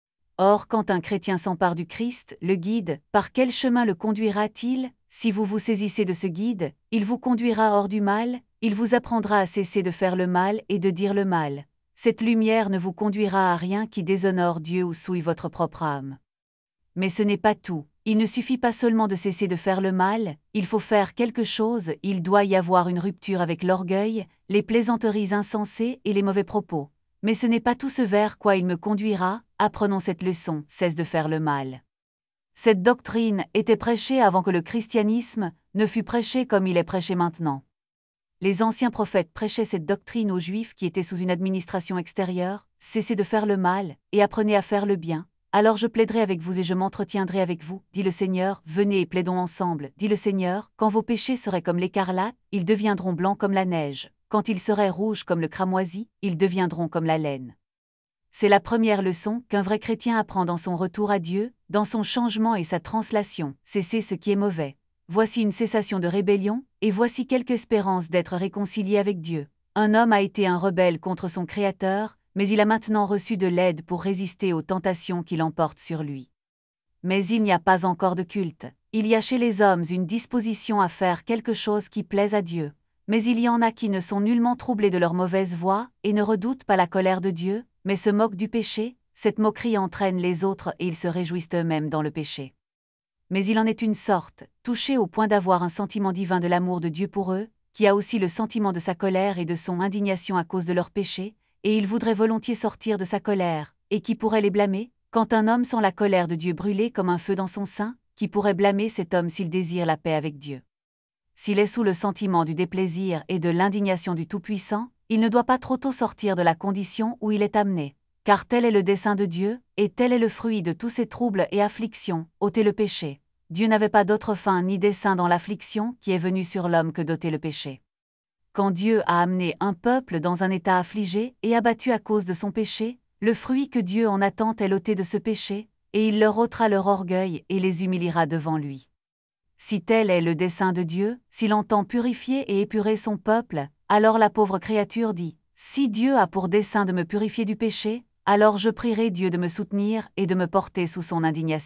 Or, quand un chrétien s'empare du Christ, le guide, par quel chemin le conduira-t-il? Si vous vous saisissez de ce guide, il vous conduira hors du mal, il vous apprendra à cesser de faire le mal et de dire le mal. Cette lumière ne vous conduira à rien qui déshonore Dieu ou souille votre propre âme. Mais ce n'est pas tout. Il ne suffit pas seulement de cesser de faire le mal, il faut faire quelque chose, il doit y avoir une rupture avec l'orgueil, les plaisanteries insensées et les mauvais propos. Mais ce n'est pas tout ce vers quoi il me conduira, apprenons cette leçon, cesse de faire le mal. Cette doctrine était prêchée avant que le christianisme ne fût prêché comme il est prêché maintenant. Les anciens prophètes prêchaient cette doctrine aux Juifs qui étaient sous une administration extérieure, cessez de faire le mal, et apprenez à faire le bien. Alors je plaiderai avec vous et je m'entretiendrai avec vous, dit le Seigneur, venez et plaidons ensemble, dit le Seigneur, quand vos péchés seraient comme l'écarlate, ils deviendront blancs comme la neige, quand ils seraient rouges comme le cramoisi, ils deviendront comme la laine. C'est la première leçon qu'un vrai chrétien apprend dans son retour à Dieu, dans son changement et sa translation, cesser ce qui est mauvais. Voici une cessation de rébellion, et voici quelque espérance d'être réconcilié avec Dieu. Un homme a été un rebelle contre son Créateur, mais il a maintenant reçu de l'aide pour résister aux tentations qui l'emportent sur lui. Mais il n'y a pas encore de culte. Il y a chez les hommes une disposition à faire quelque chose qui plaise à Dieu. Mais il y en a qui ne sont nullement troublés de leur mauvaise voie et ne redoutent pas la colère de Dieu, mais se moquent du péché. Cette moquerie entraîne les autres et ils se réjouissent eux-mêmes dans le péché. Mais il en est une sorte, touchée au point d'avoir un sentiment divin de l'amour de Dieu pour eux, qui a aussi le sentiment de sa colère et de son indignation à cause de leur péché, et il voudrait volontiers sortir de sa colère, et qui pourrait les blâmer, quand un homme sent la colère de Dieu brûler comme un feu dans son sein, qui pourrait blâmer cet homme s'il désire la paix avec Dieu. S'il est sous le sentiment du déplaisir et de l'indignation du Tout-Puissant, il ne doit pas trop tôt sortir de la condition où il est amené, car tel est le dessein de Dieu, et tel est le fruit de tous ses troubles et afflictions, ôter le péché. Dieu n'avait pas d'autre fin ni dessein dans l'affliction qui est venue sur l'homme que d'ôter le péché. Quand Dieu a amené un peuple dans un état affligé et abattu à cause de son péché, le fruit que Dieu en attend est l'ôter de ce péché, et il leur ôtera leur orgueil et les humiliera devant lui. Si tel est le dessein de Dieu, s'il entend purifier et épurer son peuple, alors la pauvre créature dit, « Si Dieu a pour dessein de me purifier du péché, alors je prierai Dieu de me soutenir et de me porter sous son indignation. »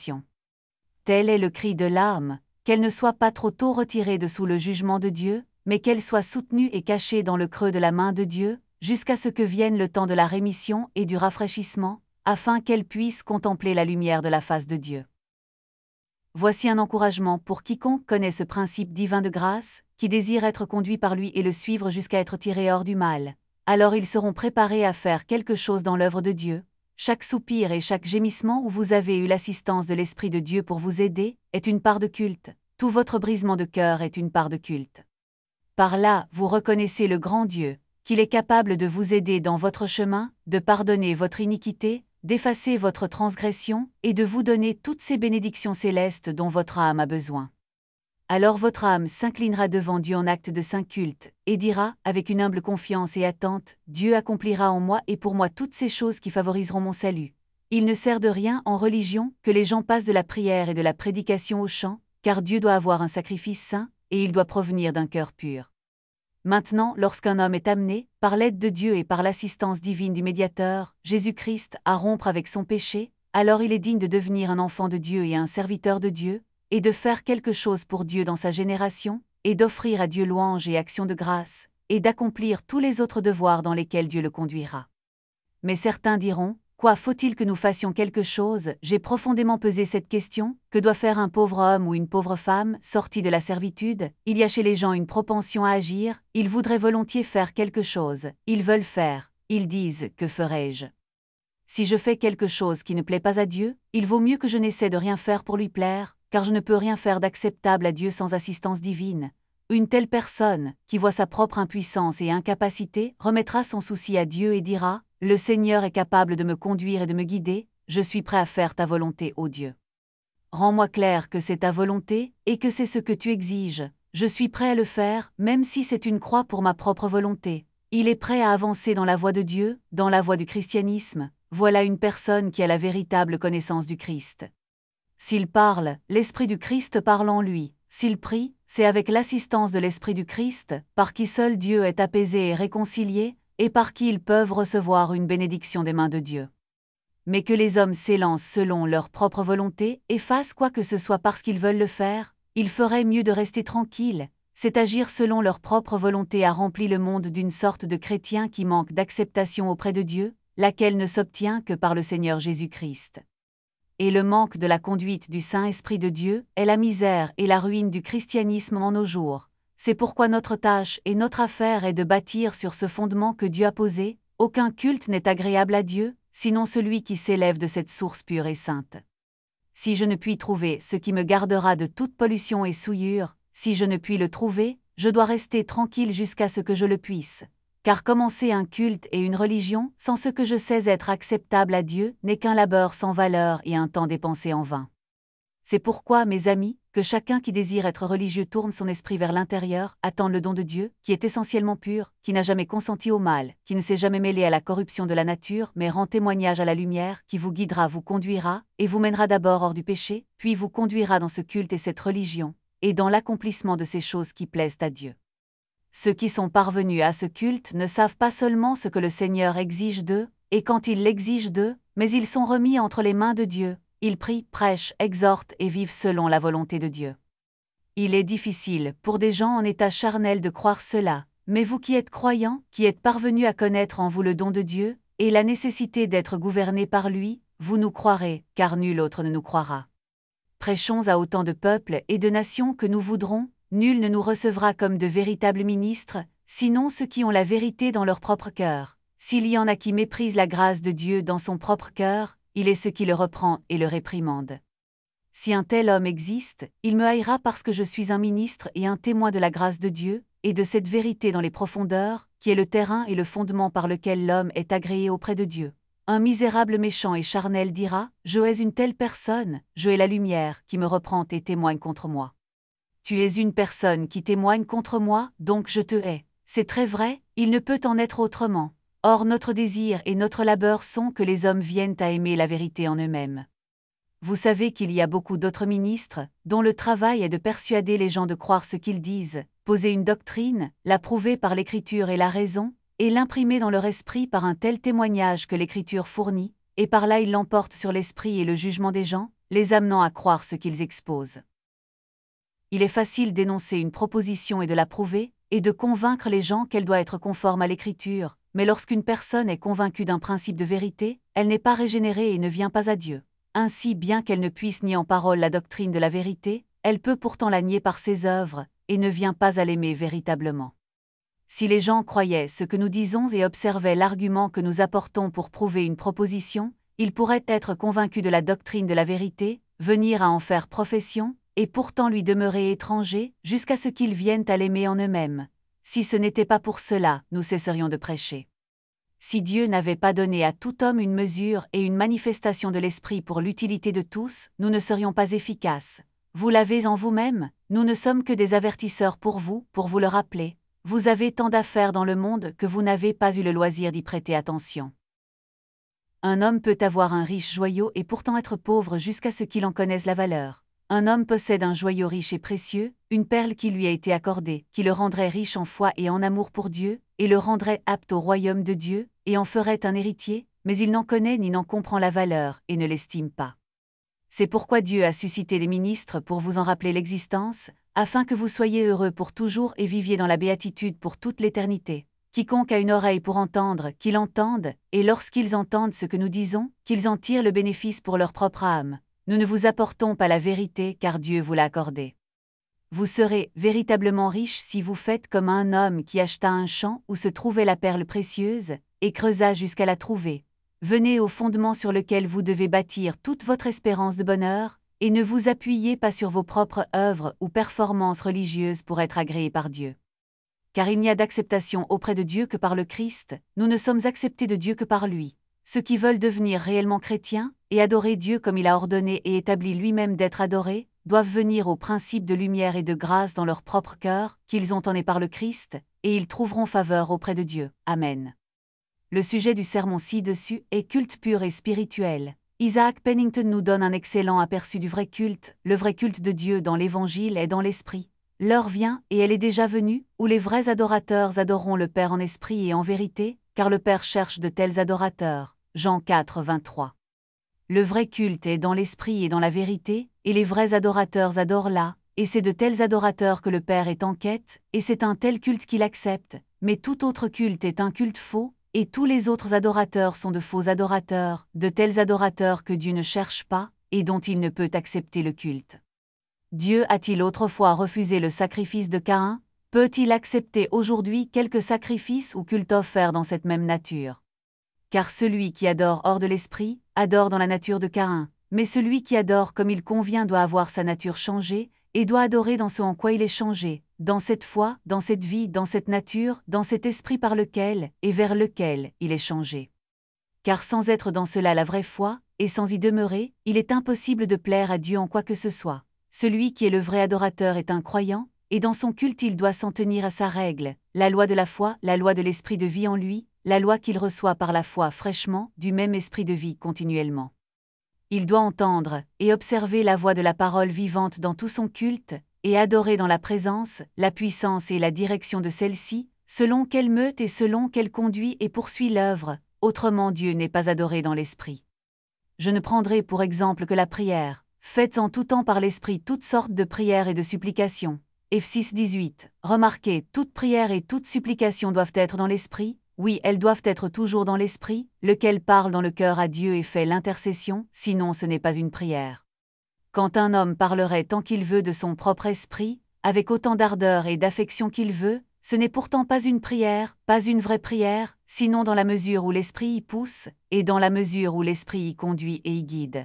Tel est le cri de l'âme, qu'elle ne soit pas trop tôt retirée de sous le jugement de Dieu, mais qu'elle soit soutenue et cachée dans le creux de la main de Dieu, jusqu'à ce que vienne le temps de la rémission et du rafraîchissement, afin qu'elle puisse contempler la lumière de la face de Dieu. Voici un encouragement pour quiconque connaît ce principe divin de grâce, qui désire être conduit par lui et le suivre jusqu'à être tiré hors du mal. Alors ils seront préparés à faire quelque chose dans l'œuvre de Dieu. Chaque soupir et chaque gémissement où vous avez eu l'assistance de l'Esprit de Dieu pour vous aider, est une part de culte. Tout votre brisement de cœur est une part de culte. Par là, vous reconnaissez le grand Dieu, qu'il est capable de vous aider dans votre chemin, de pardonner votre iniquité, d'effacer votre transgression, et de vous donner toutes ces bénédictions célestes dont votre âme a besoin. Alors votre âme s'inclinera devant Dieu en acte de saint culte, et dira, avec une humble confiance et attente, « Dieu accomplira en moi et pour moi toutes ces choses qui favoriseront mon salut. » Il ne sert de rien en religion que les gens passent de la prière et de la prédication au chant, car Dieu doit avoir un sacrifice saint, et il doit provenir d'un cœur pur. Maintenant, lorsqu'un homme est amené, par l'aide de Dieu et par l'assistance divine du médiateur, Jésus-Christ, à rompre avec son péché, alors il est digne de devenir un enfant de Dieu et un serviteur de Dieu, et de faire quelque chose pour Dieu dans sa génération, et d'offrir à Dieu louange et action de grâce, et d'accomplir tous les autres devoirs dans lesquels Dieu le conduira. Mais certains diront, Quoi, faut-il que nous fassions quelque chose? J'ai profondément pesé cette question. Que doit faire un pauvre homme ou une pauvre femme, sorti de la servitude? Il y a chez les gens une propension à agir, ils voudraient volontiers faire quelque chose, ils veulent faire, ils disent: que ferai-je? Si je fais quelque chose qui ne plaît pas à Dieu, il vaut mieux que je n'essaie de rien faire pour lui plaire, car je ne peux rien faire d'acceptable à Dieu sans assistance divine. Une telle personne, qui voit sa propre impuissance et incapacité, remettra son souci à Dieu et dira: le Seigneur est capable de me conduire et de me guider, je suis prêt à faire ta volonté, ô Dieu. Rends-moi clair que c'est ta volonté, et que c'est ce que tu exiges. Je suis prêt à le faire, même si c'est une croix pour ma propre volonté. Il est prêt à avancer dans la voie de Dieu, dans la voie du christianisme. Voilà une personne qui a la véritable connaissance du Christ. S'il parle, l'Esprit du Christ parle en lui. S'il prie, c'est avec l'assistance de l'Esprit du Christ, par qui seul Dieu est apaisé et réconcilié, et par qui ils peuvent recevoir une bénédiction des mains de Dieu. Mais que les hommes s'élancent selon leur propre volonté et fassent quoi que ce soit parce qu'ils veulent le faire, il ferait mieux de rester tranquille. C'est agir selon leur propre volonté a rempli le monde d'une sorte de chrétien qui manque d'acceptation auprès de Dieu, laquelle ne s'obtient que par le Seigneur Jésus-Christ. Et le manque de la conduite du Saint-Esprit de Dieu est la misère et la ruine du christianisme en nos jours. C'est pourquoi notre tâche et notre affaire est de bâtir sur ce fondement que Dieu a posé. Aucun culte n'est agréable à Dieu, sinon celui qui s'élève de cette source pure et sainte. Si je ne puis trouver ce qui me gardera de toute pollution et souillure, si je ne puis le trouver, je dois rester tranquille jusqu'à ce que je le puisse. Car commencer un culte et une religion, sans ce que je sais être acceptable à Dieu, n'est qu'un labeur sans valeur et un temps dépensé en vain. C'est pourquoi, mes amis, que chacun qui désire être religieux tourne son esprit vers l'intérieur, attende le don de Dieu, qui est essentiellement pur, qui n'a jamais consenti au mal, qui ne s'est jamais mêlé à la corruption de la nature, mais rend témoignage à la lumière, qui vous guidera, vous conduira, et vous mènera d'abord hors du péché, puis vous conduira dans ce culte et cette religion, et dans l'accomplissement de ces choses qui plaisent à Dieu. Ceux qui sont parvenus à ce culte ne savent pas seulement ce que le Seigneur exige d'eux, et quand il l'exige d'eux, mais ils sont remis entre les mains de Dieu. Ils prient, prêchent, exhortent et vivent selon la volonté de Dieu. Il est difficile pour des gens en état charnel de croire cela, mais vous qui êtes croyants, qui êtes parvenus à connaître en vous le don de Dieu, et la nécessité d'être gouvernés par lui, vous nous croirez, car nul autre ne nous croira. Prêchons à autant de peuples et de nations que nous voudrons, nul ne nous recevra comme de véritables ministres, sinon ceux qui ont la vérité dans leur propre cœur. S'il y en a qui méprisent la grâce de Dieu dans son propre cœur, il est ce qui le reprend et le réprimande. Si un tel homme existe, il me haïra parce que je suis un ministre et un témoin de la grâce de Dieu, et de cette vérité dans les profondeurs, qui est le terrain et le fondement par lequel l'homme est agréé auprès de Dieu. Un misérable méchant et charnel dira: je hais une telle personne, je hais la lumière, qui me reprend et témoigne contre moi. Tu es une personne qui témoigne contre moi, donc je te hais. C'est très vrai, il ne peut en être autrement. Or notre désir et notre labeur sont que les hommes viennent à aimer la vérité en eux-mêmes. Vous savez qu'il y a beaucoup d'autres ministres, dont le travail est de persuader les gens de croire ce qu'ils disent, poser une doctrine, la prouver par l'écriture et la raison, et l'imprimer dans leur esprit par un tel témoignage que l'écriture fournit, et par là ils l'emportent sur l'esprit et le jugement des gens, les amenant à croire ce qu'ils exposent. Il est facile d'énoncer une proposition et de la prouver, et de convaincre les gens qu'elle doit être conforme à l'écriture, mais lorsqu'une personne est convaincue d'un principe de vérité, elle n'est pas régénérée et ne vient pas à Dieu. Ainsi, bien qu'elle ne puisse nier en parole la doctrine de la vérité, elle peut pourtant la nier par ses œuvres, et ne vient pas à l'aimer véritablement. Si les gens croyaient ce que nous disons et observaient l'argument que nous apportons pour prouver une proposition, ils pourraient être convaincus de la doctrine de la vérité, venir à en faire profession, et pourtant lui demeurer étrangers, jusqu'à ce qu'ils viennent à l'aimer en eux-mêmes. Si ce n'était pas pour cela, nous cesserions de prêcher. Si Dieu n'avait pas donné à tout homme une mesure et une manifestation de l'Esprit pour l'utilité de tous, nous ne serions pas efficaces. Vous l'avez en vous-même, nous ne sommes que des avertisseurs pour vous le rappeler. Vous avez tant d'affaires dans le monde que vous n'avez pas eu le loisir d'y prêter attention. Un homme peut avoir un riche joyau et pourtant être pauvre jusqu'à ce qu'il en connaisse la valeur. Un homme possède un joyau riche et précieux, une perle qui lui a été accordée, qui le rendrait riche en foi et en amour pour Dieu, et le rendrait apte au royaume de Dieu, et en ferait un héritier, mais il n'en connaît ni n'en comprend la valeur, et ne l'estime pas. C'est pourquoi Dieu a suscité des ministres pour vous en rappeler l'existence, afin que vous soyez heureux pour toujours et viviez dans la béatitude pour toute l'éternité. Quiconque a une oreille pour entendre, qu'il entende, et lorsqu'ils entendent ce que nous disons, qu'ils en tirent le bénéfice pour leur propre âme. Nous ne vous apportons pas la vérité car Dieu vous l'a accordée. Vous serez véritablement riche si vous faites comme un homme qui acheta un champ où se trouvait la perle précieuse, et creusa jusqu'à la trouver. Venez au fondement sur lequel vous devez bâtir toute votre espérance de bonheur, et ne vous appuyez pas sur vos propres œuvres ou performances religieuses pour être agréés par Dieu. Car il n'y a d'acceptation auprès de Dieu que par le Christ, nous ne sommes acceptés de Dieu que par lui. Ceux qui veulent devenir réellement chrétiens, et adorer Dieu comme il a ordonné et établi lui-même d'être adoré, doivent venir au principe de lumière et de grâce dans leur propre cœur, qu'ils ont enné par le Christ, et ils trouveront faveur auprès de Dieu. Amen. Le sujet du sermon ci-dessus est culte pur et spirituel. Isaac Pennington nous donne un excellent aperçu du vrai culte. Le vrai culte de Dieu dans l'Évangile est dans l'Esprit. L'heure vient, et elle est déjà venue, où les vrais adorateurs adoreront le Père en esprit et en vérité, car le Père cherche de tels adorateurs. Jean 4, 23. Le vrai culte est dans l'esprit et dans la vérité, et les vrais adorateurs adorent là, et c'est de tels adorateurs que le Père est en quête, et c'est un tel culte qu'il accepte, mais tout autre culte est un culte faux, et tous les autres adorateurs sont de faux adorateurs, de tels adorateurs que Dieu ne cherche pas, et dont il ne peut accepter le culte. Dieu a-t-il autrefois refusé le sacrifice de Caïn? Peut-il accepter aujourd'hui quelque sacrifice ou culte offert dans cette même nature? Car celui qui adore hors de l'esprit, adore dans la nature de Caïn, mais celui qui adore comme il convient doit avoir sa nature changée, et doit adorer dans ce en quoi il est changé, dans cette foi, dans cette vie, dans cette nature, dans cet esprit par lequel, et vers lequel, il est changé. Car sans être dans cela la vraie foi, et sans y demeurer, il est impossible de plaire à Dieu en quoi que ce soit. Celui qui est le vrai adorateur est un croyant, et dans son culte il doit s'en tenir à sa règle, la loi de la foi, la loi de l'esprit de vie en lui, la loi qu'il reçoit par la foi fraîchement, du même esprit de vie continuellement. Il doit entendre, et observer la voix de la parole vivante dans tout son culte, et adorer dans la présence, la puissance et la direction de celle-ci, selon qu'elle meute et selon qu'elle conduit et poursuit l'œuvre, autrement Dieu n'est pas adoré dans l'esprit. Je ne prendrai pour exemple que la prière. Faites en tout temps par l'esprit toutes sortes de prières et de supplications. Eph 6,18. Remarquez, toute prière et toute supplication doivent être dans l'esprit. Oui, elles doivent être toujours dans l'esprit, lequel parle dans le cœur à Dieu et fait l'intercession, sinon ce n'est pas une prière. Quand un homme parlerait tant qu'il veut de son propre esprit, avec autant d'ardeur et d'affection qu'il veut, ce n'est pourtant pas une prière, pas une vraie prière, sinon dans la mesure où l'esprit y pousse, et dans la mesure où l'esprit y conduit et y guide.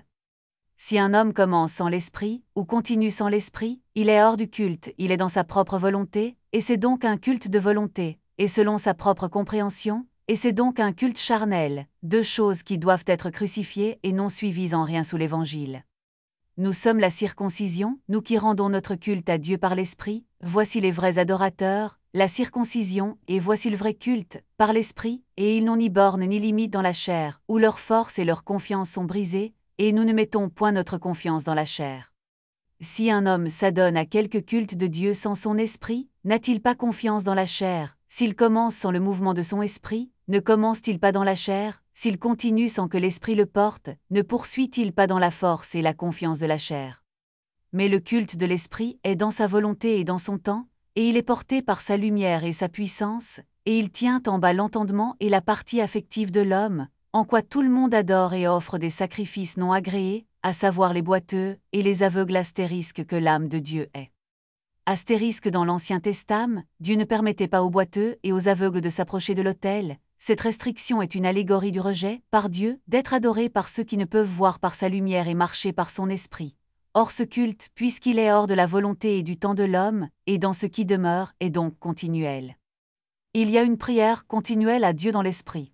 Si un homme commence sans l'esprit, ou continue sans l'esprit, il est hors du culte, il est dans sa propre volonté, et c'est donc un culte de volonté, et selon sa propre compréhension, et c'est donc un culte charnel, deux choses qui doivent être crucifiées et non suivies en rien sous l'Évangile. Nous sommes la circoncision, nous qui rendons notre culte à Dieu par l'Esprit, voici les vrais adorateurs, la circoncision, et voici le vrai culte, par l'Esprit, et ils n'ont ni borne ni limite dans la chair, où leur force et leur confiance sont brisées, et nous ne mettons point notre confiance dans la chair. Si un homme s'adonne à quelque culte de Dieu sans son esprit, n'a-t-il pas confiance dans la chair? S'il commence sans le mouvement de son esprit, ne commence-t-il pas dans la chair? S'il continue sans que l'esprit le porte, ne poursuit-il pas dans la force et la confiance de la chair? Mais le culte de l'esprit est dans sa volonté et dans son temps, et il est porté par sa lumière et sa puissance, et il tient en bas l'entendement et la partie affective de l'homme, en quoi tout le monde adore et offre des sacrifices non agréés, à savoir les boiteux et les aveugles astérisques que l'âme de Dieu est. Astérisque dans l'Ancien Testament, Dieu ne permettait pas aux boiteux et aux aveugles de s'approcher de l'autel. Cette restriction est une allégorie du rejet, par Dieu, d'être adoré par ceux qui ne peuvent voir par sa lumière et marcher par son esprit. Or ce culte, puisqu'il est hors de la volonté et du temps de l'homme, et dans ce qui demeure, est donc continuel. Il y a une prière continuelle à Dieu dans l'esprit.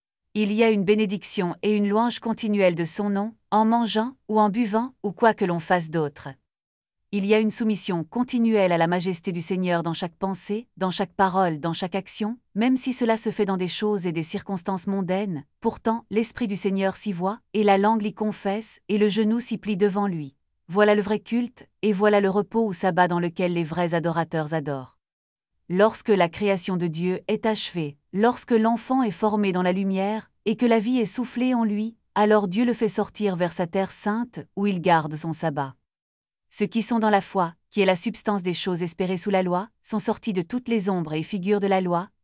Il y a une bénédiction et une louange continuelle de son nom, en mangeant, ou en buvant, ou quoi que l'on fasse d'autre. Il y a une soumission continuelle à la majesté du Seigneur dans chaque pensée, dans chaque parole, dans chaque action, même si cela se fait dans des choses et des circonstances mondaines, pourtant l'Esprit du Seigneur s'y voit, et la langue l'y confesse, et le genou s'y plie devant lui. Voilà le vrai culte, et voilà le repos ou sabbat dans lequel les vrais adorateurs adorent. Lorsque la création de Dieu est achevée, lorsque l'enfant est formé dans la lumière, et que la vie est soufflée en lui, alors Dieu le fait sortir vers sa terre sainte, où il garde son sabbat. Ceux qui sont dans la foi, qui est la substance des choses espérées sous la loi, sont sortis de toutes les ombres et figures de la loi,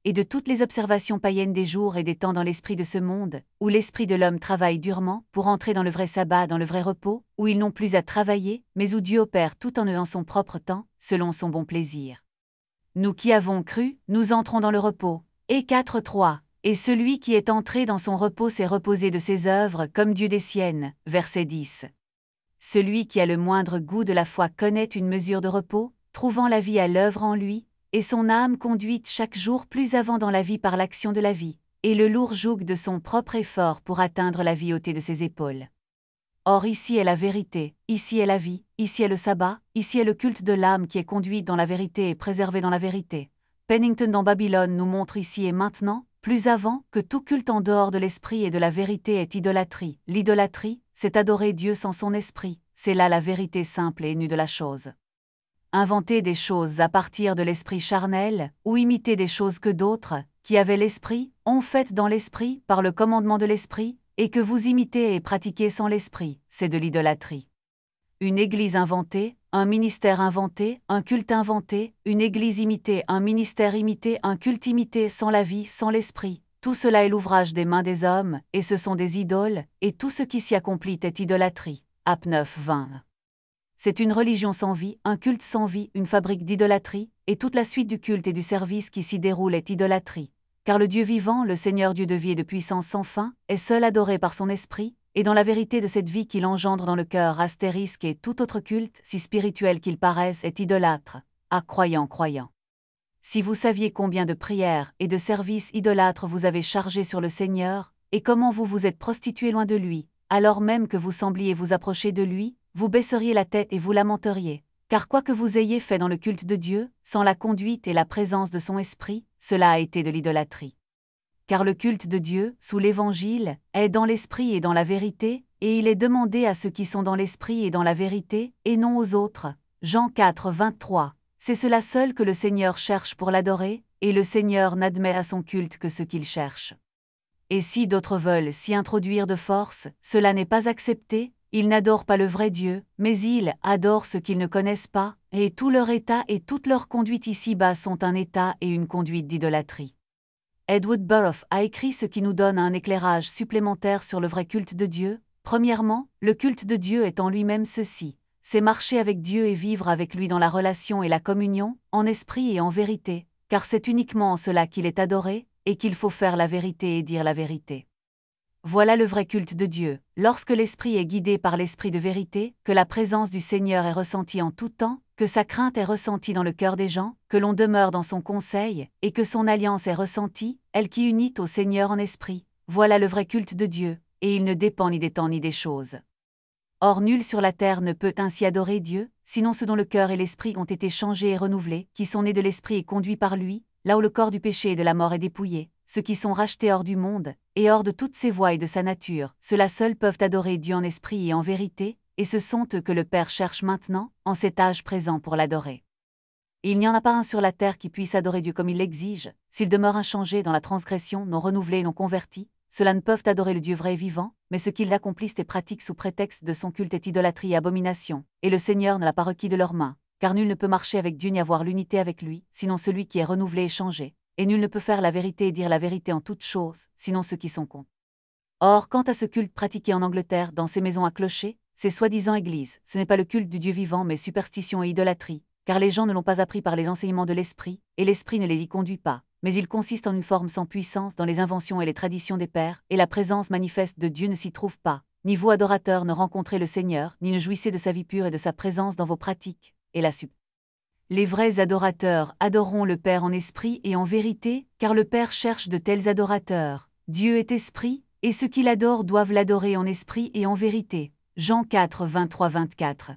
et de toutes les observations païennes des jours et des temps dans l'esprit de ce monde, où l'esprit de l'homme travaille durement pour entrer dans le vrai sabbat, dans le vrai repos, où ils n'ont plus à travailler, mais où Dieu opère tout en eux en son propre temps, selon son bon plaisir. Nous qui avons cru, nous entrons dans le repos. Et 4:3. Et celui qui est entré dans son repos s'est reposé de ses œuvres comme Dieu des siennes. Verset 10. Celui qui a le moindre goût de la foi connaît une mesure de repos, trouvant la vie à l'œuvre en lui, et son âme conduite chaque jour plus avant dans la vie par l'action de la vie, et le lourd joug de son propre effort pour atteindre la vie ôtée de ses épaules. Or ici est la vérité, ici est la vie, ici est le sabbat, ici est le culte de l'âme qui est conduite dans la vérité et préservée dans la vérité. Pennington dans Babylone nous montre ici et maintenant, plus avant, que tout culte en dehors de l'esprit et de la vérité est idolâtrie. L'idolâtrie, c'est adorer Dieu sans son esprit, c'est là la vérité simple et nue de la chose. Inventer des choses à partir de l'esprit charnel, ou imiter des choses que d'autres, qui avaient l'esprit, ont faites dans l'esprit, par le commandement de l'esprit, et que vous imitez et pratiquez sans l'esprit, c'est de l'idolâtrie. Une église inventée, un ministère inventé, un culte inventé, une église imitée, un ministère imité, un culte imité sans la vie, sans l'esprit, tout cela est l'ouvrage des mains des hommes, et ce sont des idoles, et tout ce qui s'y accomplit est idolâtrie. Ap 9:20. C'est une religion sans vie, un culte sans vie, une fabrique d'idolâtrie, et toute la suite du culte et du service qui s'y déroule est idolâtrie. Car le Dieu vivant, le Seigneur Dieu de vie et de puissance sans fin, est seul adoré par son esprit, et dans la vérité de cette vie qu'il engendre dans le cœur astérisque et tout autre culte, si spirituel qu'il paraisse, est idolâtre. Ah, croyant. Si vous saviez combien de prières et de services idolâtres vous avez chargés sur le Seigneur, et comment vous vous êtes prostitués loin de lui, alors même que vous sembliez vous approcher de lui, vous baisseriez la tête et vous lamenteriez. Car quoi que vous ayez fait dans le culte de Dieu, sans la conduite et la présence de son esprit, cela a été de l'idolâtrie. Car le culte de Dieu, sous l'Évangile, est dans l'esprit et dans la vérité, et il est demandé à ceux qui sont dans l'esprit et dans la vérité, et non aux autres. Jean 4:23. C'est cela seul que le Seigneur cherche pour l'adorer, et le Seigneur n'admet à son culte que ce qu'il cherche. Et si d'autres veulent s'y introduire de force, cela n'est pas accepté, ils n'adorent pas le vrai Dieu, mais ils adorent ce qu'ils ne connaissent pas, et tout leur état et toute leur conduite ici-bas sont un état et une conduite d'idolâtrie. Edward Burrough a écrit ce qui nous donne un éclairage supplémentaire sur le vrai culte de Dieu. Premièrement, le culte de Dieu est en lui-même ceci, c'est marcher avec Dieu et vivre avec lui dans la relation et la communion, en esprit et en vérité, car c'est uniquement en cela qu'il est adoré, et qu'il faut faire la vérité et dire la vérité. Voilà le vrai culte de Dieu, lorsque l'esprit est guidé par l'esprit de vérité, que la présence du Seigneur est ressentie en tout temps, que sa crainte est ressentie dans le cœur des gens, que l'on demeure dans son conseil, et que son alliance est ressentie, elle qui unit au Seigneur en esprit. Voilà le vrai culte de Dieu, et il ne dépend ni des temps ni des choses. Or nul sur la terre ne peut ainsi adorer Dieu, sinon ceux dont le cœur et l'esprit ont été changés et renouvelés, qui sont nés de l'esprit et conduits par lui, là où le corps du péché et de la mort est dépouillé, ceux qui sont rachetés hors du monde, et hors de toutes ses voies et de sa nature, ceux-là seuls peuvent adorer Dieu en esprit et en vérité, et ce sont eux que le Père cherche maintenant, en cet âge présent pour l'adorer. Il n'y en a pas un sur la terre qui puisse adorer Dieu comme il l'exige, s'ils demeurent inchangés dans la transgression, non renouvelés, non convertis, ceux-là ne peuvent adorer le Dieu vrai et vivant, mais ce qu'ils accomplissent et pratiquent sous prétexte de son culte est idolâtrie et abomination, et le Seigneur ne l'a pas requis de leurs mains, car nul ne peut marcher avec Dieu ni avoir l'unité avec lui, sinon celui qui est renouvelé et changé, et nul ne peut faire la vérité et dire la vérité en toutes choses, sinon ceux qui sont contre. Or, quant à ce culte pratiqué en Angleterre dans ces maisons à clochers, ces soi-disant églises, ce n'est pas le culte du Dieu vivant mais superstition et idolâtrie, car les gens ne l'ont pas appris par les enseignements de l'Esprit, et l'Esprit ne les y conduit pas, mais il consiste en une forme sans puissance dans les inventions et les traditions des pères, et la présence manifeste de Dieu ne s'y trouve pas. Ni vous adorateurs ne rencontrez le Seigneur, ni ne jouissez de sa vie pure et de sa présence dans vos pratiques, et la sup. Les vrais adorateurs adoreront le Père en esprit et en vérité, car le Père cherche de tels adorateurs. Dieu est esprit, et ceux qui l'adorent doivent l'adorer en esprit et en vérité. Jean 4:23-24.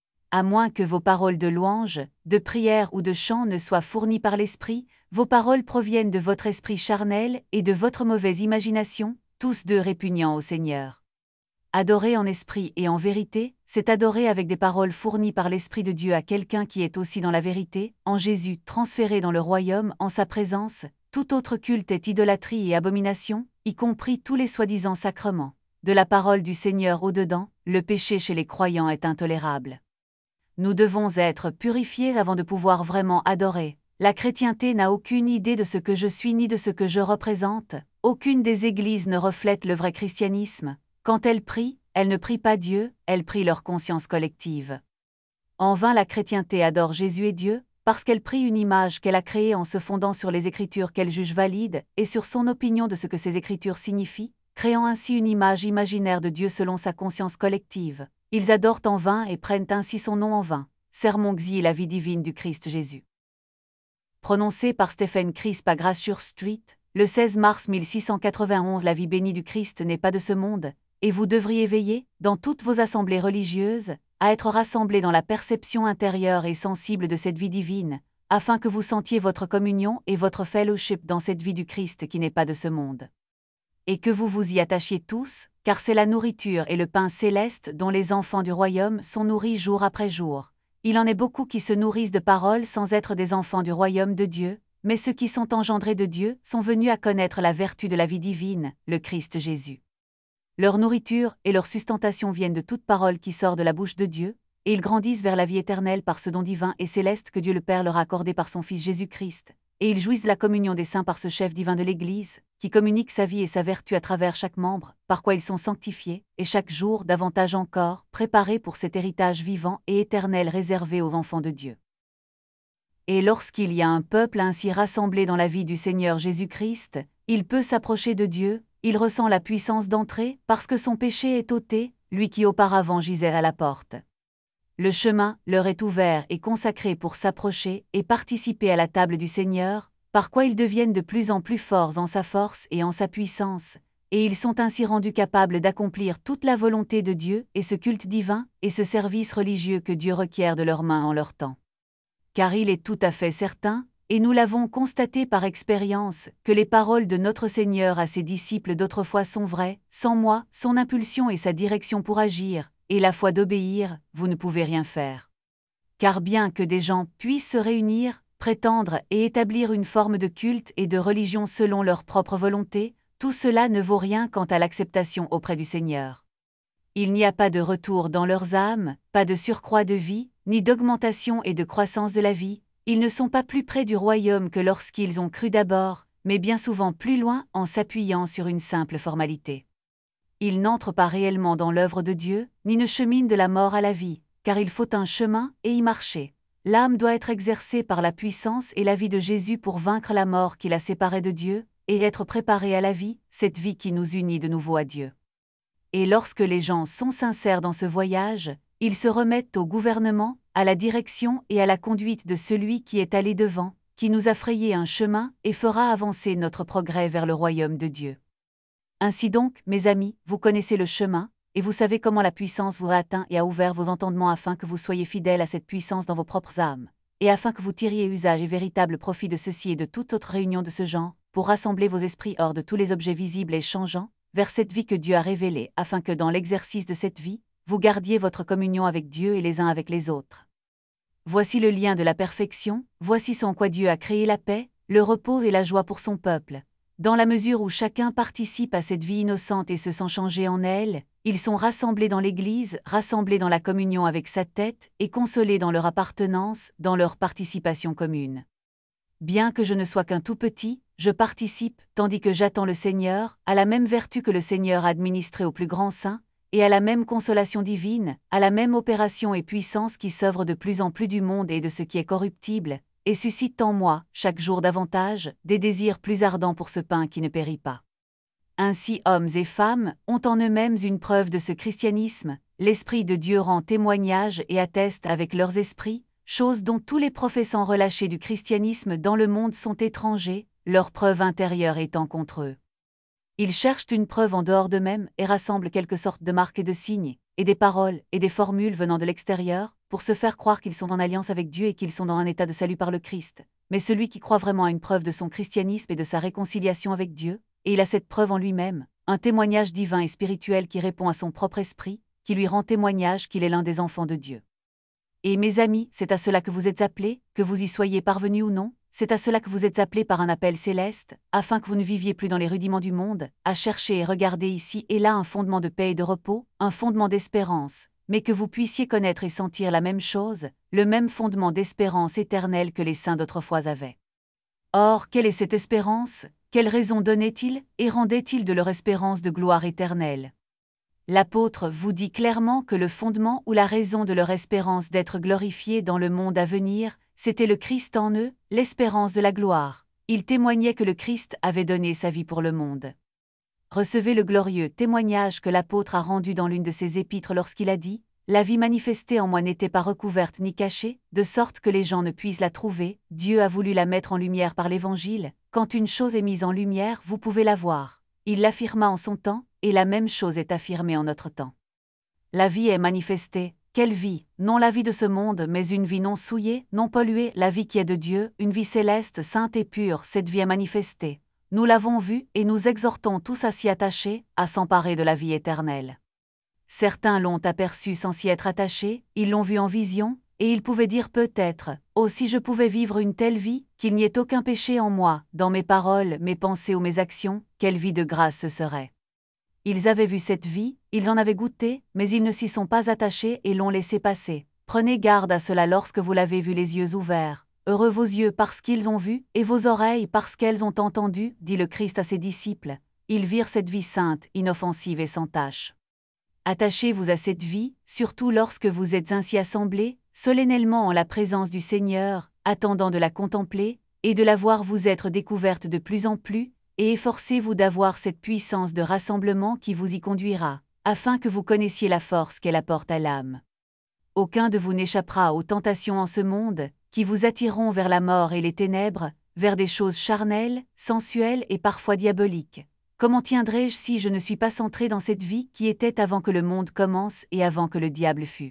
À moins que vos paroles de louange, de prière ou de chant ne soient fournies par l'esprit, vos paroles proviennent de votre esprit charnel et de votre mauvaise imagination, tous deux répugnants au Seigneur. Adorer en esprit et en vérité, c'est adorer avec des paroles fournies par l'Esprit de Dieu à quelqu'un qui est aussi dans la vérité, en Jésus, transféré dans le royaume, en sa présence. Tout autre culte est idolâtrie et abomination, y compris tous les soi-disant sacrements. De la parole du Seigneur au-dedans, le péché chez les croyants est intolérable. Nous devons être purifiés avant de pouvoir vraiment adorer. La chrétienté n'a aucune idée de ce que je suis ni de ce que je représente, aucune des églises ne reflète le vrai christianisme. Quand elles prient, elles ne prient pas Dieu, elles prient leur conscience collective. En vain la chrétienté adore Jésus et Dieu, parce qu'elle prie une image qu'elle a créée en se fondant sur les Écritures qu'elle juge valides et sur son opinion de ce que ces Écritures signifient, créant ainsi une image imaginaire de Dieu selon sa conscience collective. Ils adorent en vain et prennent ainsi son nom en vain. Sermon Xi et la vie divine du Christ Jésus. Prononcé par Stephen Crisp à Gratiot Street, le 16 mars 1691. La vie bénie du Christ n'est pas de ce monde, et vous devriez veiller, dans toutes vos assemblées religieuses, à être rassemblés dans la perception intérieure et sensible de cette vie divine, afin que vous sentiez votre communion et votre fellowship dans cette vie du Christ qui n'est pas de ce monde. Et que vous vous y attachiez tous, car c'est la nourriture et le pain céleste dont les enfants du royaume sont nourris jour après jour. Il en est beaucoup qui se nourrissent de paroles sans être des enfants du royaume de Dieu, mais ceux qui sont engendrés de Dieu sont venus à connaître la vertu de la vie divine, le Christ Jésus. Leur nourriture et leur sustentation viennent de toute parole qui sort de la bouche de Dieu, et ils grandissent vers la vie éternelle par ce don divin et céleste que Dieu le Père leur a accordé par son Fils Jésus-Christ, et ils jouissent de la communion des saints par ce chef divin de l'Église, qui communique sa vie et sa vertu à travers chaque membre, par quoi ils sont sanctifiés, et chaque jour davantage encore, préparés pour cet héritage vivant et éternel réservé aux enfants de Dieu. Et lorsqu'il y a un peuple ainsi rassemblé dans la vie du Seigneur Jésus-Christ, il peut s'approcher de Dieu, il ressent la puissance d'entrer, parce que son péché est ôté, lui qui auparavant gisait à la porte. Le chemin leur est ouvert et consacré pour s'approcher et participer à la table du Seigneur, par quoi ils deviennent de plus en plus forts en sa force et en sa puissance, et ils sont ainsi rendus capables d'accomplir toute la volonté de Dieu et ce culte divin et ce service religieux que Dieu requiert de leurs mains en leur temps. Car il est tout à fait certain, et nous l'avons constaté par expérience, que les paroles de notre Seigneur à ses disciples d'autrefois sont vraies, sans moi, son impulsion et sa direction pour agir, et la foi d'obéir, vous ne pouvez rien faire. Car bien que des gens puissent se réunir, prétendre et établir une forme de culte et de religion selon leur propre volonté, tout cela ne vaut rien quant à l'acceptation auprès du Seigneur. Il n'y a pas de retour dans leurs âmes, pas de surcroît de vie, ni d'augmentation et de croissance de la vie. Ils ne sont pas plus près du royaume que lorsqu'ils ont cru d'abord, mais bien souvent plus loin en s'appuyant sur une simple formalité. Ils n'entrent pas réellement dans l'œuvre de Dieu, ni ne cheminent de la mort à la vie, car il faut un chemin et y marcher. L'âme doit être exercée par la puissance et la vie de Jésus pour vaincre la mort qui la séparait de Dieu, et être préparée à la vie, cette vie qui nous unit de nouveau à Dieu. Et lorsque les gens sont sincères dans ce voyage, ils se remettent au gouvernement, à la direction et à la conduite de celui qui est allé devant, qui nous a frayé un chemin et fera avancer notre progrès vers le royaume de Dieu. Ainsi donc, mes amis, vous connaissez le chemin, et vous savez comment la puissance vous a atteint et a ouvert vos entendements afin que vous soyez fidèles à cette puissance dans vos propres âmes, et afin que vous tiriez usage et véritable profit de ceci et de toute autre réunion de ce genre, pour rassembler vos esprits hors de tous les objets visibles et changeants, vers cette vie que Dieu a révélée, afin que dans l'exercice de cette vie, vous gardiez votre communion avec Dieu et les uns avec les autres. Voici le lien de la perfection, voici sans quoi Dieu a créé la paix, le repos et la joie pour son peuple. Dans la mesure où chacun participe à cette vie innocente et se sent changer en elle, ils sont rassemblés dans l'Église, rassemblés dans la communion avec sa tête, et consolés dans leur appartenance, dans leur participation commune. Bien que je ne sois qu'un tout petit, je participe, tandis que j'attends le Seigneur, à la même vertu que le Seigneur a administrée aux plus grands saints, et à la même consolation divine, à la même opération et puissance qui s'œuvre de plus en plus du monde et de ce qui est corruptible, et suscite en moi, chaque jour davantage, des désirs plus ardents pour ce pain qui ne périt pas. Ainsi hommes et femmes ont en eux-mêmes une preuve de ce christianisme, l'Esprit de Dieu rend témoignage et atteste avec leurs esprits, chose dont tous les professants relâchés du christianisme dans le monde sont étrangers, leur preuve intérieure étant contre eux. Ils cherchent une preuve en dehors d'eux-mêmes et rassemblent quelque sorte de marques et de signes, et des paroles et des formules venant de l'extérieur, pour se faire croire qu'ils sont en alliance avec Dieu et qu'ils sont dans un état de salut par le Christ. Mais celui qui croit vraiment à une preuve de son christianisme et de sa réconciliation avec Dieu, et il a cette preuve en lui-même, un témoignage divin et spirituel qui répond à son propre esprit, qui lui rend témoignage qu'il est l'un des enfants de Dieu. Et mes amis, c'est à cela que vous êtes appelés, que vous y soyez parvenus ou non, c'est à cela que vous êtes appelés par un appel céleste, afin que vous ne viviez plus dans les rudiments du monde, à chercher et regarder ici et là un fondement de paix et de repos, un fondement d'espérance, mais que vous puissiez connaître et sentir la même chose, le même fondement d'espérance éternelle que les saints d'autrefois avaient. Or, quelle est cette espérance? Quelle raison donnait-il et rendait-il de leur espérance de gloire éternelle? L'apôtre vous dit clairement que le fondement ou la raison de leur espérance d'être glorifiés dans le monde à venir, c'était le Christ en eux, l'espérance de la gloire. Il témoignait que le Christ avait donné sa vie pour le monde. Recevez le glorieux témoignage que l'apôtre a rendu dans l'une de ses épîtres lorsqu'il a dit « La vie manifestée en moi n'était pas recouverte ni cachée, de sorte que les gens ne puissent la trouver, Dieu a voulu la mettre en lumière par l'Évangile, quand une chose est mise en lumière, vous pouvez la voir. » Il l'affirma en son temps, et la même chose est affirmée en notre temps. La vie est manifestée. Quelle vie? Non la vie de ce monde, mais une vie non souillée, non polluée, la vie qui est de Dieu, une vie céleste, sainte et pure, cette vie est manifestée. Nous l'avons vue, et nous exhortons tous à s'y attacher, à s'emparer de la vie éternelle. Certains l'ont aperçu sans s'y être attachés, ils l'ont vu en vision, et ils pouvaient dire peut-être « Oh, si je pouvais vivre une telle vie, qu'il n'y ait aucun péché en moi, dans mes paroles, mes pensées ou mes actions, quelle vie de grâce ce serait !» Ils avaient vu cette vie, ils en avaient goûté, mais ils ne s'y sont pas attachés et l'ont laissé passer. Prenez garde à cela lorsque vous l'avez vu les yeux ouverts. Heureux vos yeux parce qu'ils ont vu, et vos oreilles parce qu'elles ont entendu, dit le Christ à ses disciples. Ils virent cette vie sainte, inoffensive et sans tache. Attachez-vous à cette vie, surtout lorsque vous êtes ainsi assemblés, solennellement en la présence du Seigneur, attendant de la contempler, et de la voir vous être découverte de plus en plus, et efforcez-vous d'avoir cette puissance de rassemblement qui vous y conduira, afin que vous connaissiez la force qu'elle apporte à l'âme. Aucun de vous n'échappera aux tentations en ce monde, qui vous attireront vers la mort et les ténèbres, vers des choses charnelles, sensuelles et parfois diaboliques. Comment tiendrai-je si je ne suis pas centré dans cette vie qui était avant que le monde commence et avant que le diable fût?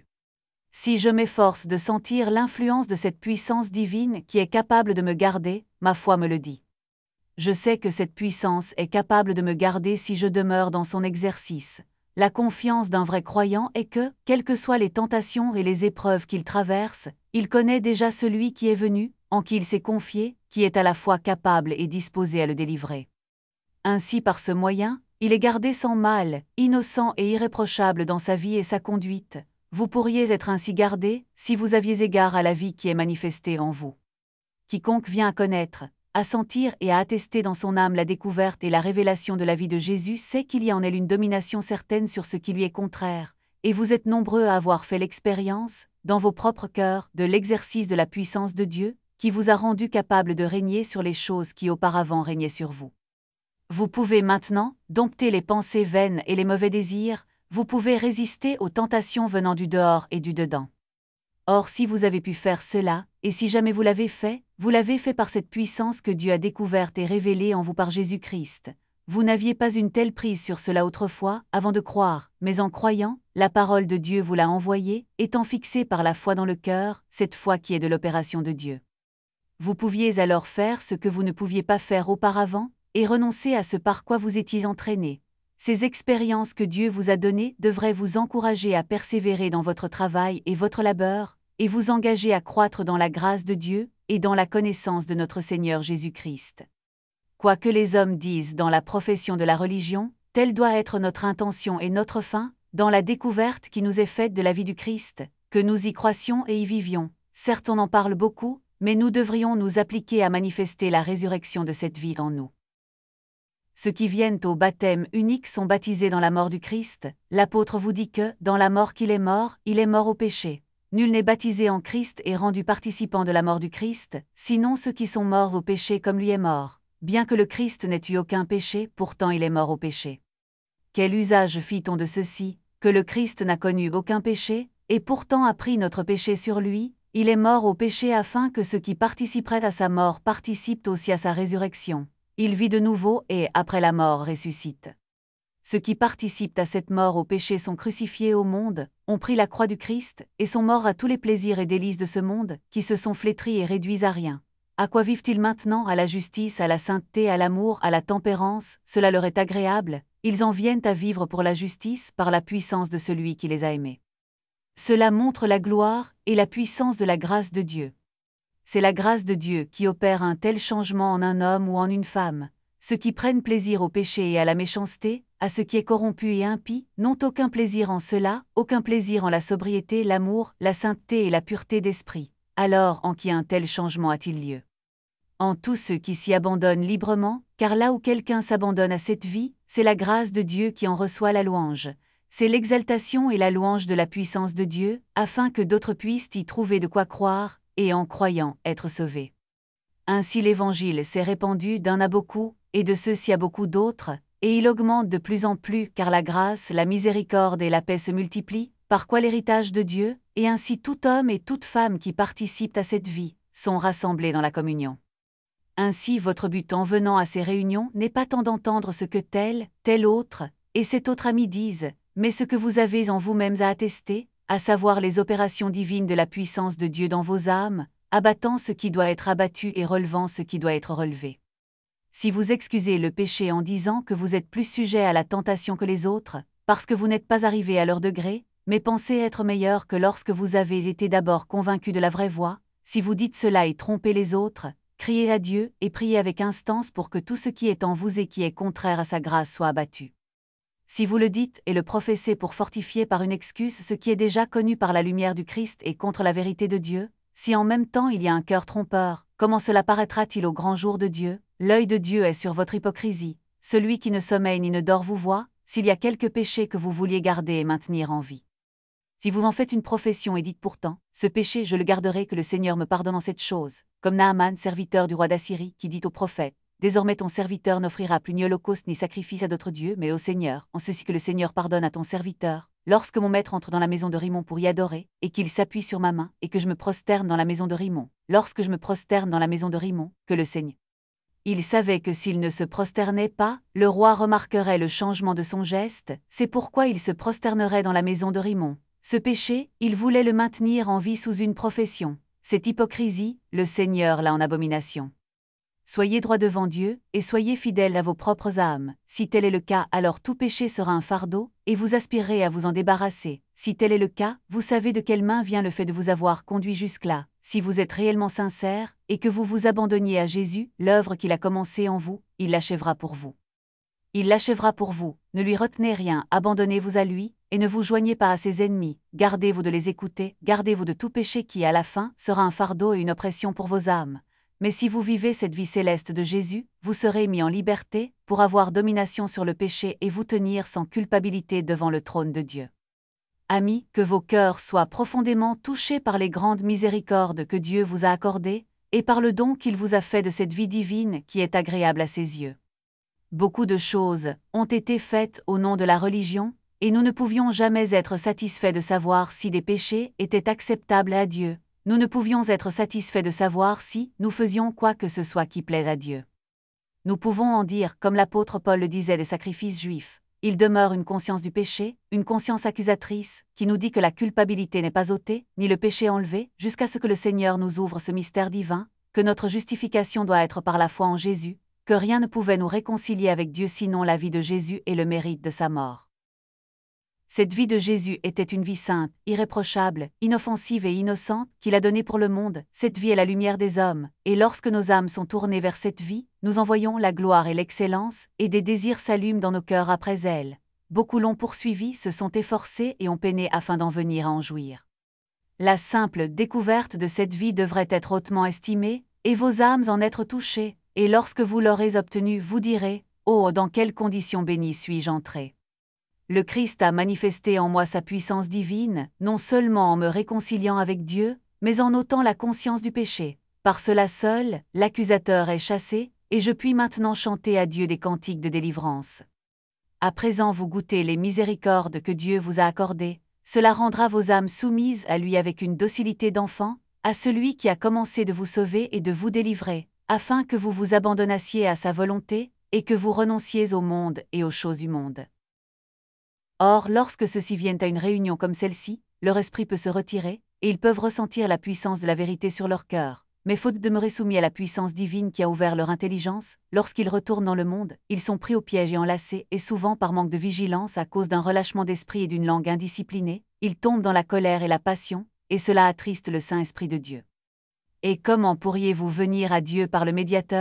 Si je m'efforce de sentir l'influence de cette puissance divine qui est capable de me garder, ma foi me le dit. Je sais que cette puissance est capable de me garder si je demeure dans son exercice. La confiance d'un vrai croyant est que, quelles que soient les tentations et les épreuves qu'il traverse, il connaît déjà celui qui est venu, en qui il s'est confié, qui est à la fois capable et disposé à le délivrer. Ainsi par ce moyen, il est gardé sans mal, innocent et irréprochable dans sa vie et sa conduite. Vous pourriez être ainsi gardé, si vous aviez égard à la vie qui est manifestée en vous. Quiconque vient à connaître, à sentir et à attester dans son âme la découverte et la révélation de la vie de Jésus sait qu'il y a en elle une domination certaine sur ce qui lui est contraire, et vous êtes nombreux à avoir fait l'expérience, dans vos propres cœurs, de l'exercice de la puissance de Dieu, qui vous a rendu capable de régner sur les choses qui auparavant régnaient sur vous. Vous pouvez maintenant dompter les pensées vaines et les mauvais désirs, vous pouvez résister aux tentations venant du dehors et du dedans. Or si vous avez pu faire cela, et si jamais vous l'avez fait par cette puissance que Dieu a découverte et révélée en vous par Jésus-Christ. Vous n'aviez pas une telle prise sur cela autrefois, avant de croire, mais en croyant, la parole de Dieu vous l'a envoyée, étant fixée par la foi dans le cœur, cette foi qui est de l'opération de Dieu. Vous pouviez alors faire ce que vous ne pouviez pas faire auparavant, et renoncer à ce par quoi vous étiez entraîné. Ces expériences que Dieu vous a données devraient vous encourager à persévérer dans votre travail et votre labeur, et vous engager à croître dans la grâce de Dieu et dans la connaissance de notre Seigneur Jésus-Christ. Quoi que les hommes disent dans la profession de la religion, telle doit être notre intention et notre fin, dans la découverte qui nous est faite de la vie du Christ, que nous y croissions et y vivions. Certes on en parle beaucoup, mais nous devrions nous appliquer à manifester la résurrection de cette vie en nous. Ceux qui viennent au baptême unique sont baptisés dans la mort du Christ. L'apôtre vous dit que, dans la mort qu'il est mort au péché. Nul n'est baptisé en Christ et rendu participant de la mort du Christ, sinon ceux qui sont morts au péché comme lui est mort. Bien que le Christ n'ait eu aucun péché, pourtant il est mort au péché. Quel usage fit-on de ceci, que le Christ n'a connu aucun péché, et pourtant a pris notre péché sur lui, il est mort au péché afin que ceux qui participeraient à sa mort participent aussi à sa résurrection. Il vit de nouveau et, après la mort, ressuscite. Ceux qui participent à cette mort au péché sont crucifiés au monde, ont pris la croix du Christ, et sont morts à tous les plaisirs et délices de ce monde, qui se sont flétris et réduits à rien. À quoi vivent-ils maintenant? À la justice, à la sainteté, à l'amour, à la tempérance, cela leur est agréable, ils en viennent à vivre pour la justice par la puissance de celui qui les a aimés. Cela montre la gloire et la puissance de la grâce de Dieu. C'est la grâce de Dieu qui opère un tel changement en un homme ou en une femme. ceux qui prennent plaisir au péché et à la méchanceté, à ce qui est corrompu et impie, n'ont aucun plaisir en cela, aucun plaisir en la sobriété, l'amour, la sainteté et la pureté d'esprit. Alors en qui un tel changement a-t-il lieu? En tous ceux qui s'y abandonnent librement, car là où quelqu'un s'abandonne à cette vie, c'est la grâce de Dieu qui en reçoit la louange. C'est l'exaltation et la louange de la puissance de Dieu, afin que d'autres puissent y trouver de quoi croire, et en croyant être sauvés. Ainsi l'Évangile s'est répandu d'un à beaucoup, et de ceux-ci à beaucoup d'autres, et il augmente de plus en plus, car la grâce, la miséricorde et la paix se multiplient, par quoi l'héritage de Dieu, et ainsi tout homme et toute femme qui participent à cette vie, sont rassemblés dans la communion. Ainsi votre but en venant à ces réunions n'est pas tant d'entendre ce que tel autre, et cet autre ami disent, mais ce que vous avez en vous-mêmes à attester, à savoir les opérations divines de la puissance de Dieu dans vos âmes, abattant ce qui doit être abattu et relevant ce qui doit être relevé. Si vous excusez le péché en disant que vous êtes plus sujet à la tentation que les autres, parce que vous n'êtes pas arrivé à leur degré, mais pensez être meilleur que lorsque vous avez été d'abord convaincu de la vraie voie, si vous dites cela et trompez les autres, criez à Dieu et priez avec instance pour que tout ce qui est en vous et qui est contraire à sa grâce soit abattu. Si vous le dites et le professez pour fortifier par une excuse ce qui est déjà connu par la lumière du Christ et contre la vérité de Dieu, si en même temps il y a un cœur trompeur, comment cela paraîtra-t-il au grand jour de Dieu? L'œil de Dieu est sur votre hypocrisie. Celui qui ne sommeille ni ne dort vous voit, s'il y a quelque péché que vous vouliez garder et maintenir en vie. Si vous en faites une profession et dites pourtant, ce péché je le garderai, que le Seigneur me pardonne en cette chose, comme Naaman, serviteur du roi d'Assyrie, qui dit au prophète, désormais ton serviteur n'offrira plus ni holocauste ni sacrifice à d'autres dieux, mais au Seigneur, en ceci que le Seigneur pardonne à ton serviteur, lorsque mon maître entre dans la maison de Rimmon pour y adorer, et qu'il s'appuie sur ma main, et que je me prosterne dans la maison de Rimmon, lorsque je me prosterne dans la maison de Rimmon, que le Seigneur. Il savait que s'il ne se prosternait pas, le roi remarquerait le changement de son geste, c'est pourquoi il se prosternerait dans la maison de Rimmon. Ce péché, il voulait le maintenir en vie sous une profession. Cette hypocrisie, le Seigneur l'a en abomination. Soyez droits devant Dieu, et soyez fidèles à vos propres âmes. Si tel est le cas, alors tout péché sera un fardeau, et vous aspirerez à vous en débarrasser. Si tel est le cas, vous savez de quelle main vient le fait de vous avoir conduit jusque-là. Si vous êtes réellement sincère, et que vous vous abandonniez à Jésus, l'œuvre qu'il a commencée en vous, il l'achèvera pour vous. Il l'achèvera pour vous, ne lui retenez rien, abandonnez-vous à lui, et ne vous joignez pas à ses ennemis, gardez-vous de les écouter, gardez-vous de tout péché qui, à la fin, sera un fardeau et une oppression pour vos âmes. Mais si vous vivez cette vie céleste de Jésus, vous serez mis en liberté, pour avoir domination sur le péché et vous tenir sans culpabilité devant le trône de Dieu. Amis, que vos cœurs soient profondément touchés par les grandes miséricordes que Dieu vous a accordées, et par le don qu'il vous a fait de cette vie divine qui est agréable à ses yeux. Beaucoup de choses ont été faites au nom de la religion, et nous ne pouvions jamais être satisfaits de savoir si des péchés étaient acceptables à Dieu. Nous ne pouvions être satisfaits de savoir si nous faisions quoi que ce soit qui plaise à Dieu. Nous pouvons en dire, comme l'apôtre Paul le disait des sacrifices juifs, il demeure une conscience du péché, une conscience accusatrice, qui nous dit que la culpabilité n'est pas ôtée, ni le péché enlevé, jusqu'à ce que le Seigneur nous ouvre ce mystère divin, que notre justification doit être par la foi en Jésus, que rien ne pouvait nous réconcilier avec Dieu sinon la vie de Jésus et le mérite de sa mort. Cette vie de Jésus était une vie sainte, irréprochable, inoffensive et innocente qu'il a donnée pour le monde. Cette vie est la lumière des hommes, et lorsque nos âmes sont tournées vers cette vie, nous en voyons la gloire et l'excellence, et des désirs s'allument dans nos cœurs après elle. Beaucoup l'ont poursuivi, se sont efforcés et ont peiné afin d'en venir à en jouir. La simple découverte de cette vie devrait être hautement estimée, et vos âmes en être touchées, et lorsque vous l'aurez obtenue, vous direz, « Oh, dans quelles conditions bénies suis-je entré !» Le Christ a manifesté en moi sa puissance divine, non seulement en me réconciliant avec Dieu, mais en ôtant la conscience du péché. Par cela seul, l'accusateur est chassé, et je puis maintenant chanter à Dieu des cantiques de délivrance. À présent vous goûtez les miséricordes que Dieu vous a accordées, cela rendra vos âmes soumises à lui avec une docilité d'enfant, à celui qui a commencé de vous sauver et de vous délivrer, afin que vous vous abandonnassiez à sa volonté, et que vous renonciez au monde et aux choses du monde. Or, lorsque ceux-ci viennent à une réunion comme celle-ci, leur esprit peut se retirer, et ils peuvent ressentir la puissance de la vérité sur leur cœur. Mais faute de demeurer soumis à la puissance divine qui a ouvert leur intelligence, lorsqu'ils retournent dans le monde, ils sont pris au piège et enlacés, et souvent par manque de vigilance à cause d'un relâchement d'esprit et d'une langue indisciplinée, ils tombent dans la colère et la passion, et cela attriste le Saint-Esprit de Dieu. Et comment pourriez-vous venir à Dieu par le médiateur,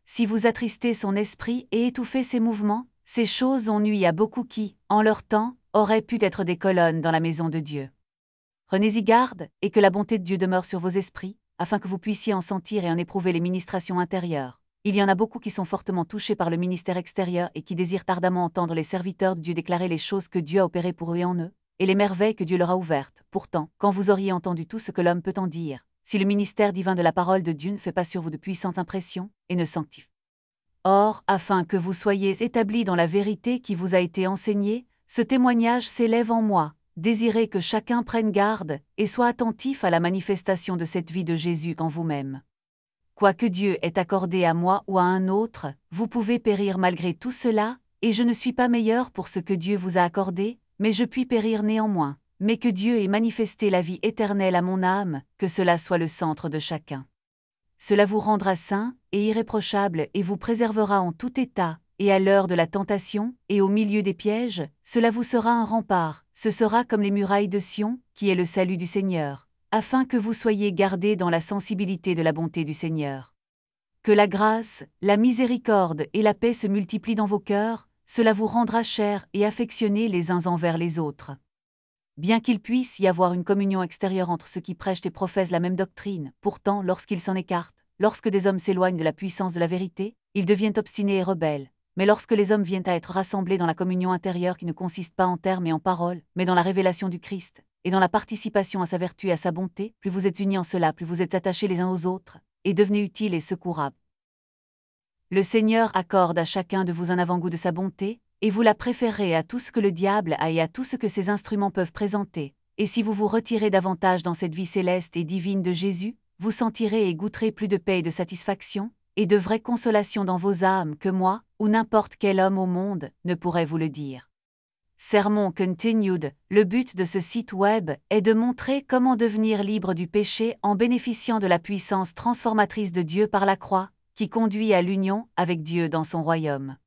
si vous attristez son esprit et étouffez ses mouvements, ces choses ont nui à beaucoup qui, en leur temps, auraient pu être des colonnes dans la maison de Dieu. Prenez-y garde, et que la bonté de Dieu demeure sur vos esprits, afin que vous puissiez en sentir et en éprouver les ministrations intérieures. Il y en a beaucoup qui sont fortement touchés par le ministère extérieur et qui désirent ardemment entendre les serviteurs de Dieu déclarer les choses que Dieu a opérées pour eux et en eux, et les merveilles que Dieu leur a ouvertes. Pourtant, quand vous auriez entendu tout ce que l'homme peut en dire, si le ministère divin de la parole de Dieu ne fait pas sur vous de puissantes impressions, et ne sanctifie. Or, afin que vous soyez établis dans la vérité qui vous a été enseignée, ce témoignage s'élève en moi. Désirez que chacun prenne garde, et soit attentif à la manifestation de cette vie de Jésus en vous-même. Quoi que Dieu ait accordé à moi ou à un autre, vous pouvez périr malgré tout cela, et je ne suis pas meilleur pour ce que Dieu vous a accordé, mais je puis périr néanmoins. Mais que Dieu ait manifesté la vie éternelle à mon âme, que cela soit le centre de chacun. Cela vous rendra saint et irréprochable et vous préservera en tout état, et à l'heure de la tentation, et au milieu des pièges, cela vous sera un rempart, ce sera comme les murailles de Sion, qui est le salut du Seigneur, afin que vous soyez gardés dans la sensibilité de la bonté du Seigneur. Que la grâce, la miséricorde et la paix se multiplient dans vos cœurs, cela vous rendra chers et affectionnés les uns envers les autres. Bien qu'il puisse y avoir une communion extérieure entre ceux qui prêchent et professent la même doctrine, pourtant, lorsqu'ils s'en écartent, lorsque des hommes s'éloignent de la puissance de la vérité, ils deviennent obstinés et rebelles. Mais lorsque les hommes viennent à être rassemblés dans la communion intérieure qui ne consiste pas en termes et en paroles, mais dans la révélation du Christ, et dans la participation à sa vertu et à sa bonté, plus vous êtes unis en cela, plus vous êtes attachés les uns aux autres, et devenez utiles et secourables. Le Seigneur accorde à chacun de vous un avant-goût de sa bonté, et vous la préférez à tout ce que le diable a et à tout ce que ses instruments peuvent présenter. Et si vous vous retirez davantage dans cette vie céleste et divine de Jésus, vous sentirez et goûterez plus de paix et de satisfaction, et de vraie consolation dans vos âmes que moi, ou n'importe quel homme au monde, ne pourrait vous le dire. Sermon Continued, le but de ce site web est de montrer comment devenir libre du péché en bénéficiant de la puissance transformatrice de Dieu par la croix, qui conduit à l'union avec Dieu dans son royaume.